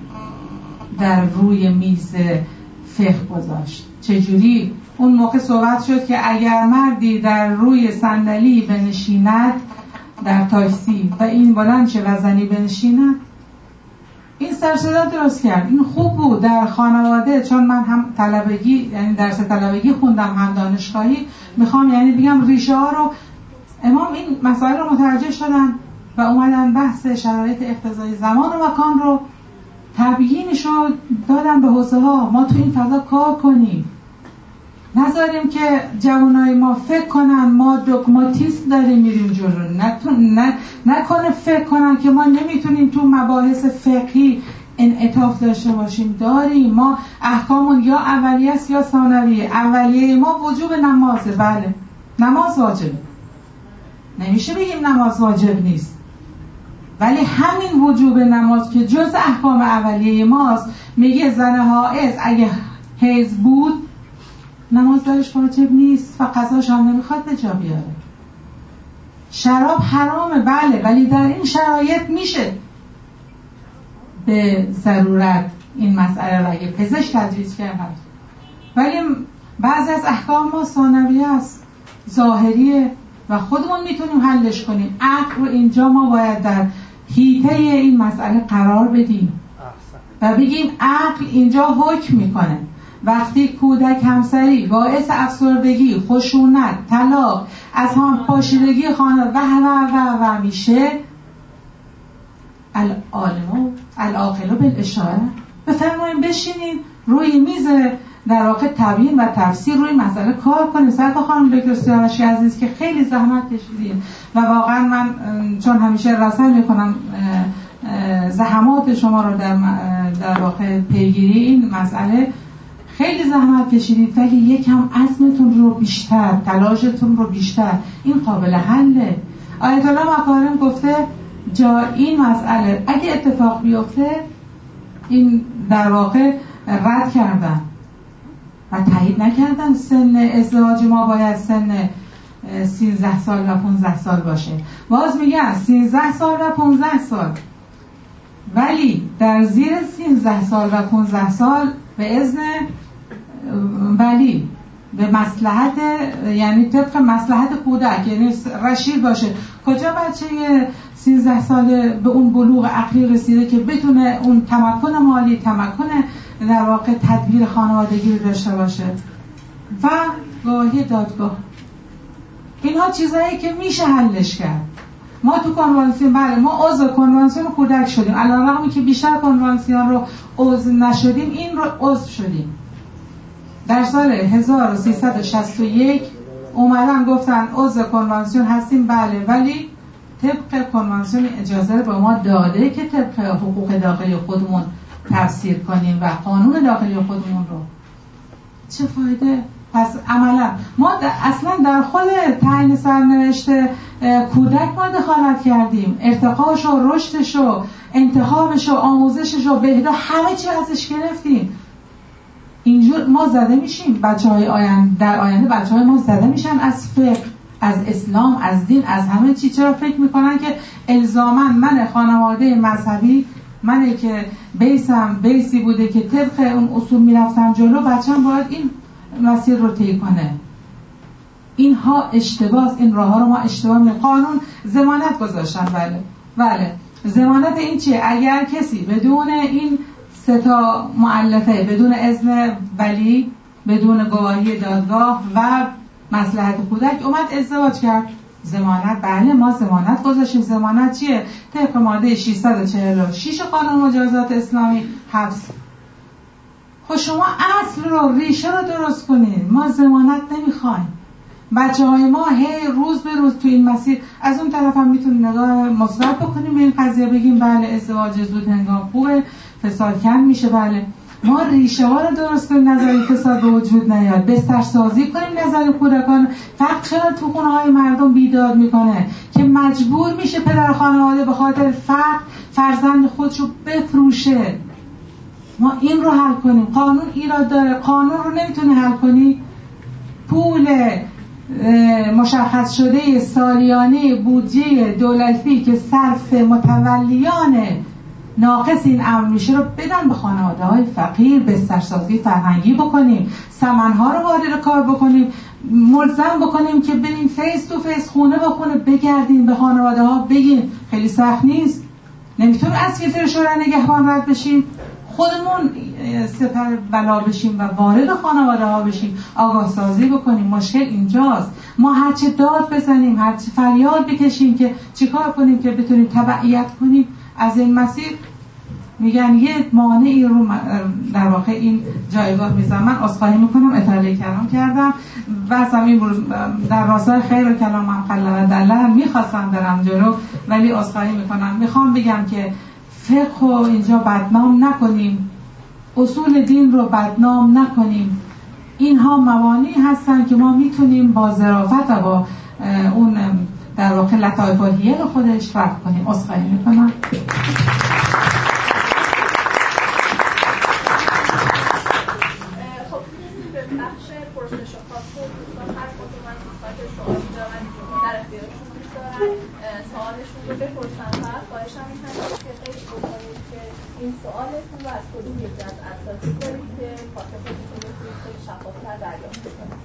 در روی میز فقه گذاشت. چجوری؟ اون موقع صحبت شد که اگر مردی در روی صندلی بنشیند در تاکسی و این بلند شه و زنی بنشیند، این سرصدا درست کرد. این خوب بود در خانواده، چون من هم طلبگی یعنی درس طلبگی خوندم هم دانشگاهی، میخوام یعنی بگم ریشه ها رو امام این مسائل رو متوجه شدن و اومدن بحث شرایط اقتضای زمان و مکان رو تبیینش رو دادن به حوزه ها. ما تو این فضا کار کنیم، نذاریم که جوانای ما فکر کنن ما دوگماتیسم داریم میریم جلو. نکنه فکر کنن که ما نمیتونیم تو مباحث فقهی انعطاف داشته باشیم. داریم. ما احکامون یا اولیه است یا ثانویه. اولیه ما وجوب نمازه. بله نماز واجبه، نمیشه بگیم نماز واجب نیست، ولی همین وجوب نماز که جز احکام اولیه ماست میگه زن حائض اگه حیض بود نماز درش واجب نیست و قضاش هم نمیخواد به جا بیاره. شراب حرامه بله، ولی در این شرایط میشه به ضرورت این مسئله را اگه پزشک تجویز کرد. ولی بعضی از احکام ما ثانویه است، ظاهریه و خودمون میتونیم حلش کنیم. عقل رو اینجا ما باید در حیطه این مسئله قرار بدیم و بگیم عقل اینجا حکم میکنه. وقتی کودک همسری باعث افسردگی، خشونت، طلاق، از هم پاشیدگی خانواده و میشه، العاقل بالاشاره، بفرمایید بشینین روی میز در واقع تبیین و تفسیر روی مسئله کار کنید. سرکار خانم دکتر سیاوشی عزیز که خیلی زحمت کشیدین و واقعا من چون همیشه رسم میکنم زحمات شما رو در واقع پیگیری این مسئله، خیلی زحمت کشیدید ولی یکم عزمتون رو بیشتر، تلاشتون رو بیشتر، این قابل حله. آیت الله مکارم گفته جا این مسئله اگه اتفاق بیفته، این در واقع رد کردن و تایید نکردن سن ازدواج ما باید سن 13 سال و 15 سال باشه. باز میگن 13 سال و 15 سال، ولی در زیر 13 سال و 15 سال به اذن ولی به مصلحت، یعنی طبق مصلحت کودک، یعنی رشید باشه. کجا بچه 13 ساله به اون بلوغ عقلی رسیده که بتونه اون تمکن مالی، تمکن در واقع تدبیر خانوادگی رو داشته باشه و گواهی دادگاه. اینها چیزایی که میشه حلش کرد. ما تو کنوانسیون، بله ما عضو کنوانسیون کودک شدیم، علیرغمی که بیشتر کنوانسیون رو عضو نشدیم، این رو عضو شدیم. در سال 1361 اومدن گفتن عضو کنوانسیون هستیم، بله، ولی طبق کنوانسیون اجازه رو به ما داده که طبق حقوق داخلی خودمون تفسیر کنیم و قانون داخلی خودمون رو. چه فایده؟ پس عملا ما اصلا در خود تعیین سرنوشت کودک ما دخالت کردیم، ارتقاش و رشدش و انتخابش و آموزشش و بهداشت، همه چی ازش گرفتیم. اینجور ما زده میشیم، بچه‌های در آینده بچه‌های ما زده میشن از فقه، از اسلام، از دین، از همه چی. چرا فکر میکنن که الزاماً من خانواده مذهبی، منه که بیسی بوده که طبق اون اصول میرفتم جلو، بچه‌م باید این مسیر رو طی کنه. اینها اشتباس، این راه ها رو ما اشتباه می‌کنیم. قانون ضمانت گذاشتن، بله ضمانت این چیه؟ اگر کسی بدون این سه تا مؤلفه، بدون اذن ولی، بدون گواهی دادگاه و مصلحت کودک اومد ازدواج کرد، ضمانت، بله ما ضمانت گذاشتیم. ضمانت چیه؟ طبق ماده 646 قانون مجازات اسلامی حبس. خب شما اصل رو، ریشه رو درست کنید. ما ضمانت نمیخوایم. بچه‌های ما روز به روز تو این مسیر، از اون طرف هم میتونیم نگاه مثبت بکنیم به این قضیه، بگیم بله ازدواج زود هنگام خوبه، فساد کم میشه. بله ما ریشه ها رو درست کنیم، نظری فساد به وجود نیاد، بسترسازی کنیم نظری کودکان. فقط چرا تو خونه های مردم بیداد میکنه که مجبور میشه پدر خانواده به خاطر فقر فرزند خودشو بفروشه. ما این رو حل کنیم. قانون ایراد داره، قانون رو نمیتونه حل کنی. پول مشخص شده سالیانه بودجه دولتی که صرف متولیان ناقص این امر میشه رو بدن به خانواده های فقیر، بسترسازی فرهنگی بکنیم، سمنها رو وارد کار بکنیم، ملزم بکنیم که بریم فیس تو فیس، خونه با خونه بگردیم، به خانواده ها بگیم. خیلی سخت نیست. نمیتونیم از فیلتر شورای نگهبان رد بشیم، خودمون سپر بلا بشیم و وارد خانواده ها بشیم، آگاه سازی بکنیم. مشکل اینجاست. ما هرچه داد بزنیم، هرچه فریاد بکشیم که چیکار کنیم که بتونیم تبعیت کنیم از این مسیر، میگن یه مانعی رو در واقع این جایگاه میذارم. من عذرخواهی میکنم، اطاله کلام کردم و این در راستای خیر و کلام هم خلا و دلل میخواستم برم جلو، ولی عذرخواهی میکنم. میخوام بگم که فقه رو اینجا بدنام نکنیم، اصول دین رو بدنام نکنیم. اینها موانعی هستن که ما میتونیم با ظرافت و با اون در واقع لطایف الحیل خودش رفع کنیم. عذرخواهی میکنم. خب به بخش پرسش و پاسخ دوستان هر کدوم از نسبت سوالی دارن که در اختیارشون میذارن رو بپرسم فقط خواهشم این هست که خیلی بکنید که این سوالتون رو از کدوم یکی از اساتید دارید که پاسختون رو بتونید خیلی شفافتر دریافت کنید.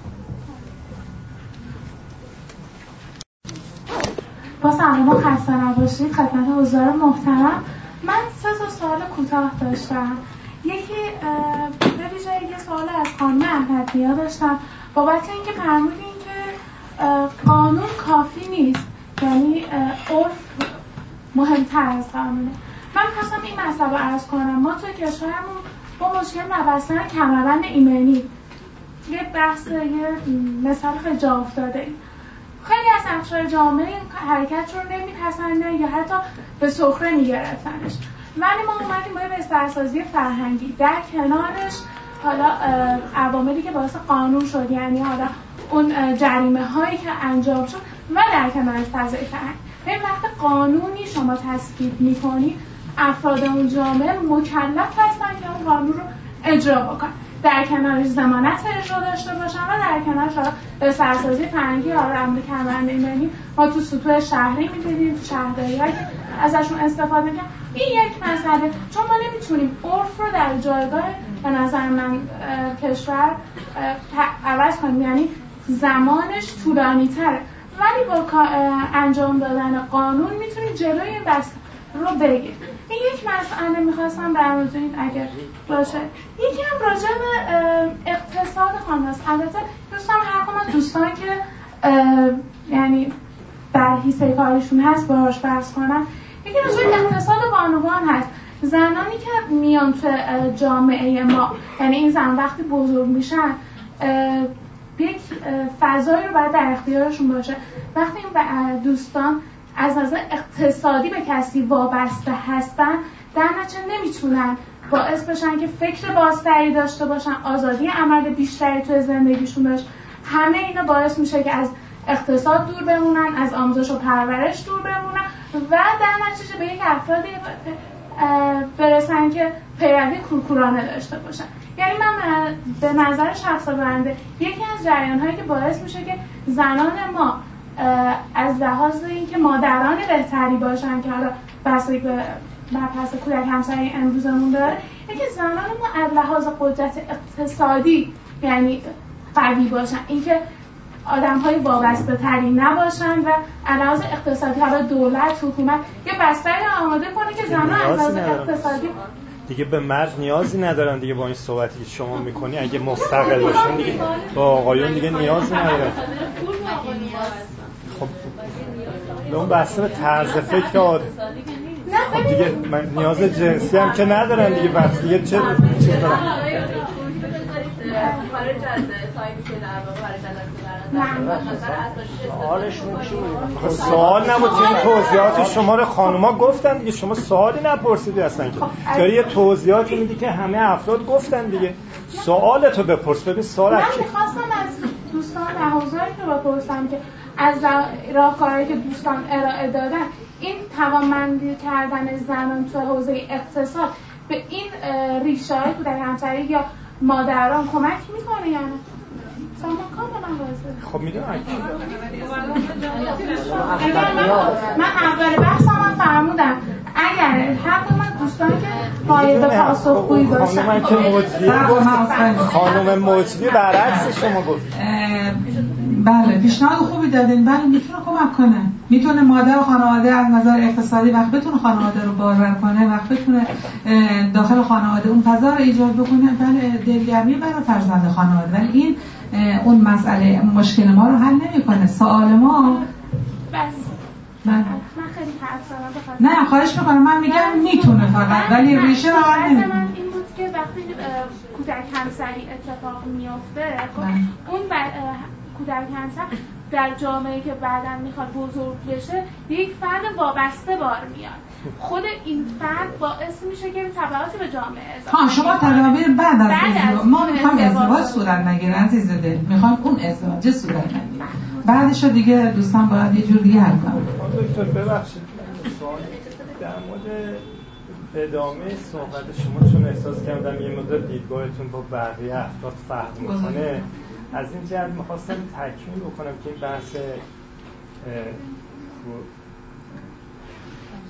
با سلام و خسته نباشید خدمت حضار محترم. من 3 سوال کوتاه داشتم. یکی به ویژه یه سوال از خانم احمدنیا داشتم بابت اینکه فرمودین که قانون کافی نیست، یعنی عرف مهمتر از قانونه. من می‌خواستم این مسئله رو عرض کنم. ما توی کشورمون با مشکل نبستن کمربند ایمنی یه بحث، یه مثال خیلی جا افتاده. خیلی از اقشار جامعه حرکت رو نمیپسندن یا حتی به سخره میگرفتنش، ولی ما اومدیم با بسترسازی فرهنگی در کنارش حالا عواملی که باعث قانون شد، یعنی حالا اون جریمه هایی که انجام شد و در کنارش فضای فرهنگ. به وقت قانونی شما تصویب میکنی، افراد اون جامعه مکلف هستن که اون قانون رو اجرا بکنن، در کنارش ضمانت اجرا داشته باشن و در کنارش به سرسازی فرهنگی یا عمل کمربند ایمنی ما تو سطوح شهری می‌بینیم، شهرداری‌ها که ازشون استفاده می‌کنن. این یک مسئله، چون ما نمیتونیم عرف رو در جایگاه به نظر من کشور عوض کنیم، یعنی زمانش طولانی‌تره، ولی با انجام دادن قانون میتونیم جلوی این بحث رو بگیریم. این یک مسئله میخواستم در مورد این اگر باشه. یکی هم راجع به اقتصاد خانواده است. البته دوستان هر دوستان که یعنی در حیطه کارشون هست باهاش بحث کنن. یکی راجع به اقتصاد بانوان هست. زنانی که میان تو جامعه ما، یعنی این زن وقتی بزرگ میشن یک فضایی رو باید در اختیارشون باشه. وقتی این دوستان از نظر اقتصادی به کسی وابسته هستن، در نتیجه نمیتونن باعث بشن که فکر بازتری داشته باشن، آزادی عمل بیشتری توی زندگیشون داشت. همه اینا باعث میشه که از اقتصاد دور بمونن، از آموزش و پرورش دور بمونن و در نتیجه به یک افرادی برسن که پیروی کورکورانه داشته باشن. یعنی من به نظر شخص بنده یکی از جریان‌هایی که باعث میشه که زنان ما از لحاظ اینکه مادران بهتری باشن که حالا بسیاری به مبحث کودک همسری امروزمون داره، یکی زنان ما از لحاظ قدرت اقتصادی یعنی قوی باشن، اینکه آدم‌های وابسته تری نباشن و از لحاظ اقتصادی حالا دولت، حکومت یه بستری آماده کنه که زنان از لحاظ اقتصادی دیگه به مرد نیازی ندارن دیگه. با این صحبتی که شما میکنی اگه مستقل باشن دیگه با آقایون دیگه نیازی ندارن. خب به اون بسته به طرز فکر آدم. خب دیگه من نیاز جنسی هم که ندارن دیگه، بس دیگه چه دارن؟ خارج از تایمی که در واقع برای جلسه سوال نبود که این توضیحات شما رو خانوما گفتن دیگه، شما سوالی نپرسیدی اصلا که داری یه توضیحاتی میدی که همه افراد گفتن دیگه. سوالتو بپرس ببین سوال من می‌خواستم از دوستان حضاری که بپرسم که از راهکارهایی که دوستان ارائه دادن این توانمندی کردن زنان تو حوزه اقتصاد به این ریشه‌های کودک همسری یا مادران کمک میکنه یا نه؟ خب میدونم من اول بحثم فرمودم اگر حق من دوستان که قایب پاسخگویی باشن. خانم مجدی برعکس شما گفت. بله پیشنهاد خوبی دادین. بله میتونه کمک کنه، میتونه مادر و خانواده از نظر اقتصادی وقت بتونه خانواده رو بارور کنه، وقت بتونه داخل خانواده اون فضا رو ایجاد بکنه. بله دلگرمی برای فرزند خانواده، ولی این اون مسئله مشکل ما رو حل نمیکنه. سوال ما بس من خیلی حرف نه خواهش میکنم، من میگم میتونه فقط ولی ریشه رو حل نمیکنه. من این بود که وقتی کودک همسری اتفاق میفته اون کودک همسر در جامعه که بعداً میخواد بزرگ بشه یک فرد وابسته بار میاد. خود این فرد باعث میشه که تبعاتی به جامعه اضافه. شما تدابیر بعد از ازدواج ما میخوام ازدواج صورت نگیره عزیز دل، میخوام اون ازدواج صورت نگیره، بعدش دیگه دوستان باید یه جور دیگه حل کنن. دکتر ببخشید سوال در مورد ادامه صحبت شما، چون احساس کردم یه مدت دیدگاهتون با بقیه افراد فرق میکنه، از این جهت میخواستم تکمیل بکنم که این بحث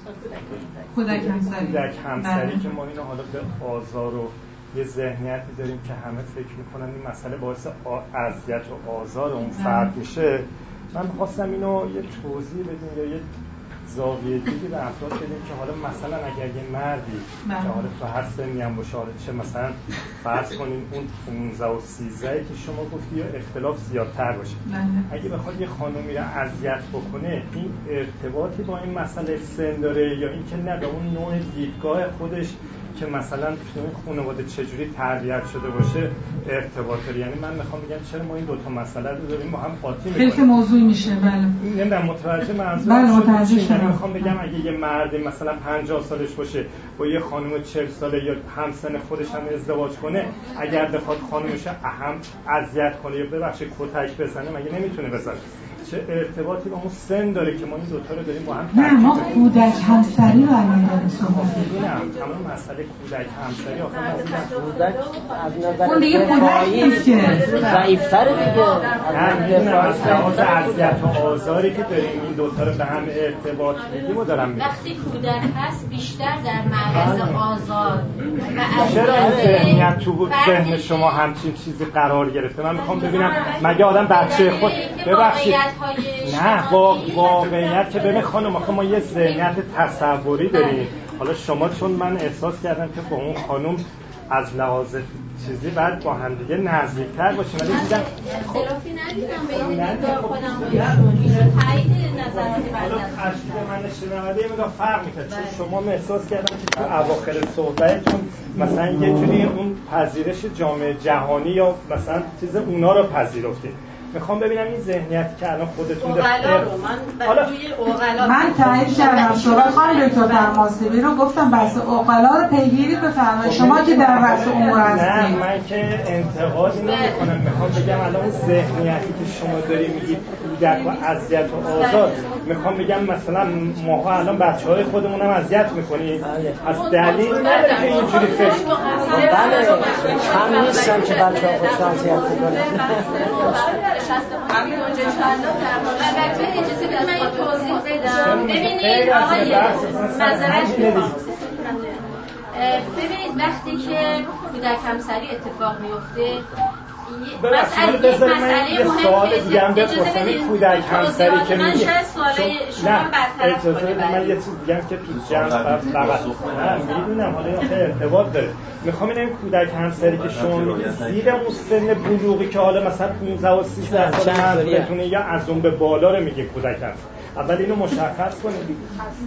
کودک همسری که ما اینو حالا به آزار و یه ذهنیتی داریم که همه فکر میکنن این مسئله باعث اذیت و آزار اون فرد میشه. من خواستم اینو یه توضیح بدیم یا یه زاویه دیگه به افراد بدیم که حالا مثلا اگر یه مردی که حالا تو هر سنی هم باشه، حالا چه مثلا فرض کنیم اون 15 و 13 که شما گفتی یا اختلاف زیادتر باشه، اگه بخواد یه خانومی رو اذیت بکنه، این ارتباطی با این مسئله سن داره یا اینکه نه به اون نوع دیدگاه خودش که مثلا تو این خانواده چجوری تربیت شده باشه ارتباط داره؟ یعنی من میخوام بگم چرا ما این دوتا مسئله رو داریم با هم قاطی میکنیم؟ خیلی موضوعی میشه. بله نمیدونم متوجه منظورم. بله متوجه شدم. یعنی میخوام بگم اگه یه مرد مثلا 50 سالش باشه با یه خانم 40 ساله یا همسن خودش هم ازدواج کنه، اگر بخواد خانمش اهم اذیت کنه یا ببخشید کتک بزنه، مگه نمیتونه بزنه؟ چه ارتباطی با اون سن داره که ما این دوتا رو داریم با هم؟ نه ما کودک همسری رو الان داریم صحبت می‌کنیم. همون مسئله کودک همسری آخه کودک از نظر اون دیگه کودک نیست که ضعیف‌تره دیگه. از لحاظ اذیت و آزاری که داریم این دوتا رو به هم ارتباط میدیم و دارم میگم وقتی کودک هست بیشتر در معرض آزار و چرا این ذهنیت تو ذهن شما همچین چیزی قرار گرفته؟ من میخوام ببینم مگه آدم بچه خود ببخشید نه واقعیت که ببین خانم آخه ما یه ذهنیت تصوری داریم. حالا شما چون من احساس کردم که با اون خانم از لحاظ چیزی بعد با هم دیگه نزدیک‌تر باشیم، ولی دیدم اختلافی ندیدم بین دیدگاه خودم با ایشون. تایید نظرات حالا تشکیل من شنونده یه مقدار فرق می‌کنه، چون شما احساس کردم که تو اواخر صحبتتون مثلا یه جوری اون پذیرش جامعه جهانی یا مثلا چیز اونا رو پذیرفتید. میخوام ببینم این ذهنیتی که الان خودتون اوغلا رو من تایید کردم. صحبت خانم دکتر فرماسبی رو گفتم بحث اوغلا رو پیگیری بفرمایید شما که در بحث امور هستید. نه من که انتقادی نمی‌کنم، میخوام بگم الان اون ذهنیتی که شما داری میگید کودک و اذیت و آزار، میخوام بگم مثلا ما الان بچه‌های خودمون هم اذیت می‌کنیم، از دلیل نداره که اینجوری فکر بله هم نیستن که بچه‌ها خودشون اذیت می‌کنن. اجازه بدید من یه توضیح بدم. ببینید آقای معذرت میخوام ببینید وقتی که کودک همسری اتفاق میفته مسئله سوال دیگه هم بپرسم. کودک همسری که میگه شما برطرف کنه. من یه چیز دیگه که تو جمع فقط میدونم حالا یه ارتباط داره. میخوام اینم کودک همسری که شما میگید زیر اون سن بلوغی که حالا مثلا 15 و 13 سال منظورتونه یا از اون به بالا رو میگه کودک همسری؟ اول اینو مشخص کنید.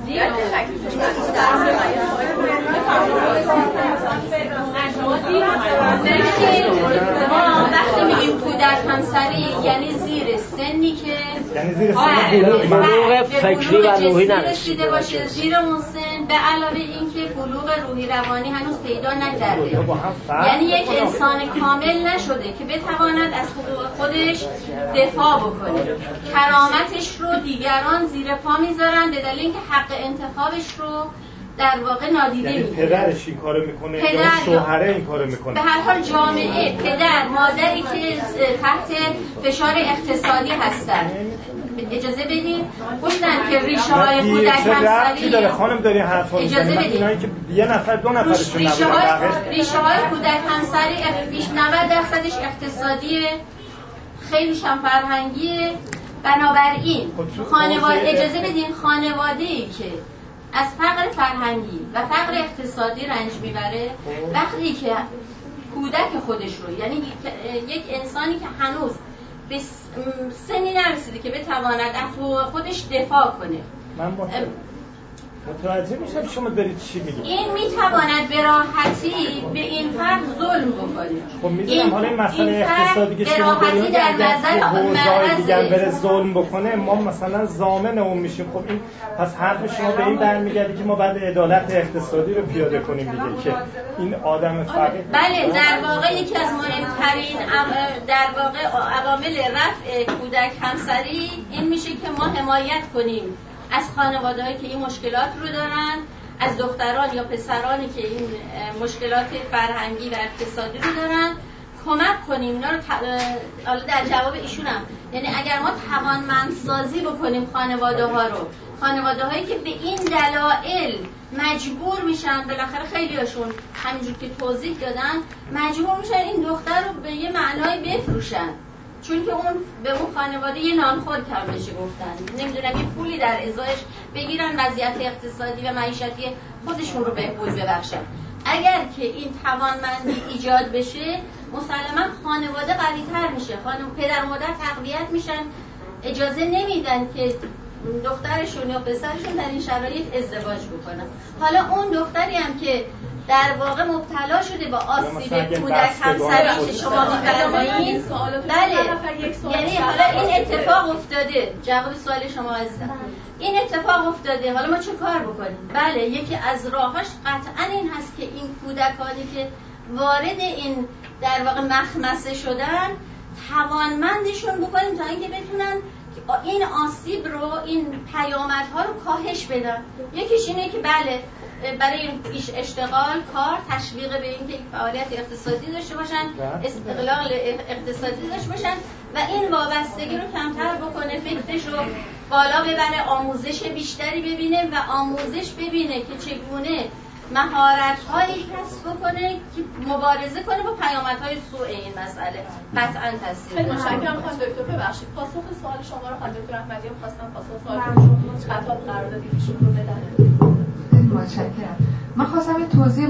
ما وقتی میگیم کودک همسری یعنی زیر سنی که یعنی زیر سن بلوغ فکری و روحی نرسیده باشه، زیر اون سن، به علاوه اینکه بلوغ روحی روانی هنوز پیدا نکرده، یعنی یک انسان کامل نشده که بتواند از حقوق خودش دفاع بکنه. کرامتش رو دیگران زیر پا میذارن به دلیل اینکه حق انتخابش رو در واقع نادیده میگیره. یعنی پدرش این کارو میکنه یا شوهره این کارو میکنه؟ به هر حال جامعه، پدر، مادری که تحت فشار اقتصادی هستن. اجازه بدین گفتن که ریشه های کودک همسری داره خانم داری حرفا اجازه بدین اینایی که یه نفر دو نفرشون ریشه های کودک همسری 90% اقتصادی، خیلیش هم فرهنگیه. بنابراین خانواده، اجازه بدین خانواده‌ای که از فقر فرهنگی و فقر اقتصادی رنج میبره، وقتی که کودک خودش رو، یعنی یک انسانی که هنوز به سنی نرسیده که بتواند از حقوق خودش دفاع کنه، من متوجه میشم شما دارید چی میگید. این میتواند به راحتی به این فرد ظلم بکنه. خب میدونم حالا این مسئله اقتصادی که شما دارید در حوزه‌های دیگر بره ظلم بکنه، ما مثلا ضامن اون میشیم. خب این پس حرف شما به این برمیگرده که ما بعد عدالت اقتصادی رو پیاده کنیم دیگه، که این آدم فقیر. بله، در واقع یکی از مهمترین در واقع عوامل رفع کودک همسری این میشه که ما حمایت کنیم از خانواده‌هایی که این مشکلات رو دارن، از دختران یا پسرانی که این مشکلات فرهنگی و اقتصادی رو دارن، کمک کنیم اینا رو حالا در جواب ایشونم، یعنی اگر ما توانمندسازی بکنیم خانواده هایی که به این دلایل مجبور میشن، بالاخره خیلی هاشون همینجور که توضیح دادن مجبور میشن این دختر رو به یه معنای بفروشن، چون که اون به اون خانواده یه نانخور کم بشه، گفتن نمیدونم یه پولی در ازایش بگیرن وضعیت اقتصادی و معیشتی خودشون رو بهبود ببخشن. اگر که این توانمندی ایجاد بشه مسلما خانواده قوی‌تر میشه، پدر و مادر تقویت میشن، اجازه نمیدن که دخترشون یا پسرشون در این شرایط ازدواج بکنن. حالا اون دختری هم که در واقع مبتلا شده با آسیب کودک همسری که شما می‌فرمایید، بله، یعنی حالا این اتفاق افتاده، جواب سوال شما عزیزم، این اتفاق افتاده، حالا ما چه کار بکنیم؟ بله، یکی از راهاش قطعا این هست که این کودکانی که وارد این در واقع مخمسه شدن توانمندشون بکنیم تا اینکه بتونن این آسیب رو، این پیامدها رو کاهش بدن. یکیش اینه که بله برای اشتغال، کار، تشویق به این که فعالیت اقتصادی داشته باشن، استقلال اقتصادی داشته باشن و این وابستگی رو کمتر بکنه، فکرش رو بالا ببره، آموزش بیشتری ببینه و آموزش ببینه که چگونه مهارت‌هایی کسب کنه که مبارزه کنه با پیامدهای سوء این مسئله. قطعاً تاثیر. خیلی متشکرم خانم دکتر. ببخشید پاسخ سوال شما رو خانم دکتر احمدی خواستم پاسخ سوالشون خطاب قرار دادید ایشون رو بدن. متشکرم. من خواستم یه توضیح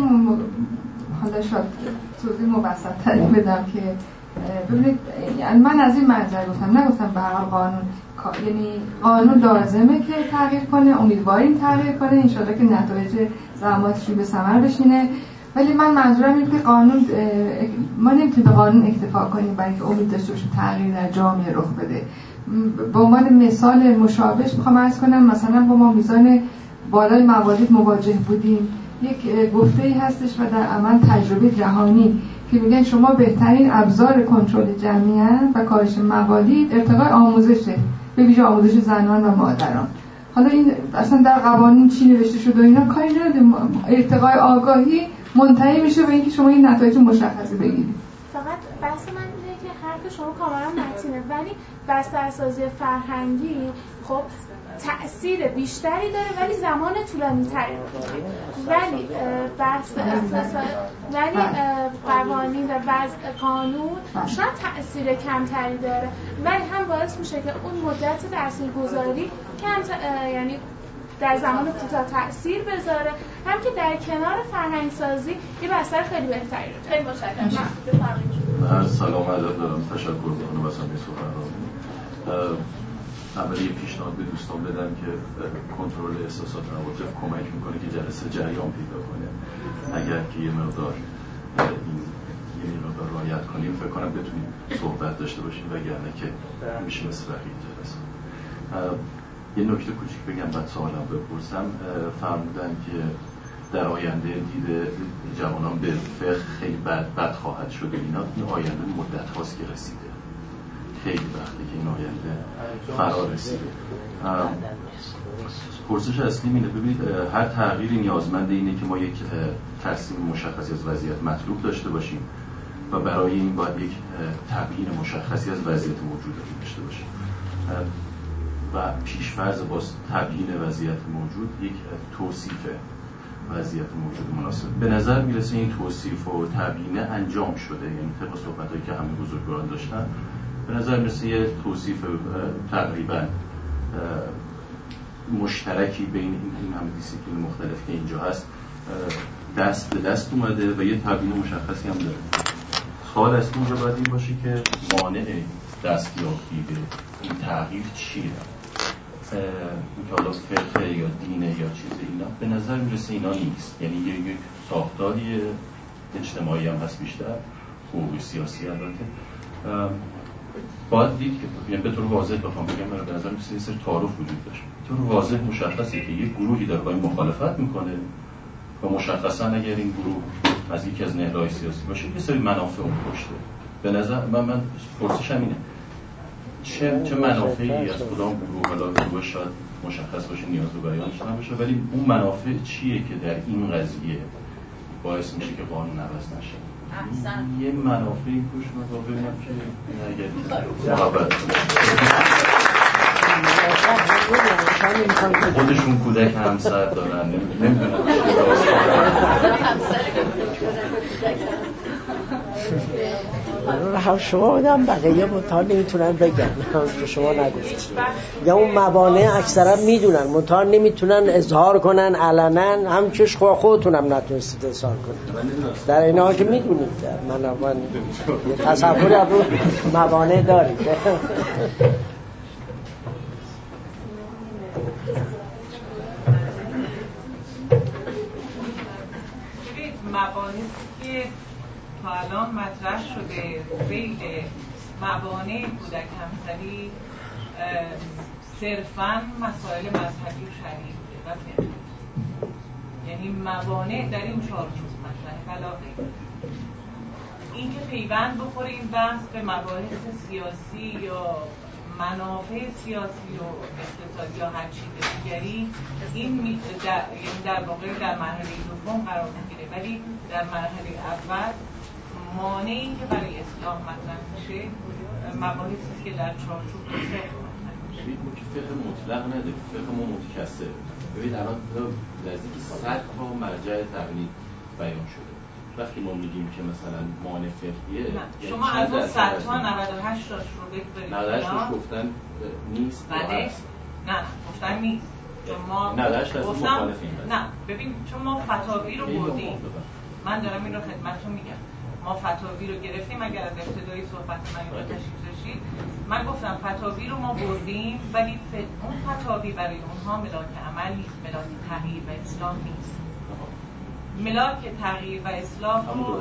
حالا شاید توضیح مبسط‌تری بدم که ببینید من از این منظر نگفتم به هر حال قانون، یعنی قانون لازمه که تغییر کنه، امیدواریم تغییر کنه، انشالله که نتایج زحماتش رو به ثمر بشینه، ولی من منظورم اینه که قانون ما نمیتونیم به قانون اکتفا کنیم برای اینکه امید داشته باشیم تغییر در جامعه رخ بده. به عنوان مثال مشابهش میخوام عرض کنم، مثلا با ما میزان بالای موالید مواجه بودیم، یک گفته‌ای هستش و در عمل تجربه جهانی که میگن شما بهترین ابزار کنترل جمعیت و کاهش موالید ارتقای آموزشه، به ویژه آموزش زنان و مادران. حالا این اصلا در قوانین چی نوشته شده و اینا کاری نداره، ارتقای آگاهی منتهی میشه به اینکه شما این نتایج مشخصی بگیرید. فقط بحث من اینه که حرف شما کاملا متینه، ولی بسترسازی فرهنگی خب تأثیر بیشتری داره ولی زمان طولانی تری داره، ولی بحث ولی قوانین و وضع قانون شاید تأثیر کمتری داره ولی هم باعث میشه که اون مدت تاثیرگذاری یعنی در زمان کوتاه تأثیر بذاره، هم که در کنار فرهنگ سازی یه بستر خیلی بهتری داره. خیلی متشکرم. سلام علیکم، تشکر می‌کنم از همین سخنرانی. اول یه پیشنهاد به دوستان بدم که کنترل احساسات و عواطف کمک میکنه که جلسه جریان پیدا کنه. اگر که یه مقدار رعایت کنیم فکر کنم بتونیم صحبت داشته باشیم، وگرنه که میشه مثل بقیه جلسه. یه نکته کوچیک بگم بعد سوالم بپرسم. فرمودن که در آینده دیده جوانان به فقه خیلی بد خواهد شد. اینا این آینده مدت هاست که رسیده، خیلی وقتی که این آینده فرا رسیده. پرسش اصلی اینه، ببینید هر تغییری نیازمند اینه که ما یک ترسیم مشخصی از وضعیت مطلوب داشته باشیم و برای این باید یک تبیین مشخصی از وضعیت موجود داشته باشیم و پیشفرض با تبیین وضعیت موجود یک توصیف وضعیت موجود مناسب. به نظر میرسه این توصیف و تبیین انجام شده، یعنی طبق صحبتایی که همه بزرگواران داشتن به نظر میرسه یه توصیف تقریبا مشترکی بین این همه دیسیپلین مختلف که اینجا هست دست به دست اومده و یه تبیین مشخصی هم داره. سوال اصلی اینجا باید این باشه که مانع دستیابی به این تغییر چیه؟ این که حالا فقه یا دینه یا چیز اینا به نظر میرسه اینا نیست، یعنی یک ساختاری اجتماعی هم هست، بیشتر حقوقی سیاسی البته. باید دید که یعنی به طور واضح بخوام بگم به نظر میرسه یه سری تعارف وجود داشت، به طور واضح مشخصه که یک گروهی داره با این مخالفت میکنه و مشخصا اگر این گروه از یکی از نهادهای سیاسی باشه یه سری منافع اون پشته. به نظر من پرسشم اینه چه منافعی از کدام گروه، حالا گروه شاید مشخص باشه نیاز به بیانش نباشه، ولی اون منافع چیه که در این قضیه باعث میشه که قانون عوض نشه؟ یه منافعی توش مثلا ببینم که محبت خودشون کودک همسر دارن نمیدونم هم شما بودم بقیه منتها نمیتونن بگن که شما نگفتید یا اون موانع اکثرا میدونن منتها نمیتونن اظهار کنن علنا هم که خودتونم نتونستید اظهار کنید در این حال که میدونید من تصوری از اون موانع دارید مباحثی که تا الان مطرح شده بین موانع کودک همسری صرفاً مسائل مذهبی و شرعی بوده و فقهی، یعنی موانع در این چارچوب مطرحه ولا غیر. این که پیوند بخوره این بحث به مباحث سیاسی یا منافع سیاسی و اقتصادی یا هر چیز دیگری این در واقع در مرحله دوم قرار میگیره، ولی در مرحله اول مانعی که برای اسلام مطرح میشه مباحثی که در چارچوب فقه مطرح میشه. ببینید ما که فقه مطلق نداریم، فقه ما متکثر. ببینید الان نزدیک 100 تا مرجع تقلید بیان شده. وقتی ما میگیم که مثلا مانع فقهیه یعنی شما از اون 100 تا 98 تاش رو بگذارید 98 تاش گفتن نیست بله نه گفتن نیست ما 98 تا مخالفین نه ببین چون ما فتاوی رو بردیم من دارم این رو خدمتتون میگم ما فتاوی رو گرفتیم اگر از ابتدای صحبت من رو تشریح داشتید من گفتم فتاوی رو ما بردیم ولی اون فتاوی برای اونها ملاک عمل نیست ملاک تغییر و اصلاح نیست ملاک تغییر و اصلاح رو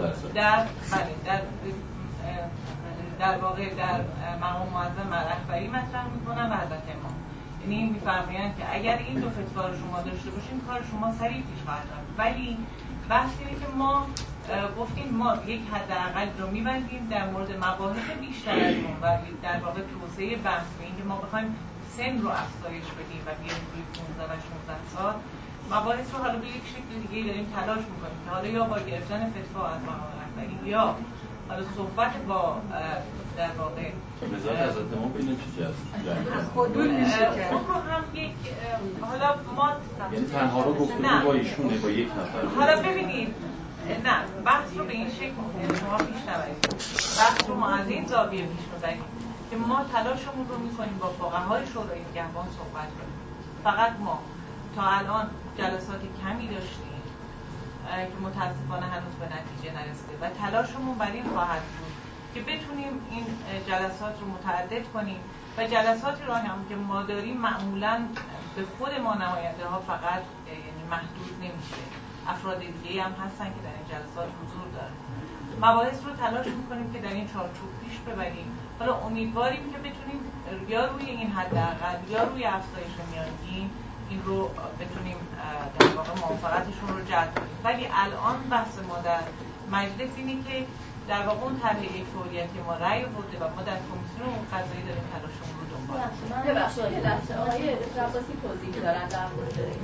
در واقع در مقام معظم رهبری مطرح میکنن و حضرت امام، یعنی میفرمایند که اگر این دو فتوا رو شما داشته باشین کار شما سریع پیش خواهد رفت، ولی بحث اینه که ما گفتیم ما یک حداقل رو میبندیم در مورد مباحث بیشتر از اون و در واقع توسعه بحث به اینکه ما بخوایم سن رو افزایش بدیم و بیایم روی 15 و 16 سال مباحث رو حالا به یک شکل دیگه داریم تلاش میکنیم که حالا یا با گرفتن فتوا از مقام رهبری یا حالا صحبت با در واقع نظارت حضرت امام ببینیم چی جاست حدود میشه که اون رو هم یک حالا ما یعنی تنها رو گفتیم با ایشونه با یک نفر حالا ببینید نه بحث رو به این شکل شما پیش نبرید بحث رو ما از این زاویه پیش میبریم که ما تلاشمون رو میکنیم با فقهای شورای نگهبان صحبت کنیم. فقط ما تا الان جلسات کمی داشتیم که متاسفانه هنوز به نتیجه نرسیده و تلاشمون بر این خواهد بود که بتونیم این جلسات رو متعدد کنیم و جلساتی رو هم که ما داریم معمولاً به خود ما نماینده ها فقط یعنی محدود نمیشه، افراد دیگه هم هستن که در این جلسات حضور دارن. مباحث رو تلاش میکنیم که در این چارچوب پیش ببریم. حالا امیدواریم که بتونیم یا روی این حداقل یا روی افزایش میانگین این رو بتونیم در واقع موافقتشون رو جلب کنیم، ولی الان بحث ما در مجلس اینه که در واقع اون طرح یک فوریتی ما رأی برده و ما در کمیسیون قضایی داریم تلاشمون رو دنبال می‌کنیم. ببخشید یه لحظه آقای دکتر عباسی توضیح دارن در مورد این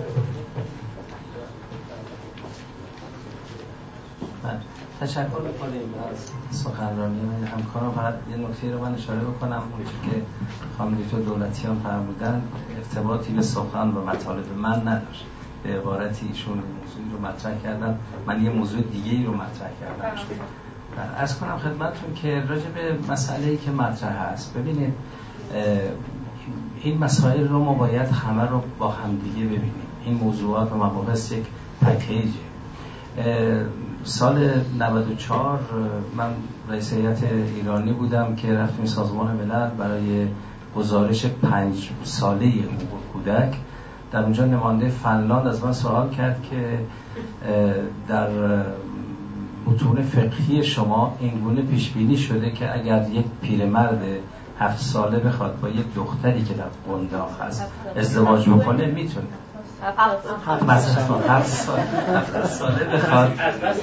تشکر می‌کنیم از سخنرانی همکاران. فقط یه نکته رو من اشاره بکنم اونجوری که خانم دکتر دولتیان فرمودن ارتباطی به سخن و مطالب من نداشت، به عبارتی ایشون موضوعی رو مطرح کردن من یه موضوع دیگه‌ای رو مطرح کردم. عرض کنم خدمتتون که راجع به مسئله‌ای که مطرح هست ببینید این مسائل رو ما باید همه رو با هم دیگه ببینیم. این موضوعات و مباحث یک پکیجه. سال 94 من رئیس هیئت ایرانی بودم که رفتیم سازمان ملل برای گزارش 5 ساله حقوق کودک. در اونجا نماینده فنلاند از من سوال کرد که در متون فقهی شما اینگونه پیش بینی شده که اگر یک پیرمرد 7 ساله بخواد با یک دختری که در قنداق هست ازدواج بکنه میتونه 7 ساله بخواد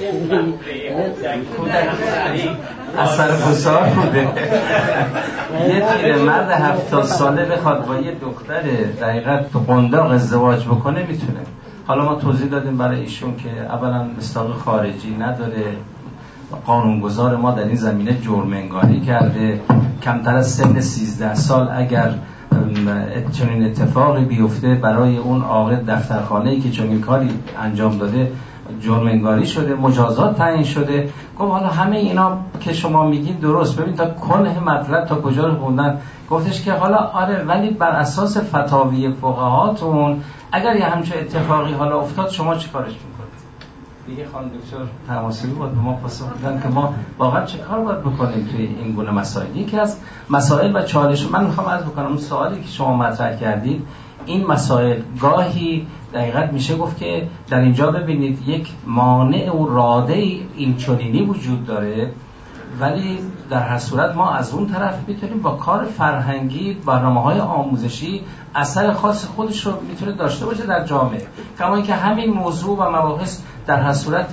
اثر گذار بوده یه پیرمرد 70 ساله بخواد با یه دختر دقیقاً تو قنداق ازدواج بکنه میتونه. حالا ما توضیح دادیم برای ایشون که اولا مصداق خارجی نداره، قانونگذار ما در این زمینه جرم انگاری کرده. کمتر از سن 13 سال اگر چنین اتفاقی بیفته برای اون عاقل دفترخانه‌ای که چنین کاری انجام داده جرم انگاری شده، مجازات تعیین شده. گفت حالا همه اینا که شما میگید درست، ببین تا کنه مطلب تا کجا رو خوندن. گفتش که حالا آره، ولی بر اساس فتاوی فقهاتون اگر یه همچین اتفاقی حالا افتاد شما چی کارش میکنید؟ دیگه خانم دکتر تماسبی باید به ما پاسخ بدن که ما واقعا چه کار باید بکنیم توی این گونه مسائل. یکی از مسائل و چالش من میخوام عرض بکنم، اون سوالی که شما مطرح کردید، این مسائل گاهی دقیقاً میشه گفت که در اینجا ببینید یک مانع و راده این چنینی وجود داره، ولی در هر صورت ما از اون طرف میتونیم با کار فرهنگی، برنامه‌های آموزشی اثر خاص خودش رو میتونه داشته باشه در جامعه. کما اینکه همین موضوع و مباحث در هر صورت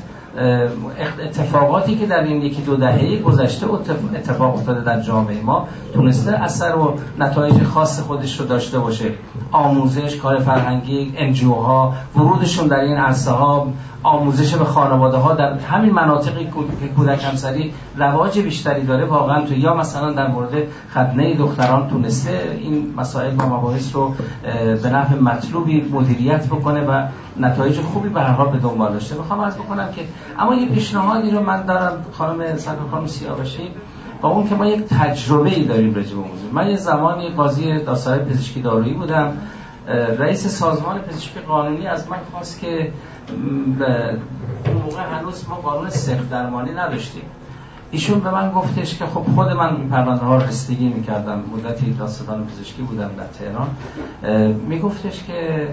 اتفاقاتی که در این یکی دو دهه گذشته اتفاق افتاده در جامعه ما تونسته اثر و نتایج خاص خودش رو داشته باشه. آموزش، کار فرهنگی، NGO ها، ورودشون در این عرصه ها، آموزش به خانواده ها در همین مناطقی که کودک همسری رواج بیشتری داره، واقعا تو یا مثلا در مورد ختنه دختران تونسته این مسائل و مباحث رو به نحو مطلوبی مدیریت بکنه و نتایج خوبی به هر حال به دنبال داشته. میخوام عرض بکنم که اما یه پیشنهادی رو من دارم خانم خانم سیاوشی، با اون که ما یک تجربه‌ای داریم راجع به موضوع. من یه زمانی قاضی دادسرای پزشکی دارویی بودم. رئیس سازمان پزشکی قانونی از من خواست که اون موقع هنوز ما قانون سخت درمانی نداشتیم. ایشون به من گفتش که خب خود من این پرونده ها رسیدگی می‌کردم، مدتی دادستان پزشکی بودم در تهران. میگفتش که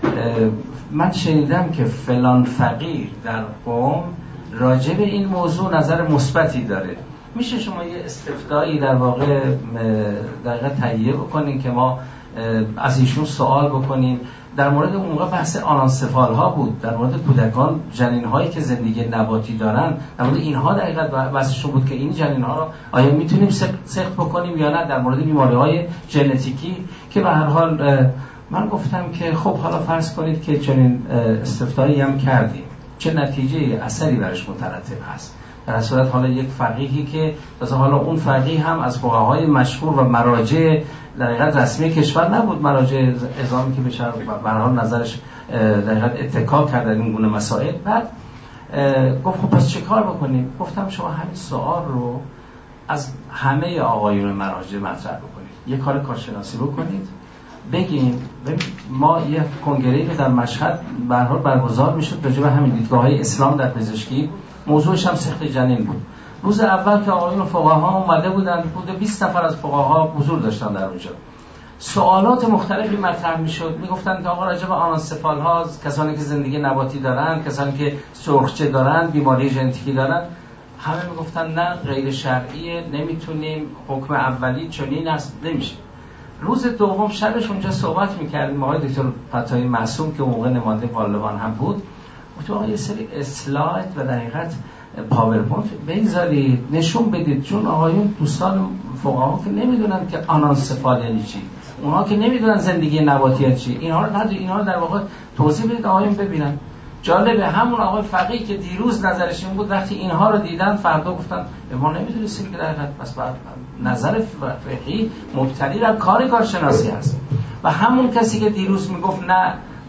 من شنیدم که فلان فقیر در قم راجع به این موضوع نظر مثبتی داره. میشه شما یه استفتایی در واقع دقیقاً تهیه بکنین که ما از ایشون سوال بکنیم در مورد اون موقع بحث آنانسفال ها بود، در مورد کودکان جنین هایی که زندگی نباتی دارن، در مورد اینها دقیقاً بحثشون بود که این جنین ها رو آیا میتونیم سخت بکنیم یا نه، در مورد بیماری های ژنتیکی که به هر حال من گفتم که خب حالا فرض کنید که چنین استفتایی هم کردیم، چه نتیجه اثری برش مترتب هست. در صورت حالا یک فقیهی که مثلا حالا اون فقیه هم از فقهای مشهور و مراجع دقیقاً رسمی کشور نبود، مراجع اعزامی که بشه به هر حال نظرش دقیقاً اتکا کرد در این گونه مسائل. بعد گفت خب پس چه کار بکنیم؟ گفتم شما همین سوال رو از همه آقایون مراجع مطرح بکنید، یه کار کارشناسی بکنید، بگیم ما یه کنگره‌ای که در مشهد به هر حال برگزار میشد راجع به همین دیدگاه‌های اسلام در پزشکی، موضوعش هم سخت جنین بود. روز اول که آقایون فقها اومده بودن، بود 20 نفر از فقها حضور داشتن در اونجا. سوالات مختلفی مطرح میشد، میگفتن که آقا راجع به آنانسفال ها، کسانی که زندگی نباتی دارن، کسانی که سرخچه دارن، بیماری ژنتیکی دارن، همه میگفتن نه غیر شرعیه، نمیتونیم، حکم اولی چنین است، نمیشه. روز دوم شبش اونجا صحبت میکردیم، آقای دکتر فتایی معصوم که موقع نماینده پارلمان هم بود، گفت یه سری اسلاید و در حقیقت پاورپوینت بگذارید نشون بدید، چون آقایون دوستان فقها که نمیدونن که آنانسفال یعنی چی، اونها که نمیدونن زندگی نباتی یعنی چی، اینها رو در واقع توضیح بدید آقایون ببینن. جالبه همون آقای فقیه که دیروز نظرش این بود، وقتی اینها رو دیدن فردا گفتن ما نمیدونستیم که در حقیقت بس نظر فقهی مبتنی در کارشناسی هست. و همون کسی که دیروز میگفت نه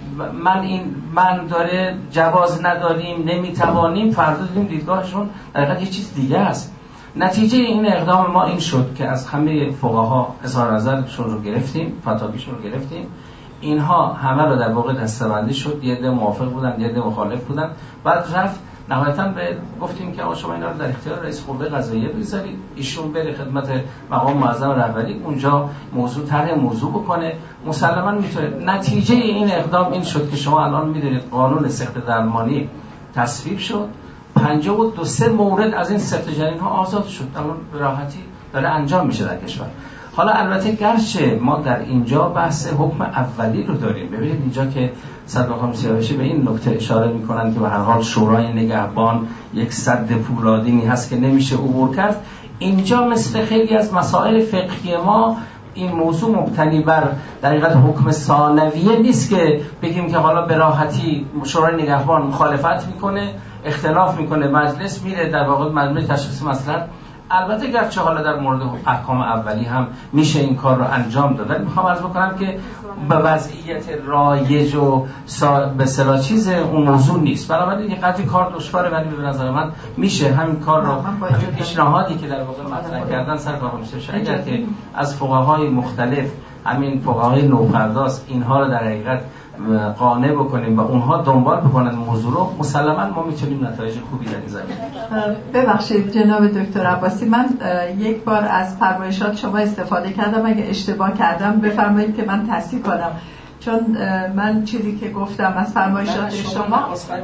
من داره جواز نداریم، نمیتوانیم، فردا دیدیم دیدگاهشون در حقیقت یه چیز دیگه است. نتیجه این اقدام ما این شد که از همه فقها اظهار نظرشون رو گرفتیم، فتاویشون رو گرفتیم، اینها همه رو در واقع دسته‌بندی شد، یه عده موافق بودن، یه عده مخالف بودن. بعد رفت نهایتاً به گفتیم که آقا شما اینا رو در اختیار رئیس قوه قضاییه بگذارید، ایشون بره خدمت مقام معظم رهبری، اونجا طرح موضوع بکنه، مسلماً میتونه. نتیجه این اقدام این شد که شما الان میدونید قانون سخت درمانی تصویب شد، 52 مورد از این سخت جنین ها آزاد شد، الان به راحتی داره انجام میشه در کشور. حالا البته گرچه ما در اینجا بحث حکم اولی رو داریم، ببینید اینجا که صدراعظم سیاوشی به این نکته اشاره میکنن که به هر حال شورای نگهبان یک سد پولادینی هست که نمیشه عبور کرد. اینجا مثل خیلی از مسائل فقهی ما این موضوع مبتنی بر در حقیقت حکم ثانویه نیست که بگیم که حالا به راحتی شورای نگهبان مخالفت میکنه، اختلاف میکنه، مجلس میره در واقع مجلس تشخیص مصلحت. البته گرچه حالا در مورد احکام اولی هم میشه این کار رو انجام داد، ولی میخوام عرض بکنم که به وضعیت رایج و به اصطلاح چیز اون موضوع نیست. بنابراین این قضیه کار دشواره، ولی به نظر من میشه همین کار رو، همین پیشنهادی که در واقع مطرح کردن سر کار میشه. اگر که از فقهای مختلف، همین فقهای نوپرداز، اینها رو در حقیقت قانع بکنیم و اونها دنبال بکنن موضوع رو، مسلما ما میتونیم نتایج خوبی در این زمینه. ببخشید جناب دکتر عباسی، من یک بار از فرمایشات شما استفاده کردم، اگه اشتباه کردم بفرمایید که من تصحیح کنم، چون من چیزی که گفتم از فرمایشات شما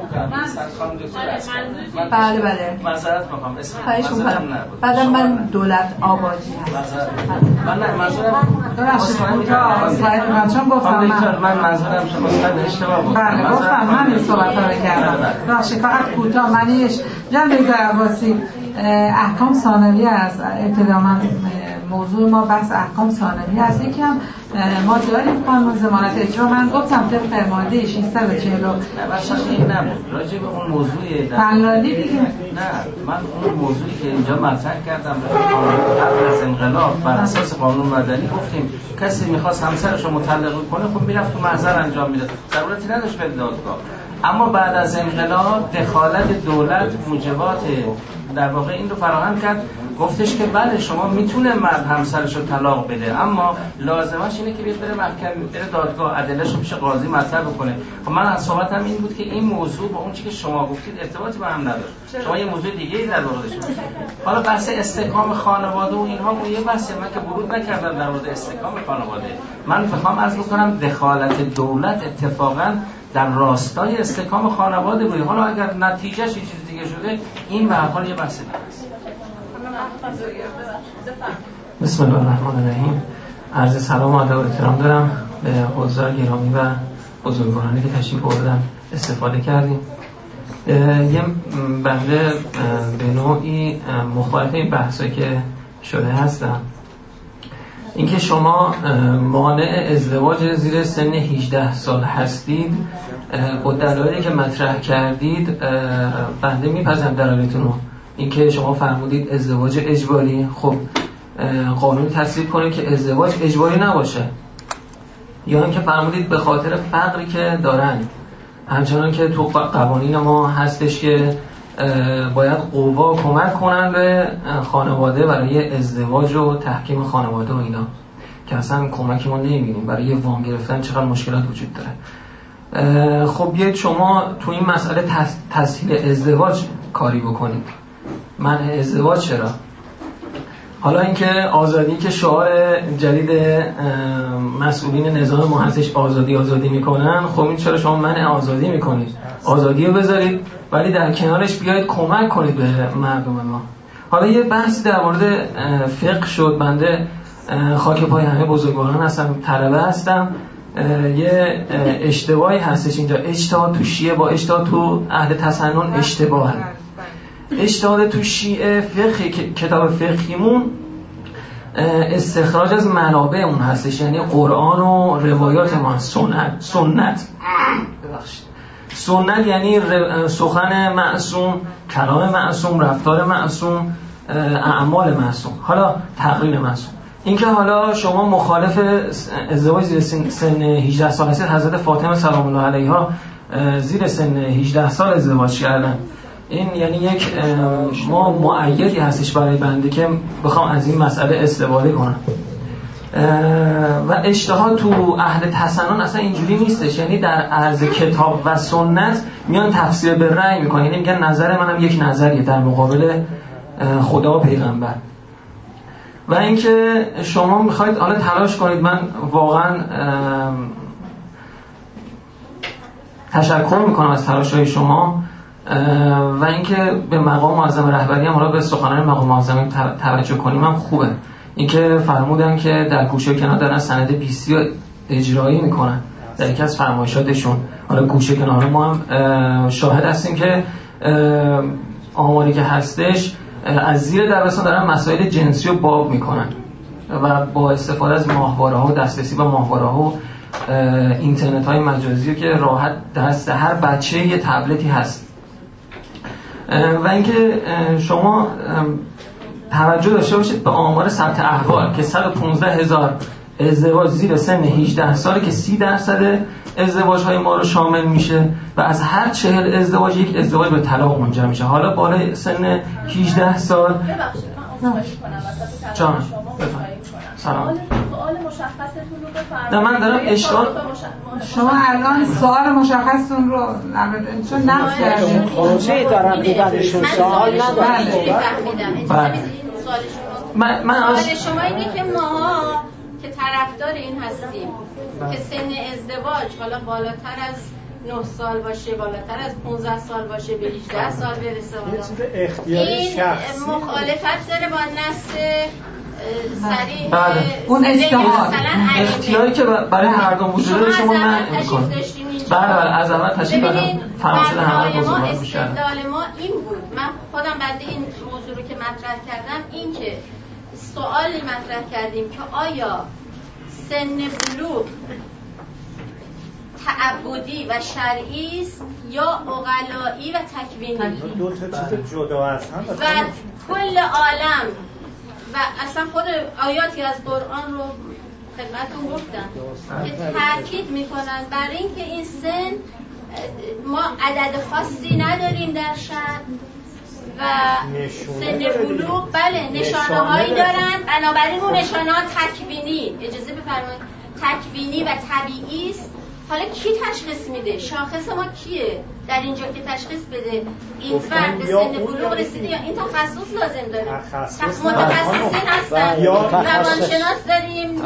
بله معذرت میخوام، بعدم من دولت آبادی هستم. من منظورم گفتم من منظورم شما اشتباه بود. بله گفتم من این صحبت رو کردم. بخشی فقط کوتاه منیش جناب دکتر عباسی احکام ثانویه است. ابتدا من موضوع ما بحث احکام ثانویه است. یکم ما داریم قانون ضمانت اجرا، من گفتم طبق ماده 640 این نبود راجع به اون موضوعی فنلاندی دیگه. نه، من اون موضوعی که اینجا مطرح کردم قبل از انقلاب بر اساس قانون مدنی گفتیم کسی میخواست همسرش رو مطلقه کنه خب میرفت تو محضر انجام میداد، ضرورتی نداشت بره دادگاه. اما بعد از انقلاب دخالت دولت موجبات در واقع این رو فراهم کرد، گفتش که بله شما میتونه مرد همسرش رو طلاق بده، اما لازمش اینه که بره محکمه، بره دادگاه، ادله‌شو پیش قاضی مطرح بکنه. خب من از صحبتم این بود که این موضوع با اون چیزی که شما گفتید ارتباطی با هم نداشت. شما یه موضوع دیگه‌ای در واقع داشتید. حالا بحث استحکام خانواده و اینها اون یه بحثه، من که ورود نکردم در مورد استحکام خانواده. من میخوام عرض بکنم دخالت دولت اتفاقاً در راستای استحکام خانواده بود. حالا اگر نتیجهش یه چیز دیگه شده این به هر حال یه بحث دیگه است. بسم الله الرحمن الرحیم. عرض سلام و ادب و احترام دارم به حضار گرامی و بزرگوارانی که تشریف آوردن استفاده کردیم. یه بنده به نوعی مخالف این بحثایی که شده هستم. اینکه شما مانع ازدواج زیر سن 18 سال هستید با دلایلی که مطرح کردید بنده میپذیرم دلایلتون رو. اینکه شما فرمودید ازدواج اجباری، خب قانون تصریح کنه که ازدواج اجباری نباشه، یا اینکه فرمودید به خاطر فقری که دارن، همچنان که تو قوانین ما هستش که باید قوا کمک کنن به خانواده برای ازدواج و تحکیم خانواده و اینا، که اصلا کمکی ما نمیبینیم. برای وام گرفتن چقدر مشکلات وجود داره. خب بیاید شما تو این مسئله تسهیل ازدواج کاری بکنید. منع ازدواج چرا؟ حالا اینکه آزادی که شعار جدید مسئولین نظام ما هستش آزادی میکنن، خب این چرا شما منع آزادی میکنید؟ آزادی رو بذارید ولی در کنارش بیایید کمک کنید به مردم ما. حالا یه بحثی در مورد فقه شد. بنده خاک پای همه بزرگواران هستم، طلبه هستم. یه اشتباهی هستش اینجا، اجتهاد تو شیعه با اجتهاد تو اهل تسنن اشتباهه. اجتهاد تو شیعه فقه، کتاب فقهیمون استخراج از منابع اون هستش، یعنی قرآن و روایات ما. سنت یعنی سخن معصوم، کلام معصوم، رفتار معصوم، اعمال معصوم، حالا تقریر معصوم. اینکه حالا شما مخالف ازدواج زیر سن 18 سال هستید، حضرت فاطمه سلام الله علیها زیر سن 18 سال ازدواج کردن. این یعنی یک ما مؤیدی هستش برای بنده که بخوام از این مسئله استفاده کنم. و اجتهاد تو اهل تسنن اصلا اینجوری نیستش، یعنی در عرض کتاب و سنت میان تفسیر به رأی میکنن، یعنی میگن نظر منم یک نظریه در مقابل خدا و پیغمبر. و اینکه شما میخواید حالا تلاش کنید، من واقعا تشکر میکنم از تلاش‌های شما، و اینکه به مقام معظم رهبری هم حالا به سخنان مقام معظم توجه کنیم هم خوبه. اینکه فرمودن که در گوشه کنار دارن سند 20 رو اجرایی میکنن در یکی از فرمایشاتشون. حالا گوشه کنار ما هم شاهد هستیم که آماری که هستش از زیر دبستان دارن مسائل جنسی رو باب میکنن. و با استفاده از ماهواره‌ها و دسترسی به ماهواره‌ها و اینترنت‌های مجازی که راحت دست هر بچه یه تبلتی هست. و اینکه شما توجه داشته باشید به آمار ثبت احوال که 115,000 ازدواج زیر سن 18 ساله که 30% ازدواج‌های ما رو شامل میشه و از هر 40 ازدواج یک ازدواج به طلاق منجر میشه. حالا بالای سن 18 سال جان سلام سوال مشخصتون رو بفرمایید. نه من دارم اشکال شما الان سوال مشخصتون رو چون نقص کردید خروجی دارم دیدنشون سوال ندارم. من شما اینه که ما که طرفدار این هستیم که سن ازدواج حالا بالاتر از 9 سال باشه، بالاتر از 15 سال باشه، به 18 سال برسه. این مخالفت داره با نص صریح اون اختیاری که برای مردم وجود داره شما منع می‌کنید. بله از اول تشریف دادم فرمایشات همه بزرگوار میشه. استدلال ما این بود. من خودم بعد این موضوع رو که مطرح کردم این که سوالی مطرح کردیم که آیا سن بلوغ تعبدی و شرعی است یا عقلایی و تکوینی؟ دو تا چیز جدا هستن و کل عالم و اصلا خود آیاتی از قرآن رو خدمتتون گفتم که تاکید میکنن برای اینکه این سن ما عدد خاصی نداریم در شرع و سن بلوغ بله نشانه هایی دارن، بنابراین اون نشانه ها تکوینی، اجازه بفرمایید، تکوینی و طبیعی است. حالا کی تشخیص میده؟ شاخص ما کیه در اینجا که تشخیص بده این فرد به سن بلوغ رسیده یا این تخصص لازم داره؟ متخصصین هستن، روانشناس داریم،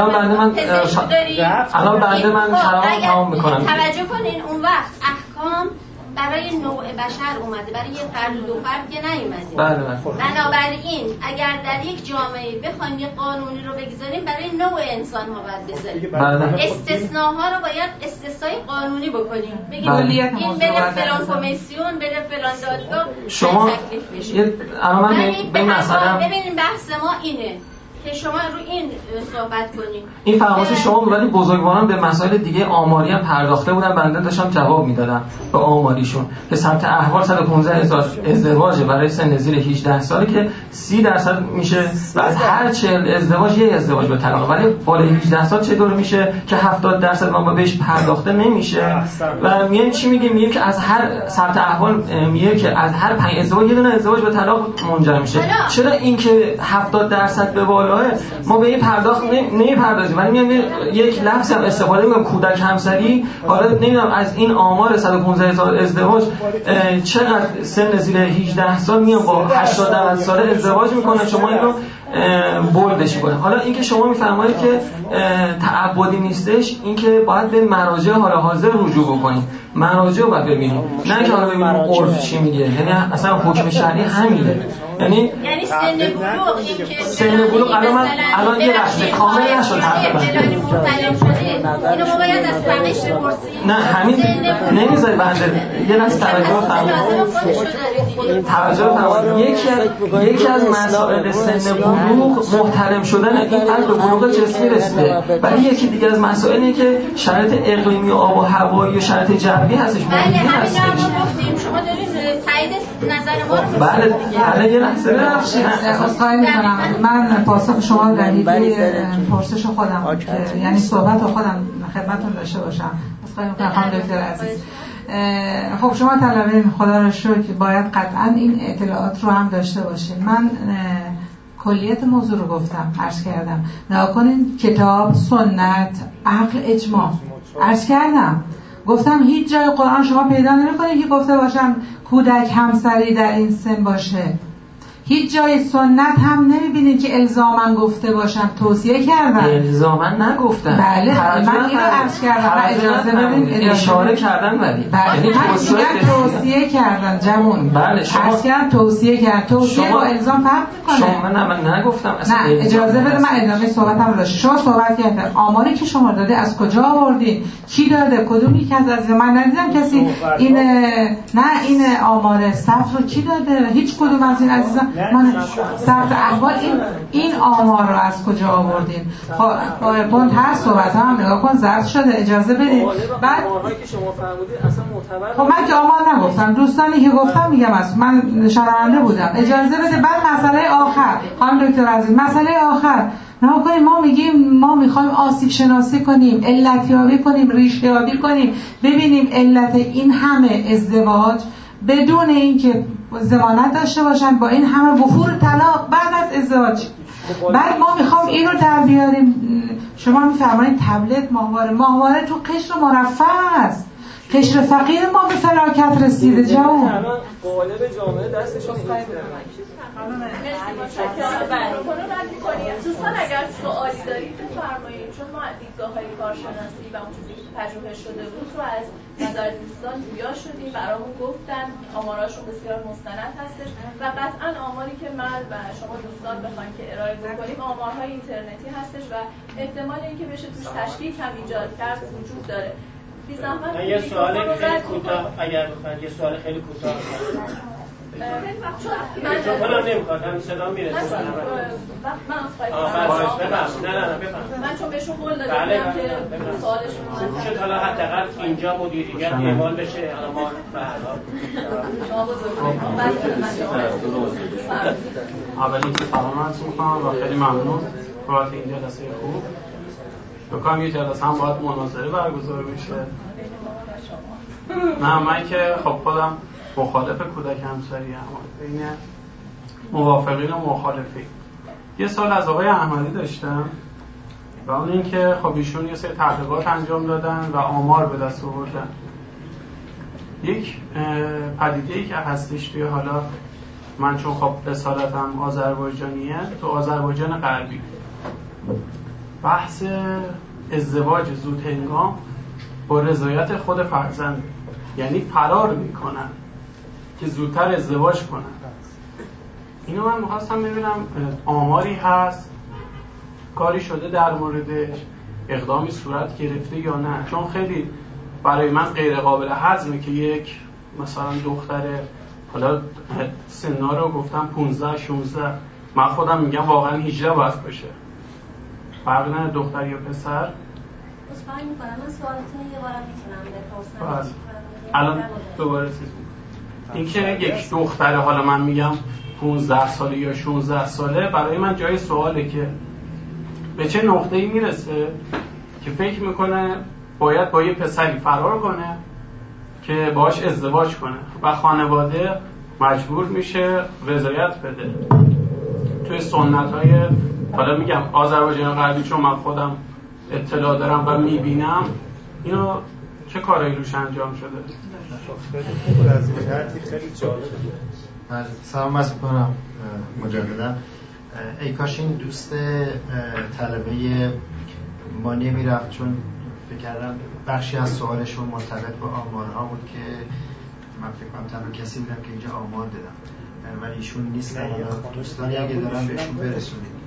الان بعد من کلام تمام میکنم. توجه کنین اون وقت احکام برای نوع بشر اومده، برای یه فرد و دو فرد که نیومده. بنابراین اگر در یک جامعه بخوایم یه قانونی رو بگذاریم برای نوع انسان ها باید بذاریم. استثناها رو باید استثنای قانونی بکنیم. بگیم این بره فلان کمیسیون، بره فلان دادگاه شما ببینیم بحث ما اینه که شما رو این صحبت کنیم. این فرمایش شما بود، ولی بزرگواران به مسائل دیگه آماری هم پرداخته بودن، بنده داشتم جواب میدادم به آماریشون که ثبت احوال 115,000 ازدواج برای سن زیر 18 ساله که 30% میشه و از هر 40 ازدواج یک ازدواج به طلاق، ولی بالای 18 سال چطور میشه که 70% ما بهش پرداخته نمیشه و میگیم چی میگیم که از هر ثبت احوال میگه که از هر 5 ازدواج یه دونه ازدواج به طلاق منجر میشه. چرا اینکه 70% به بالاه ما به این پرداخت نمیپردازیم ولی میگم یک لفظ هم استفاده میکنم کودک همسری. حالا نمیدونم از این آمار 115,000 ازدواج چقدر سن زیر 18 سال میان با 80 ساله ازدواج میکنن، شما این رو بولدش کنه. حالا اینکه شما میفرمایید که تعبدی نیستش، اینکه باید به مراجع حال حاضر رجوع بکنید، مراجع رو باید ببینید، نه که حالا ببینید عرف چی میگه. یعنی اصلا حکم شرعی همینه. یعنی سن بلوغ اینکه سن بلوغ الان یه لحظه کامل نشد تقریبا. اینو ما باید از فقیش بپرسیم. نه همین نمیذاری بنده یه لحظه توجه فرمایید. یکی از مسائل سن بلوغ محترم شدن این فرد به بلوغ جسمی رسیده، ولی یکی دیگه از مسائل اینه که شرایط اقلیمی و آب و هوایی و شرایط جوی هستش. بله همین رو گفتیم، شما دارید تایید نظر ما رو. بله یه لحظه ببخشید خواهی می‌کنم من پاسخ شما در حیطه پرسش خودم که یعنی صحبت خودم خدمتتون داشته باشم. خواهی می‌کنم خانم دکتر عزیز. خب شما طلبه خدا رو شکر باید قطعا این اطلاعات رو هم داشته باشین. من کلیت موضوع رو گفتم، عرض کردم نگاه کنین کتاب، سنت، عقل، اجماع عرض کردم. گفتم هیچ جای قرآن شما پیدا نمی‌کنید که گفته باشم کودک همسری در این سن باشه. هیچ جای سنت هم نمی‌بینید که الزاماً گفته باشم، توصیه کردم. الزاماً نگفتم. بله من اینو عرض کردم. اجازه بدین اشاره کردن ولی یعنی توصیه کردن جمعون. بله شما عرض کردم توصیه کردن. توصیه با الزام فرق می‌کنه. شما من نگفتم اصلا. نه اجازه بده من ادامه صحبتم رو داشت. شما صحبت کردید. آماری که شما داده از کجا آوردین؟ کی داده؟ کدوم یک از من ندیدم کسی این نه این آمار صف رو کی داده؟ هیچ کدوم از این عزیزان من ثبت احوال این آمار رو از کجا آوردین؟ با هر صحبت هم نگاه کن ضبط شده، اجازه بدید. بعد که شما فرمودید اصلا معتبر. خب من که آمار نگفتم، دوستانی که گفتم میگم از من شنونده بودم. اجازه بده. بعد مسئله آخر خانم دکتر عزیز، مسئله آخر نه کنیم، ما میگیم ما میخوایم آسیب شناسی کنیم، علت یابی کنیم، ریشه یابی کنیم، ببینیم علت این همه ازدواج بدون اینکه ضمانت داشته باشن، با این همه وفور طلاق بعد از ازدواج. بعد ما میخوام این رو در بیاریم. شما میفرمایید تبلت ماهواره تو قشر مرفه است، قشر فقیر ما به فلاکت رسیده. جوان قالب جامعه دستشون دوستان اگر سوالی دارید بفرمایید، چون ما دیدگاه‌های کارشناسی و اون چیزی که تجربه شده بود رو از نظر دوستان جویا شدیم، برامون گفتن، آماراشون بسیار مستند هستش و قطعا آماری که من و شما دوستان بخوایم که ارائه بکنیم آمارهای اینترنتی هستش و احتمال اینکه بشه توش تشکیک هم ایجاد کرد وجود داره. من یه سوال خیلی کوتاه، اگر بخواید یه سوال خیلی کوتاه چون حالا نمیخواد هم صدا میرسه. من چون بهشون قول دادم که سوالشون شد حالا حداقل اینجا مدیریت اعمال بشه. حالا ما به هر حال اولی که سلام عرض می‌کنم و خیلی ممنون بابت این جلسه خوب. بکنم یه جلسه هم باید مناظره برگزار بشه. نه من که خب خودم مخالف کودک همسری هم بین موافقین و مخالفین. یه سال از آقای احمدی داشتم و اون این که خب ایشون یه سری تحقیقات انجام دادن و آمار به دست آوردن. یک پدیده‌ای که هستش توی، حالا من چون خب رسالتم آذربایجانیه، تو آذربایجان غربی بحث ازدواج زود هنگام با رضایت خود فرزند، یعنی فرار میکنن که زودتر ازدواج کنن. اینو من میخواستم ببینم آماری هست، کاری شده در موردش، اقدامی صورت گرفته یا نه؟ چون خیلی برای من غیر قابل هضمه که یک مثلا دختر، حالا سنا رو گفتم 15 16، من خودم میگم واقعا 18 باید باشه، فرق نه دختر یا پسر. اصلا میکنم من سوالتون یه بارم میتونم بپرسم. الان دوباره چیز این که یک دختره، حالا من میگم 15 ساله یا 16 ساله، برای من جای سواله که به چه نقطه‌ای میرسه که فکر میکنه باید با یه پسری فرار کنه که باهاش ازدواج کنه و خانواده مجبور میشه رضایت بده. توی سنت‌های، حالا میگم آذربایجان غربی، چون من خودم اطلاع دارم و میبینم اینو چه کارایی روش انجام شده. از جهتی خیلی جالبه. سلام عرض می‌کنم مجددا. ای کاش این دوست طلبه ما نمیرفت، چون فکر کردم بخشی از سوالشون مرتبط با آمارها بود که من فکر کنم تنها کسی بودم که اینجا آمار دادم، ولی ایشون نیستن. دوستانی اگه دارن بهشون برسونید.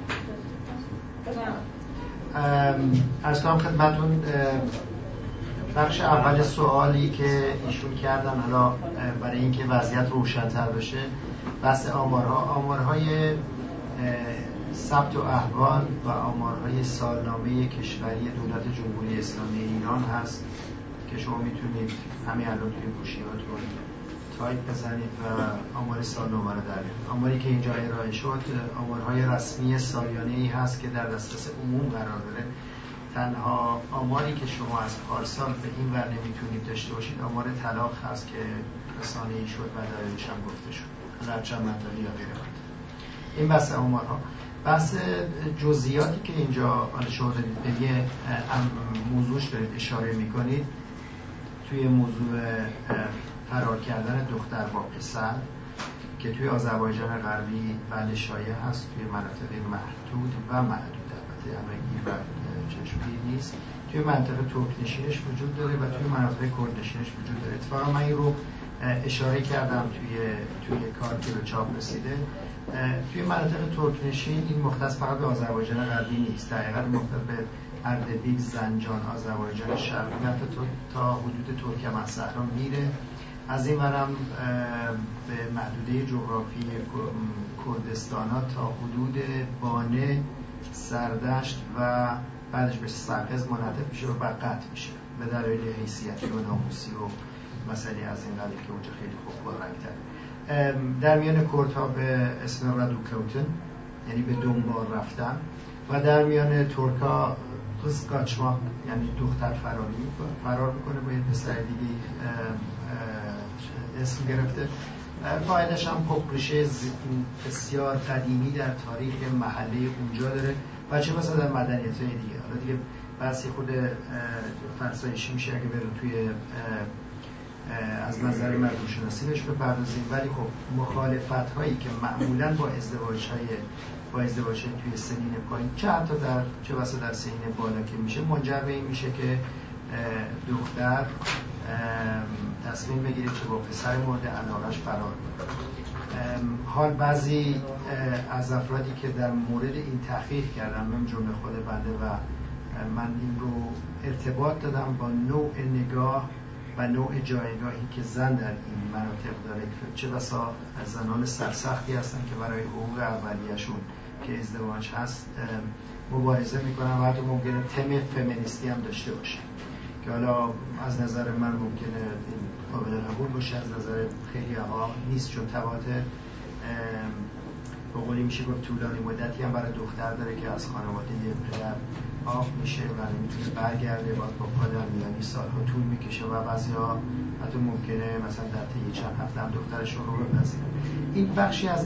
عرض کنم خدمتون بخش اول سوالی که ایشون کردن، حالا برای اینکه وضعیت روشن‌تر بشه، بحث آمارهای ثبت و احوال و آمارهای سالنامه کشوری دولت جمهوری اسلامی ایران هست که شما میتونید همین الان توی گوشیاتون تایپ بزنید و آمار سالنامه رو در بیارید. آماری که اینجا ارائه شد آمارهای رسمی سالیانه‌ای هست که در دسترس عموم قرار داره. تنها آماری که شما از پارسال به این ور نمیتونید داشته باشید آمار طلاق هست که رسانه‌ای شد و دلیلش هم گفته شد، هر چند مطلبی یا غیر مطلبی. این بحث آمارها. بحث جزئیاتی که اینجا شما دارید به یه موضوعش دارید اشاره میکنید، توی موضوع فرار کردن دختر با پسر که توی آذربایجان غربی بله شایع هست، توی مناطق محدود و معدود، البته همگی و چشمگیر نیست. توی منطقه ترکنشینش وجود داره و توی مناطق کردنشینش وجود داره. اتفاقا من این رو اشاره کردم توی کار که به چاپ رسیده. توی مناطق ترکنشین این مختص فقط به آذربایجان غربی نیست، دقیقاً مختص به اردبیل، زنجان، آذربایجان شرقی، حتی تا حدود ترکمن صحرا میره از این ورم به محدوده جغرافی کردستان ها تا حدود بانه، سردشت و بعدش به سرقز منعطف میشه و بعد قطع میشه به دلایل حیثیتی و ناموسی و مسئله از این قبیل که اونجا خیلی خوب پررنگ‌تره. در میان کردها به اسم رادوکوتن یعنی به دنبال رفتن و در میان ترکا قزقاچما یعنی دختر فرار میکنه با یه پسر دیگه اسم گرفته. قاعدش هم پوپریشه بسیار قدیمی در تاریخ محله اونجا داره و چه بسا در مدنیت های دیگه. حالا دیگه بحثی خود فرسایشی میشه اگه بریم توی از نظر مردم شناسی بهش بپردازیم، ولی خب مخالفت هایی که معمولا با ازدواج توی سنین پایین چه بسا در سنین بالا که میشه منجر به این میشه که دختر تصمیم بگیره که با پسر مورد علاقه‌اش فرار کنه. حال بعضی از افرادی که در مورد این تحقیق کردن من جمله خود بنده و من این رو ارتباط دادم با نوع نگاه و نوع جایگاهی که زن در این مناطق داره، چه بسا زنان سرسختی هستن که برای حقوق اولیه‌شون که ازدواج هست مبارزه میکنن و حتی ممکنه تم فمینیستی هم داشته باشه که حالا از نظر من ممکنه این قابل قبول باشه، از نظر خیلی ها نیست، چون تبعات به قولی میشه گفت طولانی مدتی هم برای دختر داره که از خانواده پدر آف میشه و نمیتونه برگرده، باید با پادر میانی سالها طول میکشه و بعضی ها حتی ممکنه مثلا در طی چند هفته هم دخترشون رو بپذیرن. این بخشی از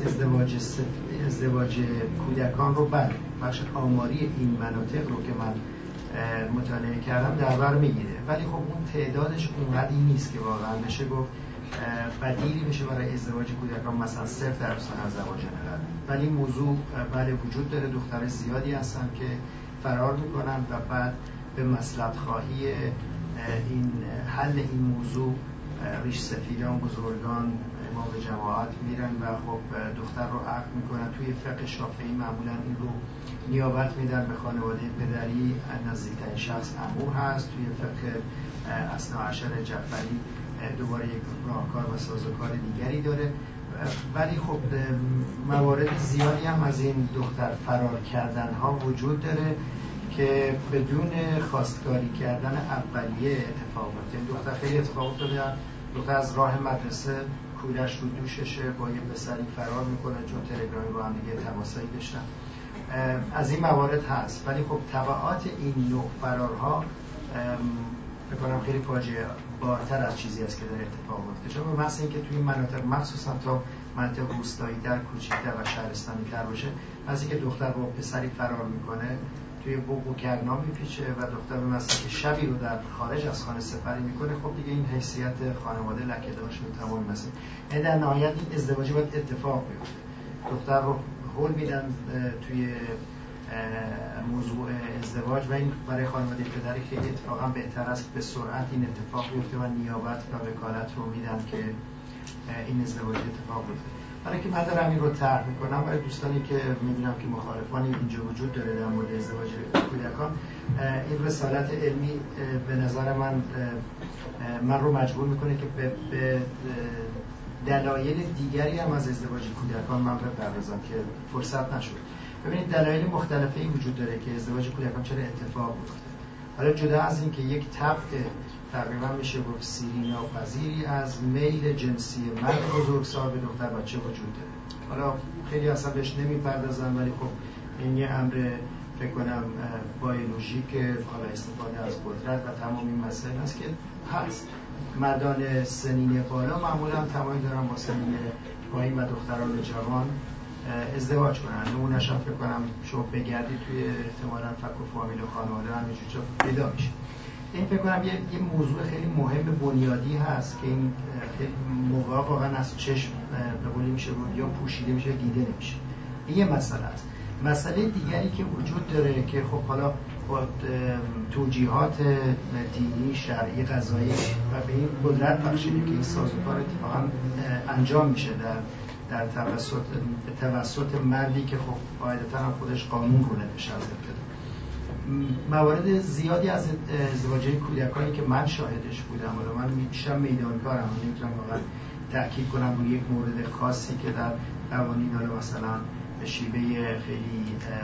ازدواج کودکان رو بخش آماری این مناطق رو که من مطالعه کردم در بر میگیره، ولی خب اون تعدادش اونقدری نیست که واقعا بشه گفت بدیلی بشه برای ازدواج کودکان مثلا 0% از ازدواج نرد. ولی موضوع بله وجود داره، دختر زیادی هستن که فرار میکنن و بعد به مصلحت خواهی این حل این موضوع ریش سفیدان بزرگان امام جماعت میرن و خب دختر رو عقد میکنن. توی فقه شافعی معمولا این رو نیابت میدن به خانواده پدری، نزدیکترین شخص عمو هست. توی فقه اثنا عشر جعفری دوباره یک راهکار و سازوکار دیگری داره، ولی خب موارد زیادی هم از این دختر فرار کردن ها وجود داره که بدون خواستگاری کردن اولیه اتفاق میفته. دختر خیلی اتفاق افتاده، دختر از راه مدرسه کولش رو دوششه با یه پسری فرار میکنه چون تلگرامی با هم دیگه تماسایی داشتن. از این موارد هست، ولی خب تبعات این نوع فرارها بکنم خیلی فاجعه بارتر از چیزی است که در اتفاق میفته، چون به محض اینکه توی این مناطق مخصوصا تا مناطق روستایی در کوچیک‌تر و شهرستانی تر باشه، از اینکه دختر با پسری فرار میکنه توی بوق و کرنا میپیچه و دختر به مثلا که شبی رو در خارج از خانه سپری میکنه، خب دیگه این حیثیت خانواده لکه‌دارش رو تمام مثلا در نهایت این ازدواجی باید اتفاق بیفته. دختر رو هول میدن توی موضوع ازدواج و این برای خانواده پدری خیلی اتفاقا بهتر است به سرعت این اتفاق بیفته و نیابت و وکالت رو میدن که این ازدواج اتفاق بیفته. برای که من دارم این رو طرح میکنم برای دوستانی که میدونم که مخالفانی اینجا وجود داره در مورد ازدواج کودکان، این رسالت علمی به نظر من رو مجبور میکنه که به دلایل دیگری هم از ازدواج کودکان من بپردازم که فرصت نشد. ببینید دلایل مختلفی وجود داره که ازدواج کودکان چرا اتفاق میفته. حالا جدا از این که یک طبع تقریبا میشه گفت سیرینا و پذیری از میل جنسی مرد بزرگسال به دختر بچه وجود داره. حالا خیلی اصلا بهش نمیپردازن، ولی خب این یه امر فکر کنم بیولوژیک حالا استفاده از قدرت و تمام این مسائل هست که هست. مردان سنین بالا معمولا تمایل دارن با سنین پایین و دختران جوان ازدواج کنن. نمونه‌اش هم فکر کنم شما بگردید توی احتمالاً فک و فامیل و خانواده همینجور پیدا میشه. این فکر کنم یه موضوع خیلی مهم بنیادی هست که این خیلی موقع واقعا از چشم به قولی میشه یا پوشیده میشه یا دیده نمیشه. این یه مسئله است. مسئله دیگری که وجود داره که خب حالا با توجیهات دینی، شرعی، قضایی و به این قدرت بخشیده که این سازوکار اتفاقا انجام میشه در توسط مردی که خب قاعدتا هم خودش قانون رو نمیشه از ابتدا. موارد زیادی از ازدواج کودکانی که من شاهدش بودم و من بیشتر میدانکارم، نمیتونم واقعا تاکید کنم روی یک مورد خاصی که در قوانین مثلا به شیوه خیلی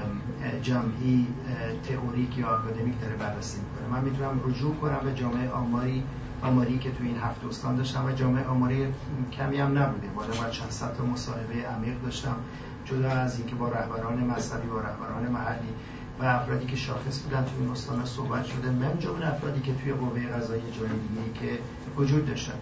جمعی تئوریک یا آکادمیک داره بررسی میکنه. من میتونم رجوع کنم به جامعه آماری که تو این 7 استان داشتم و جامعه آماری کمی هم نبوده، باید چند صد تا مصاحبه عمیق داشتم، جدا از اینکه با رهبران مذهبی، با رهبران محلی و افرادی که شاخص بودن توی این استان صحبت شده، من جمله افرادی که توی قوه قضاییه جای دیگه‌ای که وجود داشتن.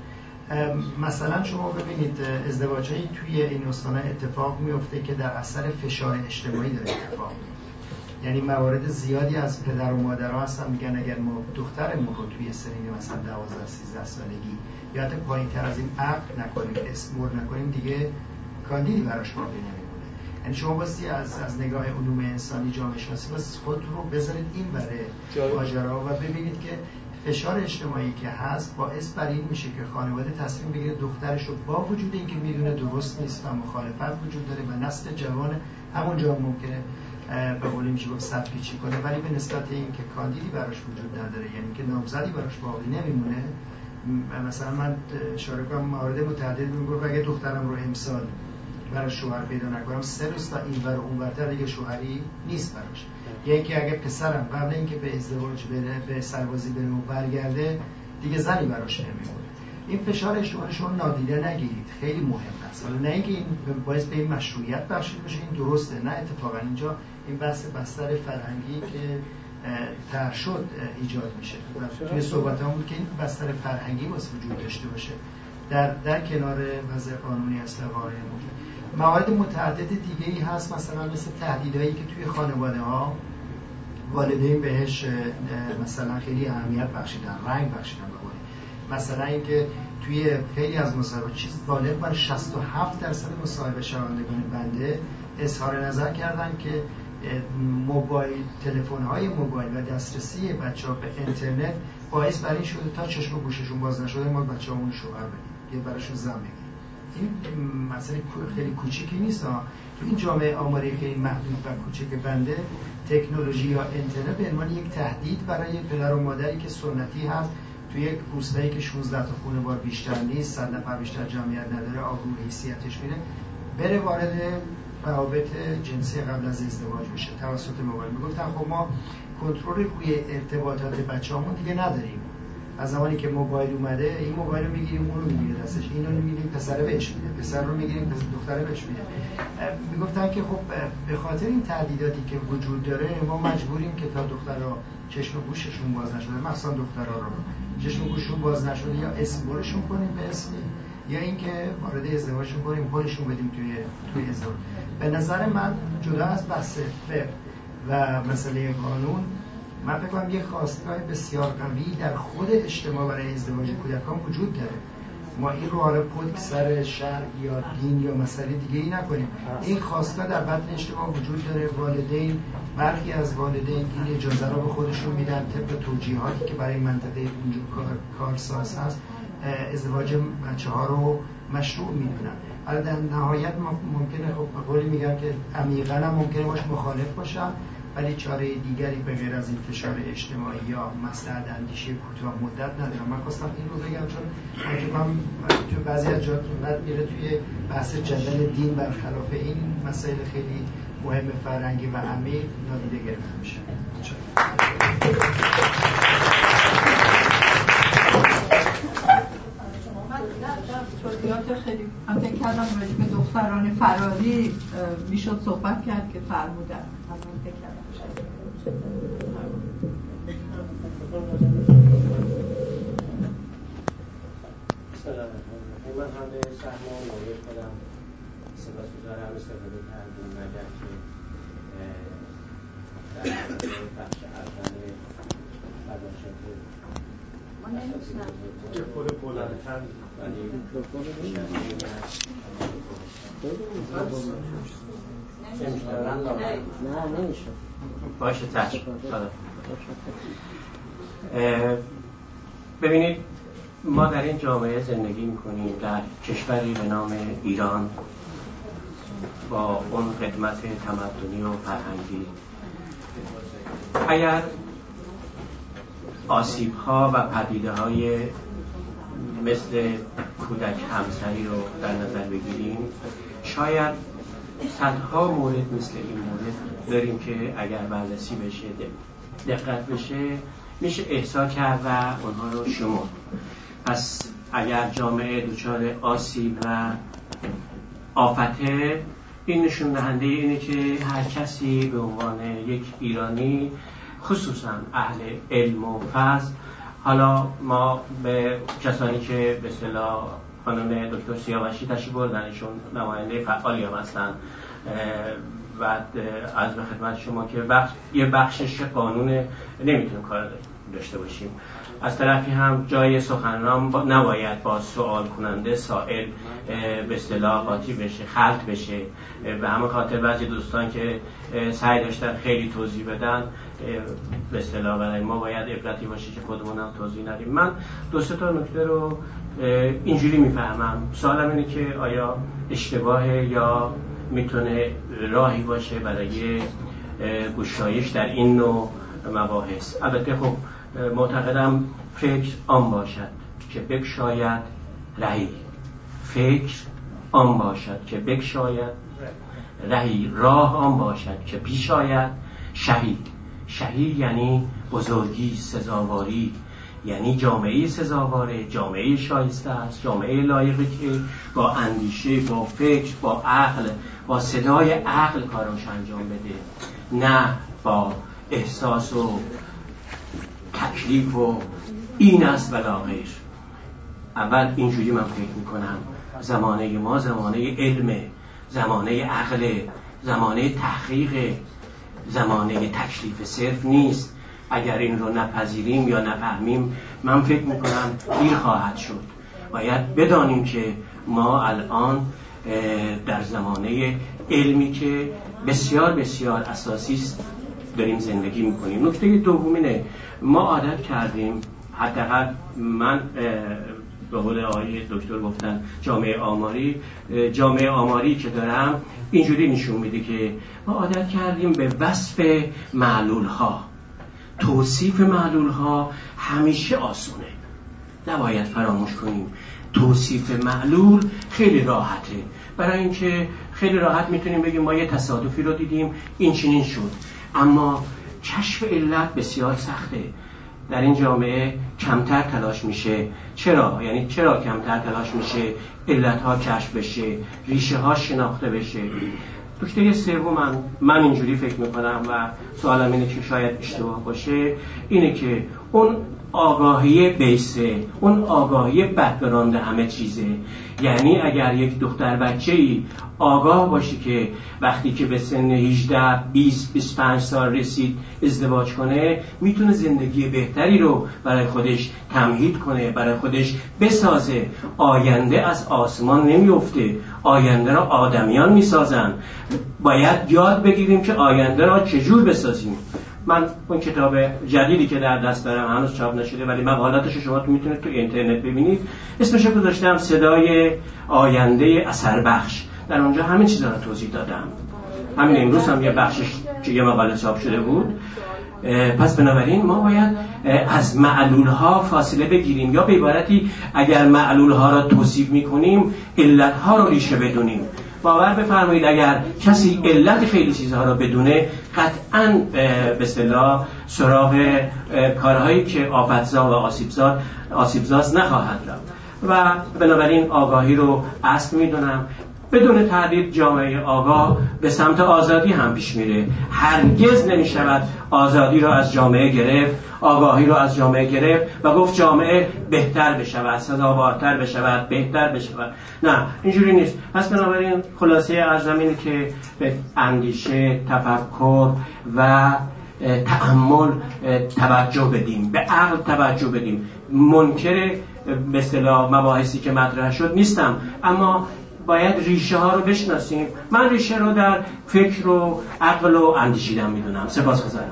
مثلا شما ببینید ازدواجایی توی این استان اتفاق میفته که در اثر فشار اجتماعی داره اتفاق میفته. یعنی موارد زیادی از پدر و مادرها هستن میگن اگر ما دخترمون رو توی سنین مثلا 12-13 سالگی یا حتی پایین‌تر از این عقد نکنیم، اسمور نکنیم، دیگه کاندیدی براش باقی نمیمونه. یعنی شما باستی از نگاه علوم انسانی جامعه شناسی بس خودتون رو بذارید این برای ماجرا و ببینید که فشار اجتماعی که هست باعث بر این میشه که خانواده تصمیم بگیره دخترش رو با وجود اینکه میدونه درست نیست و مخالفت وجود داره و نسل جوان همونجا ممکنه به قولی میشه گفت سرپیچی کنه، ولی به نسبت اینکه کاندیدی براش وجود نداره، یعنی که نامزدی براش باقی نمیمونه. مثلا من اشاره کنم موارد متعددی میگم اگه دخترم رو امسال براش شوهر پیدا نکنم 3 روز تا اینور و اونورتر دیگه شوهری نیست براش. یعنی که اگه پسرم قبل اینکه به ازدواج بره، به سربازی بره و برگرده، دیگه زنی براش نمیمونه. این فشار اجتماعی شما نادیده نگیرید، خیلی مهم است. حالا نه اینکه این باعث به این مشروعیت بخشیده بشه، این درسته، نه اتفاقا اینجا این بحث بستر فرهنگی که طرح شد ایجاد میشه. توی صحبتام بود که این بستر فرهنگی واسه وجود داشته باشه در کنار وضع قانونی اصلاح قانونی موجود. موارد متعدد دیگه‌ای هست، مثلا مثل تهدیدایی که توی خانواده‌ها والدین بهش مثلا خیلی اهمیت بخشیدن، رنگ بخشیدن. مثلا اینکه توی خیلی از مصاحبه چیز بالغ بر 67% مصاحبه شنوندگان بنده اظهار نظر کردن که موبایل، تلفن‌های موبایل و دسترسی بچه‌ها به اینترنت باعث بر این شده تا چشم و گوششون باز نشده ما بچه‌هامون شوهر بدیم یا براشون زن بگیریم. این مسئله خیلی کوچیکی نیست. تو این جامعه آماری خیلی محدود و کوچیک بنده تکنولوژی یا اینترنت به عنوان یک تهدید برای پدر و مادری که سنتی هست توی یک روستایی که 16 تا خانوار بیشتر نیست، 100 نفر بیشتر جمعیت نداره، آبرو حیثیتش میره، بره وارد روابط جنسی قبل از ازدواج بشه توسط موبایل. میگفتن خب ما کنترل روی ارتباطات بچه‌مون دیگه نداریم. از زمانی که موبایل اومده، این موبایل رو میگیریم، اون رو میگیره دستش، اینو میگیریم پسر بهش میده، پسر رو میگیریم دختره بهش میده. میگفتن که خب به خاطر این تهدیداتی که وجود داره ما مجبوریم که تا دخترها چشم و گوششون باز نشده، مثلا دخترها رو چشم و گوششون باز نشده یا اسم برشون کنیم به اسمی، یا اینکه وارد ازدواجشون کنیم خودشون بدیم توی ازدواج. به نظر من جدا از بحث فقه و مسئله قانون، من فکر کنم یه خواستگاه بسیار قوی در خود اجتماع برای ازدواج کودکان وجود داره. ما این رو حالا پشت سر شرع یا دین یا مسئله دیگه ای نکنیم. این خواستگاه در بطن اجتماع وجود داره. والدین، برخی از والدین این اجازه رو به خودشون میدن طبق توجیهاتی که برای منطقه اونجور کارساز هست ازدواج بچه‌ها رو مشروع میدونن. حالا در نهایت ممکنه خب به قولی میگم که عمیقاً هم ممکنه باش مخالف باشن، ولی چاره دیگری به غیر از این فشار اجتماعی یا مصلحت اندیشی کوتاه مدت ندارم. من خواستم این رو بگم چون من تو بعضی از جاها میره توی بحث جدل دین برخلاف این مسائل خیلی مهم فرهنگی و عمیق نادیده گرفته میشه. توضیحات خیلی من فکر کردم راجع به دختران فراری میشد صحبت کرد که فرمودن. من فکر کردم من هم به سهم و نوعی خودم سپاسگزارم استفاده کردیم مگر که در بخش اول فضاشت ما نمیشنم چه خود بلندتر ولی نه نمیشه باشه چشم. ببینید ما در این جامعه زندگی میکنیم در کشوری به نام ایران با اون قدمت تمدنی و فرهنگی اگر آسیب‌ها و پدیده‌های مثل کودک همسری رو در نظر بگیریم، شاید صدها مورد مثل این مورد داریم که اگر بررسی بشه، دقت بشه، میشه احصا کرد و اونها رو شمرد. پس اگر جامعه دچار آسیب و آفته، این نشون دهنده اینه که هر کسی به عنوان یک ایرانی، خصوصا اهل علم و فضل، حالا ما به کسانی که به اصطلاح خانم دکتر سیاوشی تشریف بردن، ایشون نماینده فعالی هم هستن، بعد از به خدمت شما که یه بخشش قانون نمیتونیم کار داشته باشیم. از طرفی هم جای سخنران نباید با سوال کننده سائل به اصطلاح قاطی بشه، خلط بشه. به همین خاطر بعضی دوستان که سعی داشتن خیلی توضیح بدن، به اصطلاح برای ما باید عبرتی باشه که خودمون هم توضیح ندیم. من دو سه تا نکته رو اینجوری میفهمم. سوالم اینه که آیا اشتباهه یا میتونه راهی باشه برای گشایش در این نوع مباحث. البته خب معتقدم فکر آن باشد که بگشاید رهی، فکر آن باشد که بگشاید رهی، راه آن باشد که پیش آید شهی. شهی یعنی بزرگی، سزاواری، یعنی جامعه سزاواره، جامعه شایسته است، جامعه لایقی که با اندیشه، با فکر، با عقل، با صدای عقل کارش انجام بده، نه با احساس و تکلیف و این است ولا غیر. اول اینجوری من فکر میکنم زمانه ما زمانه علم، زمانه عقل، زمانه تحقیق، زمانه تکلیف صرف نیست. اگر این رو نپذیریم یا نفهمیم، من فکر میکنم دیر خواهد شد. باید بدانیم که ما الان در زمانه علمی که بسیار بسیار اساسی است داریم زندگی میکنیم. نکته دومینه، ما عادت کردیم، حداقل من به قول آقای دکتر گفتن جامعه آماری که دارم اینجوری نشون میده که ما عادت کردیم به وصف معلول ها. توصیف معلول ها همیشه آسونه، نباید فراموش کنیم. توصیف معلول خیلی راحته، برای اینکه خیلی راحت میتونیم بگیم ما یه تصادفی رو دیدیم این چنین شد. اما کشف علت بسیار سخته. در این جامعه کمتر تلاش میشه. چرا؟ یعنی چرا کمتر تلاش میشه علت ها کشف بشه، ریشه ها شناخته بشه؟ نکته سوم من اینجوری فکر میکنم و سوالم اینه که شاید اشتباه باشه، اینه که اون آگاهی بیسه، اون آگاهی بک‌گراند همه چیزه. یعنی اگر یک دختر بچه‌ای آگاه باشه که وقتی که به سن 18 20 25 سال رسید ازدواج کنه، میتونه زندگی بهتری رو برای خودش تمهید کنه، برای خودش بسازه. آینده از آسمان نمیفته، آینده را آدمیان میسازن. باید یاد بگیریم که آینده را چجور بسازیم. من اون کتاب جدیدی که در دست دارم هنوز چاپ نشده ولی مقالاتش شما تو میتونید تو اینترنت ببینید، اسمش رو گذاشتم صدای آینده اثر بخش. در اونجا همین چیزا رو توضیح دادم. همین امروز هم یه بخشش که یه مقاله چاپ شده بود. پس بنابراین ما باید از معلول‌ها فاصله بگیریم، یا به عبارتی اگر معلول‌ها را توصیف می‌کنیم علت‌ها رو ریشه بدونیم. باور بفرمایید اگر کسی علت خیلی چیزها رو بدونه، قطعاً به اصطلاح سراغ کارهایی که آفتزا و آسیبزاست نخواهد رفت. و بنابراین آگاهی رو اصل میدونم. بدون تردید جامعه آگاه به سمت آزادی هم پیش میره. هرگز نمیشود آزادی رو از جامعه گرفت، آگاهی رو از جامعه گرفت و گفت جامعه بهتر بشود، سزاوارتر بشود، بهتر بشود. نه، اینجوری نیست. پس بنابراین خلاصه ارزم اینه که به اندیشه، تفکر و تأمل توجه بدیم، به عقل توجه بدیم. منکر به اصطلاح مباحثی که مطرح شد نیستم، اما باید ریشه ها رو بشناسیم. من ریشه رو در فکر و عقل و اندیشیدن میدونم. سپاسگزارم.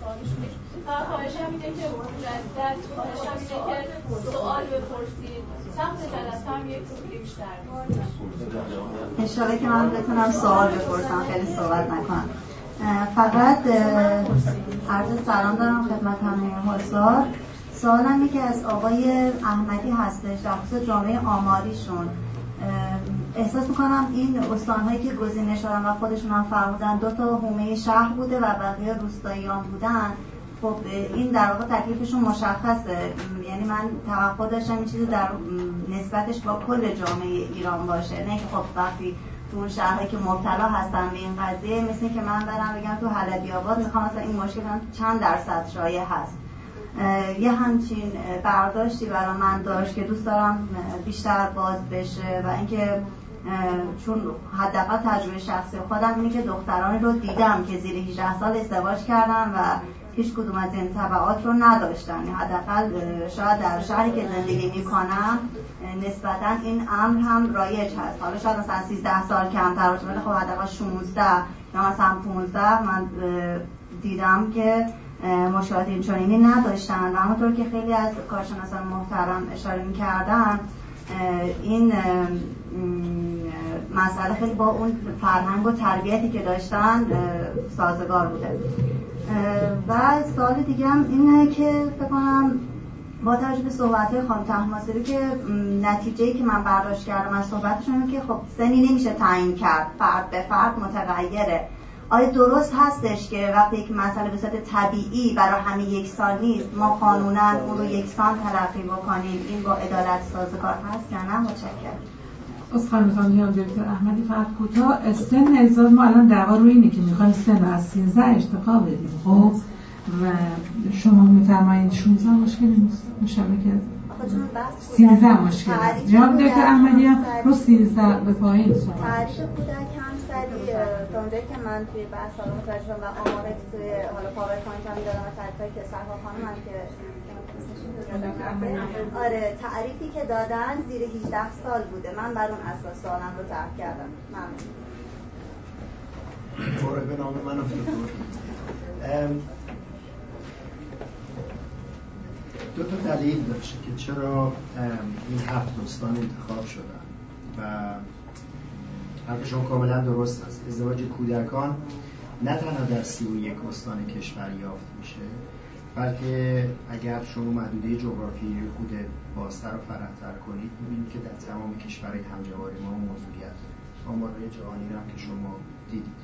خواهشم اینه که سوال بپرسید سمت جلسه هم یک کوچولو بیشتر انشالله که من بتونم سوال بپرسم، خیلی صحبت نکنم. فقط عرض سلام دارم خدمت همه حضار. سوالم اینه که از آقای احمدی هستش در خصوص جامعه آماریشون. احساس میکنم این استانهایی که گزینه شدن و خودشون هم فرمودن 2 تا حومه شهر بوده و بقیه روستاییان بودن. خب این در واقع تکلیفشون مشخصه، یعنی من توقع داشتم این چیزی در نسبتش با کل جامعه ایران باشه، نه که خب وقتی تو اون شهرهایی که مبتلا هستن به این قضیه مثل که من برم بگم تو حلبی آباد میخوام مثلا این مشکل چند درصد شایع هست. یه همچین برداشتی برای من داشت که دوست دارم بیشتر باز بشه و اینکه چون حداقل تجربه شخصی خودم اینه که دخترانی رو دیدم که زیر 18 سال ازدواج کردن و هیچ کدوم از این تبعات رو نداشتن. حداقل شاید در شهری که زندگی میکنم نسبتا این امر هم رایج هست. حالا شاید مثلا 13 سال کمتر باشه ولی خب حداقل 16 یا مثلا 15 من دیدم که مشکلات اینچنینی نداشتن و همونطور که خیلی از کارشناسان محترم اشاره میکردن این مسئله خیلی با اون فرهنگ و تربیتی که داشتن سازگار بوده. و سوال دیگه هم اینه که فکر کنم با توجه به صحبت‌های خانم طهماسبی که نتیجه‌ای که من برداشت کردم از صحبتشون که خب سنی نمیشه تعیین کرد، فرد به فرد متغیره. آیا درست هستش که وقتی یک مسئله به صورت طبیعی برای همه یکسان نیست ما قانونا اون رو یکسان تلقی بکنیم؟ این با عدالت سازگار هست یا نه؟ متشکرم. اسخای می‌خوام میام دکتر احمدی فقط کوتاه سن ازدواج ما الان دعوا روی اینه که می‌خوایم سن از 13 ارتقا بدیم. خب و شما می‌فرمایید 16 مشکلی نیست مشابه 13 مشکل. جناب دکتر احمدی هم رو 13 به پایین صحبت. تعریف کودک هم سری تا اونجایی که من توی بحث ها متوجه شدم و آمارش توی حالا پاورپوینت هم می‌دادم و تعریفای که سرها خانم هم که آره تعریفی که دادن زیر 18 سال بوده. من بر اون اساس سوالم رو طرح کردم. ممنون. به نام من افتاد. دو تا دلیل داشته که چرا این 7 استان انتخاب شدن و حرفشون کاملا درست است. ازدواج کودکان نه تنها در 31 استان کشور یافت میشه، بلکه اگر شما محدوده جغرافیایی خود بازتر و فراتر کنید می‌بینید که در تمام کشورهای همجوار ما موضوعیت آمارهای جهانی هم که شما دیدید.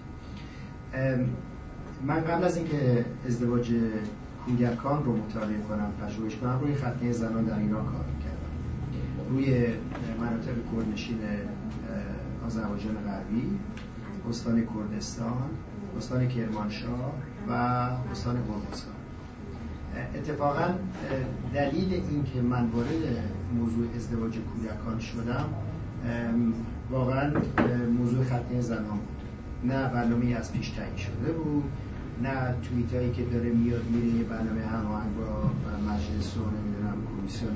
من قبل از اینکه ازدواج کودکان رو مطالعه کنم، پژوهش کنم، روی ختنه زنان در ایران کار می‌کردم. روی مناطق کوردنشین آذربایجان غربی، استان کردستان، استان کرمانشاه و استان هرمزگان. اتفاقا دلیل این که من وارد موضوع ازدواج کودکان شدم واقعا موضوع ختنه زنان بود. نه برنامه‌ای از پیش تعیین شده بود، نه توییت هایی که داره میاد میره یه برنامه هماهنگ با مجلس و نمیدونم کمیسیون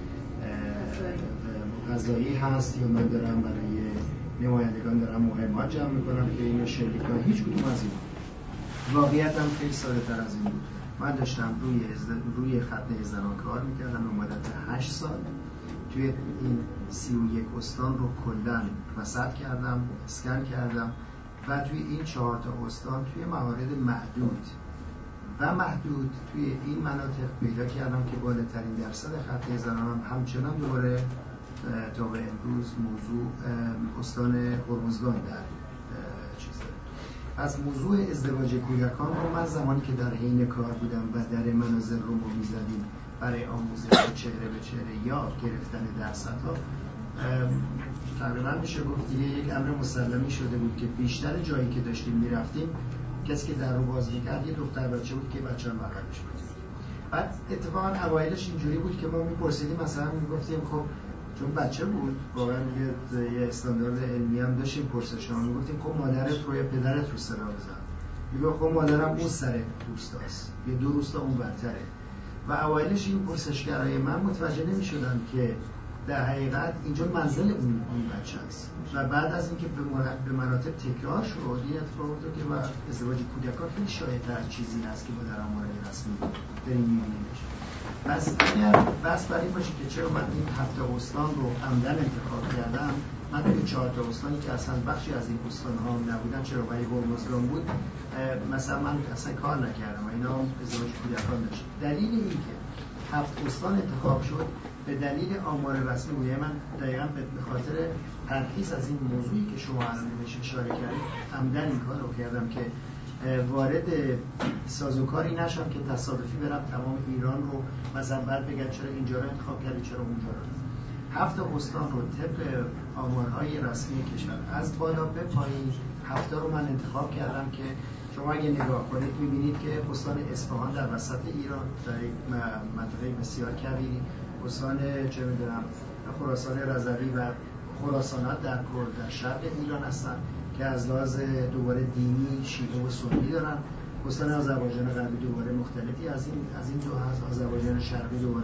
قضایی هست یا من دارم برای نمایندگان دارم مهمات جمع میکنم که اینو شریک کنم. هیچ کدوم از این واقعیت هم خیلی ساده تر از این بود. من داشتم روی ختنه زنان کار میکردم به مدت 8 سال. توی این 31 استان رو کلاً رصد کردم، اسکن کردم و توی این 4 تا استان توی موارد محدود توی این مناطق پیدا کردم که بالاترین درصد ختنه زنان همچنان دوباره تا به امروز موضوع استان هرمزگان در چیزه. از موضوع ازدواج کودکان رو من زمانی که در حین کار بودم و در منازل رو ما می‌زدیم برای آموزش چهره به چهره یاد گرفتن درصدها، تقریبا میشه گفت دیگه یک امر مسلمی شده بود که بیشتر جایی که داشتیم میرفتیم کسی که در رو باز میکرد یه دختر بچه بود که بچه هم بغلش بود. بعد اتفاقا اوایلش اینجوری بود که ما میپرسیدیم، مثلا میگفتیم خب چون بچه بود واقعا یه استاندارد علمی هم داشتیم پرسش‌ها، میگفتیم خب مادرت رو یا پدرت رو سر بزن، میگه خب مادرم اون سر روستاست یه 2 روستا اون برتره. و اوایلش این پرسشگرای من متوجه نمی‌شدن که در حقیقت اینجا منزل اون بچه است و بعد از اینکه به مراتب تکرار شد این اتفاق افتاد که ازدواج کودکان خیلی شایع‌تر چیزی هست که ما در آمارهای رسمی داریم می‌بینیمش. پس اگر بس بر این باشه که چرا من این 7 استان رو عمدن انتخاب کردم، من توی 4 استانی که اصلا بخشی از این استان‌ها نبودن، چرا برای هرمزگان بود مثلا من اصلا کار نکردم و اینا ازدواج کودکان داشت. دلیل این که 7 استان انتخاب شد به دلیل آمار رسمی بود. من دقیقاً به خاطر ترخیص از این موضوعی که شما الان بهش اشاره کردید عمدن این کار رو کردم که وارد سازوکاری نشم که تصادفی برم تمام ایران رو مثلا بعد بگن چرا اینجا رو انتخاب کردی چرا اونجا رو. 7 استان رو طبق آمارهای رسمی کشور از بالا به پایین 7 رو من انتخاب کردم که شما اگه نگاه کنید می‌بینید که استان اصفهان در وسط ایران در یک منطقه بسیار کبیری، استان چه می‌دونم خراسان رضوی و خراسانات در شرق ایران هستن که از لحاظ دوباره دینی شیعه و سنی دارن. استان آذربایجان غربی دوباره مختلفی از این دو هست. آذربایجان شرقی دوباره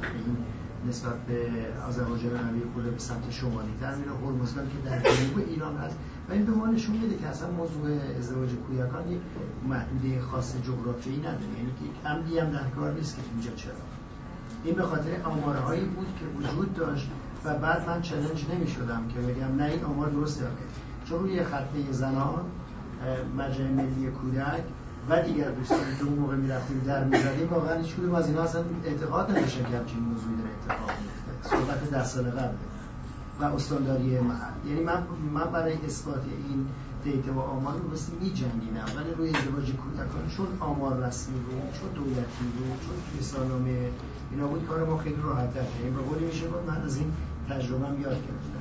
نسبت به آذربایجان غربی خود به سمت شمالی تر میره. هرمزگان که در جنوب ایران هست و این به ما نشون میده که اصلا موضوع ازدواج کودکان یک محدوده خاص جغرافیایی نداره، یعنی که یک عمدی هم در کار نیست که اینجا چرا. این به خاطر آمارهایی بود که وجود داشت و بعد من چالش نمی‌شدم که بگم نه این آمار درسته، چون روی خطه زنان مجمع ملی کودک و دیگر دوستان که اون موقع می‌رفتیم در می‌زدیم واقعا هیچ کدوم از اینا اصلا اعتقاد نداشتن که همچین موضوعی داره اتفاق میفته. صحبت 10 سال قبل و استانداری محل. یعنی من برای اثبات این دیتا و آمار رو بس می‌جنگیدم، ولی روی ازدواج کودکان چون آمار رسمی رو، چون دولتی رو، چون توی سالنامه اینا بود کار ما خیلی راحت‌تر شد. این به قولی میشه گفت من از این تجربه‌ام یاد گرفتم.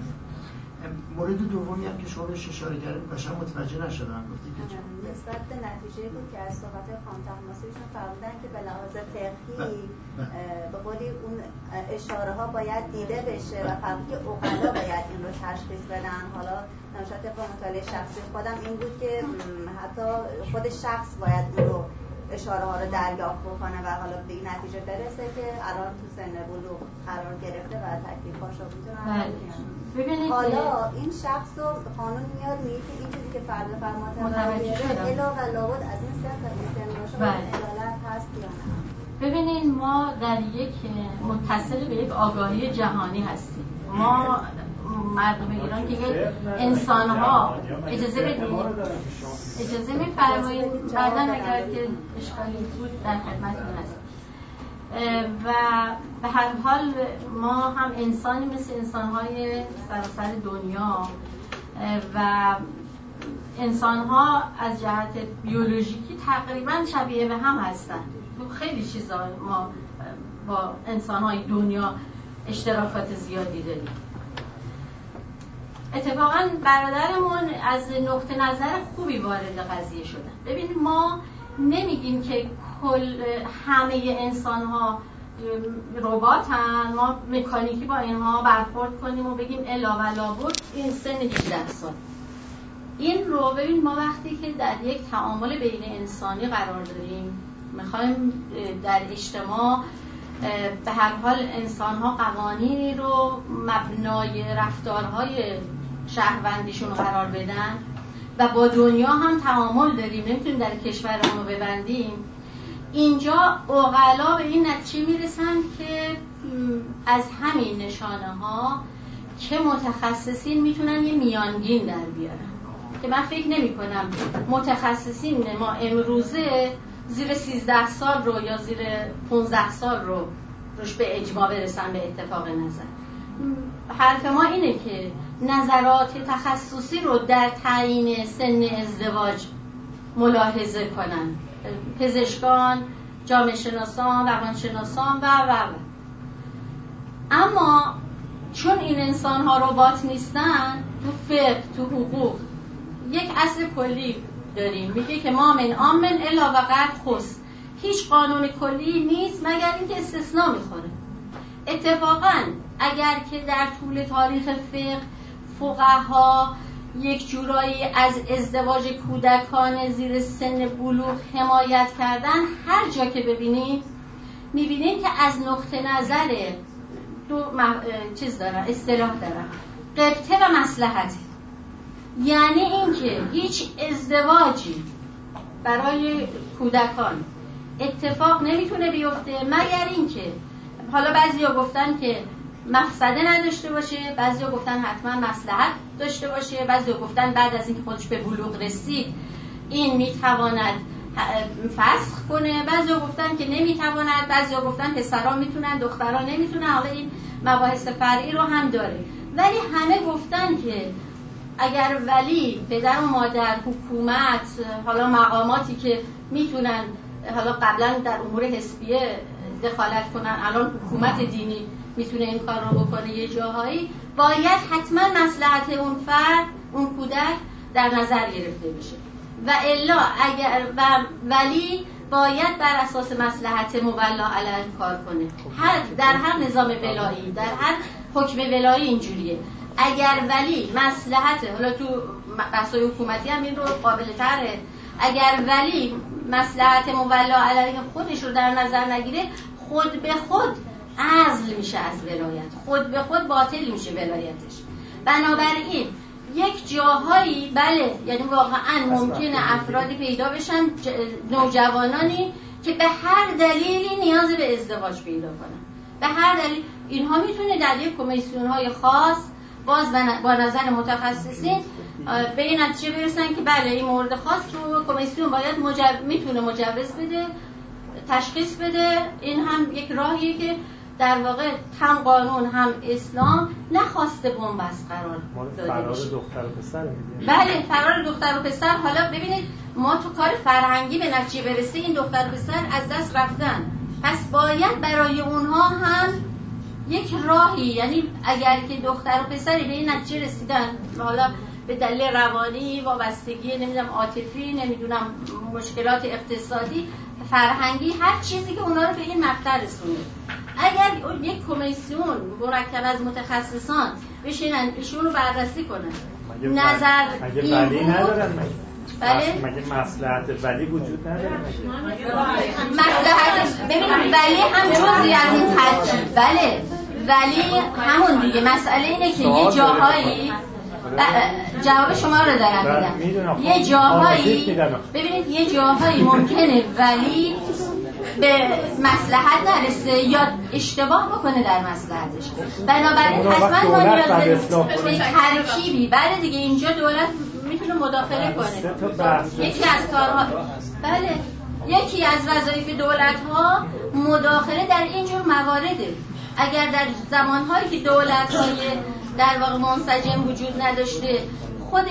مورد دومی هم که شما بهش اشاره کردید قشنگ متوجه نشدم گفتی که نسبت به نتیجه بود که از صحبت خانم تحماسیشون فرمودن که به لحاظ فقهی به قولی اون اشاره ها باید دیده بشه و فقهی عقلا باید این رو تشخیص بدن. حالا نمیشه طبق مطالعه شخصی خودم این بود که حتی خود شخص باید اون رو اشاره ها رو دریافت بکنه و حالا به این نتیجه برسه که الان تو سن بلوغ قرار گرفته و تکلیفاشو میتونن. حالا این شخص رو قانون میاد میگه که این چیزی که فرد فرمانده الا و لابد از این سن تا این سن باشه عدالت هست یا نه. ببینید ما در یک متصل به یک آگاهی جهانی هستیم. ما مردم ایران که انسان ها اجازه می‌فرمایید بعداً اگر که اشکالی بود در خدمتتون هستم. و به هر حال ما هم انسانی مثل انسان‌های سراسر دنیا و انسان‌ها از جهت بیولوژیکی تقریباً شبیه به هم هستن. تو خیلی چیزا ما با انسان‌های دنیا اشتراکات زیادی داریم. اتفاقاً برادرمون از نقطه نظر خوبی وارد قضیه شدن. ببینید ما نمیگیم که کل همه انسان ها رباتن، ما مکانیکی با اینها برخورد کنیم و بگیم الا ولا بود این سن 18 سال. این رو ببین ما وقتی که در یک تعامل بین انسانی قرار داریم، میخوایم در اجتماع به هر حال انسان ها قوانینی رو مبنای رفتارهای شهروندیشون قرار بدن و با دنیا هم تعامل داریم، نمیتونیم در کشورمون رو ببندیم. اینجا عقلا به این نتیجه میرسن که از همین نشانه ها که متخصصین میتونن یه میانگین در بیارن که من فکر نمی کنم متخصصین ما امروزه زیر 13 سال رو یا زیر 15 سال رو روش به اجماع برسن به اتفاق نظر. حرف ما اینه که نظرات تخصصی رو در تعیین سن ازدواج ملاحظه کنن، پزشکان، جامعه شناسان، روانشناسان و اما چون این انسان ها ربات نیستن، تو فقه، تو حقوق یک اصل کلی داریم میگه که ما من آمن الا و قد خص، هیچ قانون کلی نیست مگر اینکه استثناء میخوره. اتفاقا اگر که در طول تاریخ فقه فقها یک جورایی از ازدواج کودکان زیر سن بلوغ حمایت کردن، هر جا که ببینید میبینید که از نقطه نظر چیز دارن، اصطلاح دارن، قبطه و مصلحت. یعنی اینکه هیچ ازدواجی برای کودکان اتفاق نمیتونه بیفته مگر اینکه، حالا بعضیا گفتن که مفسده نداشته باشه، بعضیا گفتن حتما مصلحت داشته باشه، بعضیا گفتن بعد از اینکه خودش به بلوغ رسید این میتواند فسخ کنه، بعضیا گفتن که نمیتواند، بعضیا گفتن پسرا میتونن دخترا نمیتونن. حالا این مباحث فرعی رو هم داره، ولی همه گفتن که اگر ولی، پدر و مادر، حکومت، حالا مقاماتی که میتونن حالا قبلا در امور حزبیه دخالت کنن، الان حکومت دینی میتونه این کار رو بکنه یه جاهایی، باید حتما مصلحت اون فرد، اون کودک در نظر گرفته بشه و الا اگر ولی باید بر اساس مصلحت مولا علیه کار کنه. در هر نظام ولایی، در هر حکم ولایی اینجوریه. اگر ولی مصلحت، حالا تو بحث‌های حکومتی هم این رو قابل تره، اگر ولی مصلحت مولا علیه خودش رو در نظر نگیره، خود به خود عزل میشه از ولایت، خود به خود باطل میشه ولایتش. بنابراین یک جاهایی بله، یعنی واقعا ممکنه افرادی پیدا بشن، نوجوانانی که به هر دلیلی نیاز به ازدواج پیدا کنن، به هر دلیل. اینها میتونه در یک کمیسیون‌های خاص باز با نظر متخصصین به این نتیجه برسن که بله این مورد خاص رو کمیسیون باید میتونه مجوز بده، تشخیص بده. این هم یک راهیه که در واقع هم قانون هم اسلام نخواسته بنبست قرار داده بشه. فرار دختر و پسر میگه. بله، فرار دختر و پسر. حالا ببینید ما تو کار فرهنگی به نتیجه برسه این دختر و پسر از دست رفتن، پس باید برای اونها هم یک راهی، یعنی اگر که دختر و پسری به این نتیجه رسیدن، حالا به دلیل روانی، وابستگی، نمیدونم عاطفی، نمیدونم مشکلات اقتصادی، فرهنگی، هر چیزی که اونا رو به این مقطع رسونه، اگر یک کمیسیون مرکب از متخصصان بشینن ایشون رو بررسی کنن، نظر مگه ولی ندارن؟ بله؟ مگه مصلحت ولی وجود نداره؟ مصلحت، ببینید ولی هم جزئی از این ترکیب. بله ولی همون دیگه. مسئله اینه که یه جاهایی جواب شما رو دارم میدم، یه جاهایی ببینید یه جاهایی ممکنه ولی به مصلحت نرسه یا اشتباه بکنه در مصلحتش، بنابراین حتما ما نیاز به ترکیبی. بله دیگه اینجا دولت میتونه مداخله کنه. یکی از کارها، بله یکی از وظایف دولت‌ها مداخله در اینجور موارده. اگر در زمانهایی که دولت‌های در واقع منسجم وجود نداشته، خود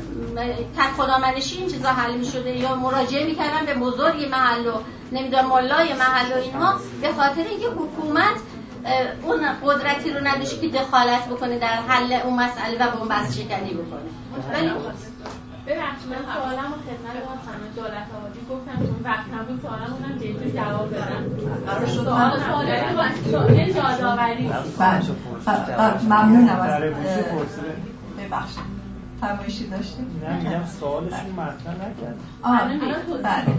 خدامنشی این چیزا حل می‌شده یا مراجعه می‌کردن به بزرگ محل و نمیدونم مولای محل و اینها، به خاطر اینکه حکومت اون قدرتی رو نداشت که دخالت بکنه در حل اون مسئله و بنبست شکنی بکنه. ولی ببخشید من سوالمو خدمت خانم دولت آبادی گفتم چون وقت همون سوالمون دیگه جواب بدن. سوال یادآوری. ممنونم از ببخشید. فرمایشی داشتیم؟ نه میگم سوالشون مطرح نکرد.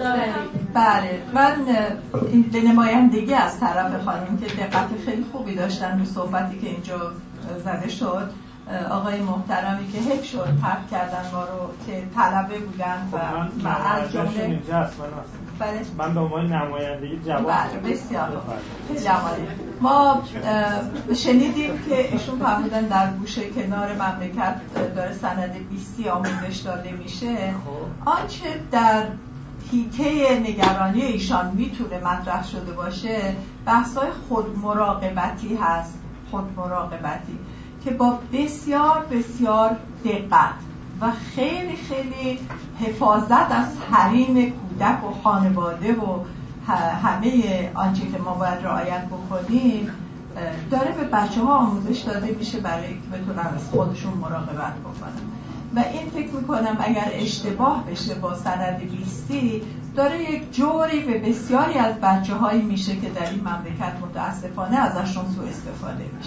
بله من به نمایندگی از طرف خانم که دقت خیلی خوبی داشتن به صحبتی که اینجا زده شد، آقای محترمی که حیف شد پرت کردن ما رو که طلبه بودن و از جمله من به عنوان نمایندگی جواب بسیار جوابی ما شنیدیم که ایشون فرمودن در گوشه کنار مملکت داره سند 20 آموزش داده میشه. آنچه در حیطه نگرانی ایشان میتونه مطرح شده باشه بحث‌های خودمراقبتی هست، خودمراقبتی که با بسیار بسیار دقت و خیلی خیلی حفاظت از حریم کودک و خانواده و همه آنچه که ما باید رعایت بکنیم داره به بچه‌ها آموزش داده میشه برای که بتونن از خودشون مراقبت بکنن. و این فکر میکنم اگر اشتباه بشه با سند 20 داره یک جوری به بسیاری از بچه‌هایی میشه که در این مملکت متاسفانه ازشون سوء استفاده میشه.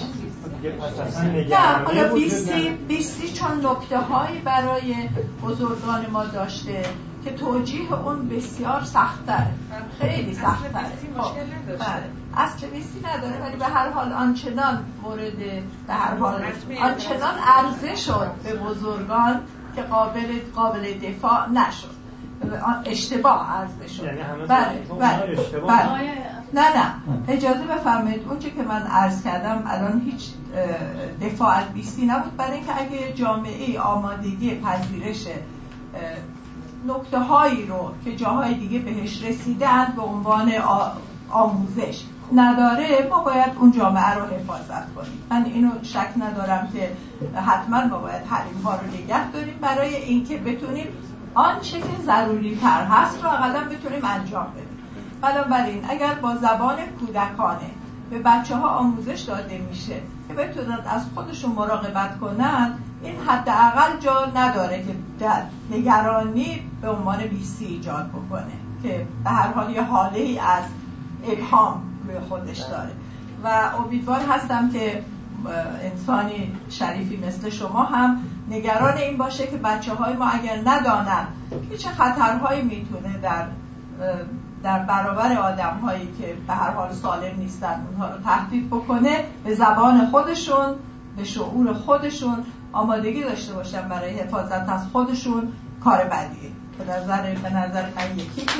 نه حالا 20 چون نکته‌هایی برای بزرگان ما داشته که توجیه اون بسیار سخت‌تره، خیلی سخت‌تره. اصل لیستی نداره، ولی به هر حال آنچنان مورد به هر حال آنچنان عرضه شد به بزرگان که قابل دفاع نشد، اشتباه عرضه شد. یعنی همه بله. نه اجازه بفرمایید، اون چه که من عرض کردم الان هیچ دفاع از لیستی نبود، برای اینکه اگه جامعه آمادگی پذیرش نکته هایی رو که جاهای دیگه بهش رسیدند به عنوان آموزش نداره، ما باید اون جامعه رو حفاظت کنیم. من اینو شک ندارم که حتما ما باید حریم ها رو نگه داریم برای اینکه بتونیم آنچه که ضروری تر هست رو اقلا بتونیم انجام بدیم. بنابراین اگر با زبان کودکانه به بچه ها آموزش داده میشه که بتونن از خودشون مراقبت کنن، این حداقل جا نداره که در نگرانی به عنوان لیستی ایجاد بکنه که به هر حال یه حاله ای از ابهام روی خودش داره. و امیدوار هستم که انسانی شریفی مثل شما هم نگران این باشه که بچه‌های ما اگر ندانن که چه خطرهایی میتونه در برابر آدم‌هایی که به هر حال سالم نیستن اونها رو تهدید بکنه، به زبان خودشون، به شعور خودشون آمادگی داشته باشن برای حفاظت از خودشون، کار بدیه. به نظر من یکی که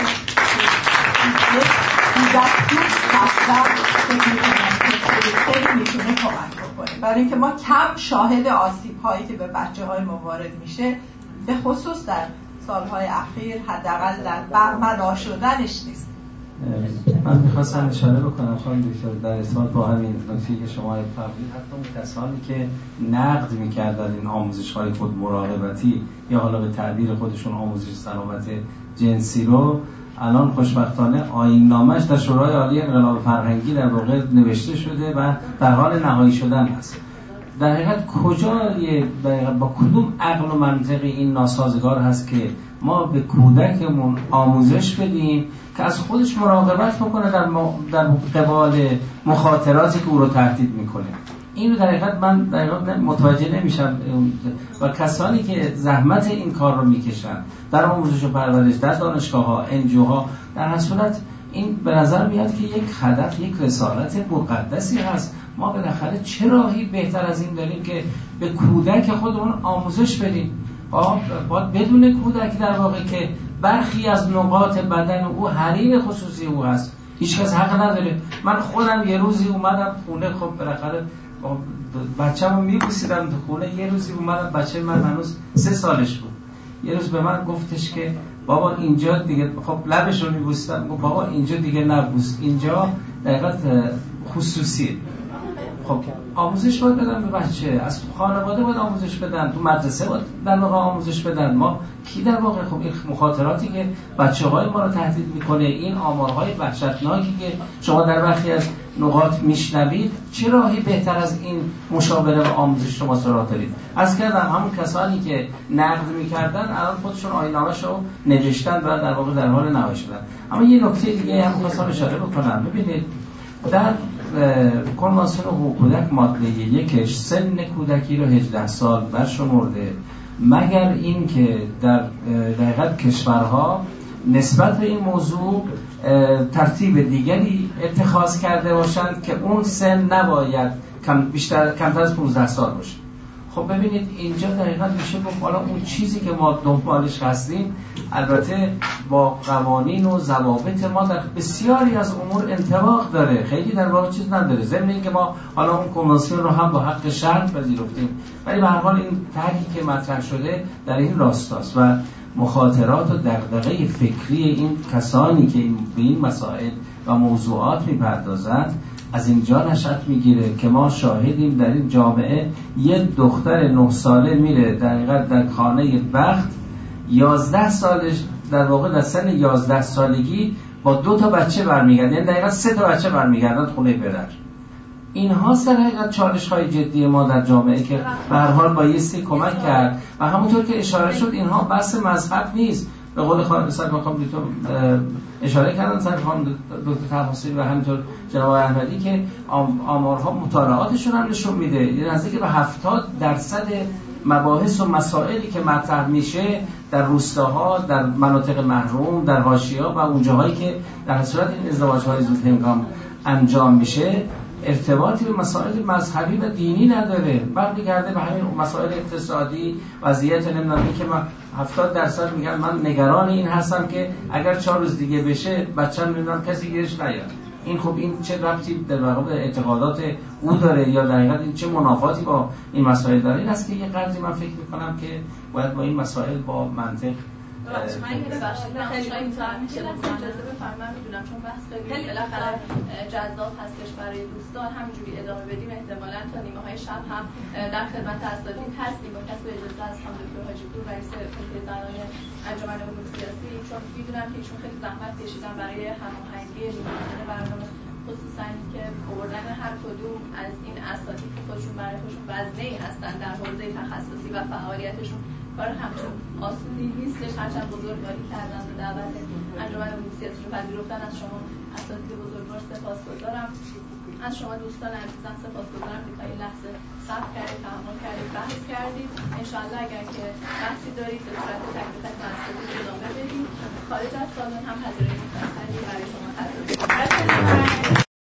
خیلی میتونه کمک بکنه، برای اینکه ما کم شاهد آسیب هایی که به بچه های ما وارد میشه، به خصوص در سالهای اخیر، حداقل در برملا شدنش نیست. من میخواستم اشاره بکنم خانم دکتر در ارتباط با همین نکته که شما فرمودید، حتی اون کسانی که نقد میکردن این آموزش‌های خود مراقبتی یا حالا به تعبیر خودشون آموزش سلامت جنسی رو، الان خوشبختانه آیین نامش در شورای عالی انقلاب فرهنگی در واقع نوشته شده و در حال نهایی شدن است. در حقیقت با کدوم عقل و منطقی این ناسازگار هست که ما به کودکمون آموزش بدیم که از خودش مراقبت بکنه در قبال مخاطراتی که او رو تهدید میکنه؟ این رو در حقیقت من متوجه نمیشم. و کسانی که زحمت این کار رو میکشن در آموزش و پرورش، در دانشگاه‌ها، انجوها، در هر صورت این به نظر میاد که یک هدف، یک رسالت مقدسی هست. ما بالاخره چه راهی بهتر از این داریم که به کودک خودمون آموزش بدیم؟ باید بدون کودک در واقع که برخی از نقاط بدن او حریم خصوصی او هست، هیچ کس حق نداره. من خودم یه روزی اومدم خونه، خب بالاخره بچه‌مو میبوسیدم تو خونه. یه روزی اومدم، بچه من هنوز 3 سالش بود، یه روز به من گفتش که بابا اینجا دیگه، خب لبش رو میبوسیدم، گفت بابا اینجا دیگه نبوس، اینجا دقیقاً خصوصیه. خب آموزش باید بدن به بچه، از خانواده باید آموزش بدن، تو مدرسه باید در واقع آموزش بدن. ما کی در واقع خب این مخاطراتی که بچه‌های ما رو تهدید میکنه، این آمارهای وحشتناکی که شما در برخی از نقاط میشنوید، چه راهی بهتر از این مشاوره و آموزش شما سراغ دارید؟ از کردم همون کسانی که نقد میکردن الان خودشون آیین‌نامه‌ش رو نوشتن و در واقع در حال نهایی شدن. اما یه نکته دیگه هم خواستم اشاره بکنم. ببینید در کنوانسیون حقوق کودک ماده 1 سن کودکی رو 18 سال برشمرده، مگر این که در حقیقت کشورها نسبت به این موضوع ترتیب دیگری اتخاذ کرده باشند که اون سن نباید کمتر از 15 سال باشه. خب ببینید اینجا دقیقاً میشه گفت حالا اون چیزی که ما دنبالش هستیم، البته با قوانین و ضوابط ما در بسیاری از امور انطباق داره، خیلی در واقع چیز نداره، ضمن اینکه ما حالا اون کنوانسیون رو هم با حق شرط پذیرفتیم، ولی به هر حال این طرحی که مطرح شده در این راستاست و مخاطرات و دغدغه فکری این کسانی که به این مسائل و موضوعات میپردازند از اینجا نشأت میگیره که ما شاهدیم در این جامعه یه دختر 9 ساله میره در خانه بخت، 11 سالش در واقع در سن 11 سالگی با 2 تا بچه برمیگرده، یعنی دقیقا 3 تا بچه برمیگردن خونه پدر. اینها در حقیقت چالش‌های جدی ما در جامعه که به هر حال بایستی کمک کرد و همونطور که اشاره شد اینها بحث مذهب نیست. به قول خانم اشاره کردن سر خانم دکتر طاهری و همینطور جناب احمدی که آمارها مطالعاتشون هم نشون میده نزدیک به 70% مباحث و مسائلی که مطرح میشه در روستاها، در مناطق محروم، در حاشیه‌ها و اون جاهایی که در صورت این ازدواج‌های زود هنگام انجام میشه ارتباطی به مسائل مذهبی و دینی نداره، برمیگرده به همین مسائل اقتصادی، وضعیت نمیدونم که من 70% میگن من نگران این هستم که اگر 4 روز دیگه بشه بچه‌م نمیدونم کسی گیرش نیاد. این خب این چه ربطی در واقع به اعتقادات او داره یا در حقیقت این چه منافاتی با این مسائل داره؟ این است که یه قدری من فکر می‌کنم که باید با این مسائل با منطق من یه خیلی اجازه بفرمایید میدونم چون بحث خیلی بالاخره جذاب هستش برای دوستان، همینجوری ادامه بدیم احتمالاً تا نیمه های شب هم در خدمت اساتید هستیم با کسب اجازه از خانم دکتر حاجی پور رئیس کمیته زنان انجمن علوم سیاسی، چون میدونم که ایشون خیلی زحمت کشیدن برای هماهنگی نیمه‌نهار برنامه، خصوصا که آوردن هر کدوم از این اساتید که خودشون برای خودشون وزنه‌ای هستن در حوزه تخصصی و فعالیتشون کار همچون آسونی نیستش، هرچند بزرگواری کردن و دعوت انجمن علوم سیاسی رو پذیرفتن. از شما اساتید بزرگوار سپاسگزارم، از شما دوستان عزیزم سپاسگزارم که تا این لحظه صبر کردید، تحمل کردید، بحث کردید. انشاءالله اگر که بحثی دارید به صورت تک به تک اساتید ادامه بدید. خارج از سالن هم پذیرایی مفصلی برای شما هست.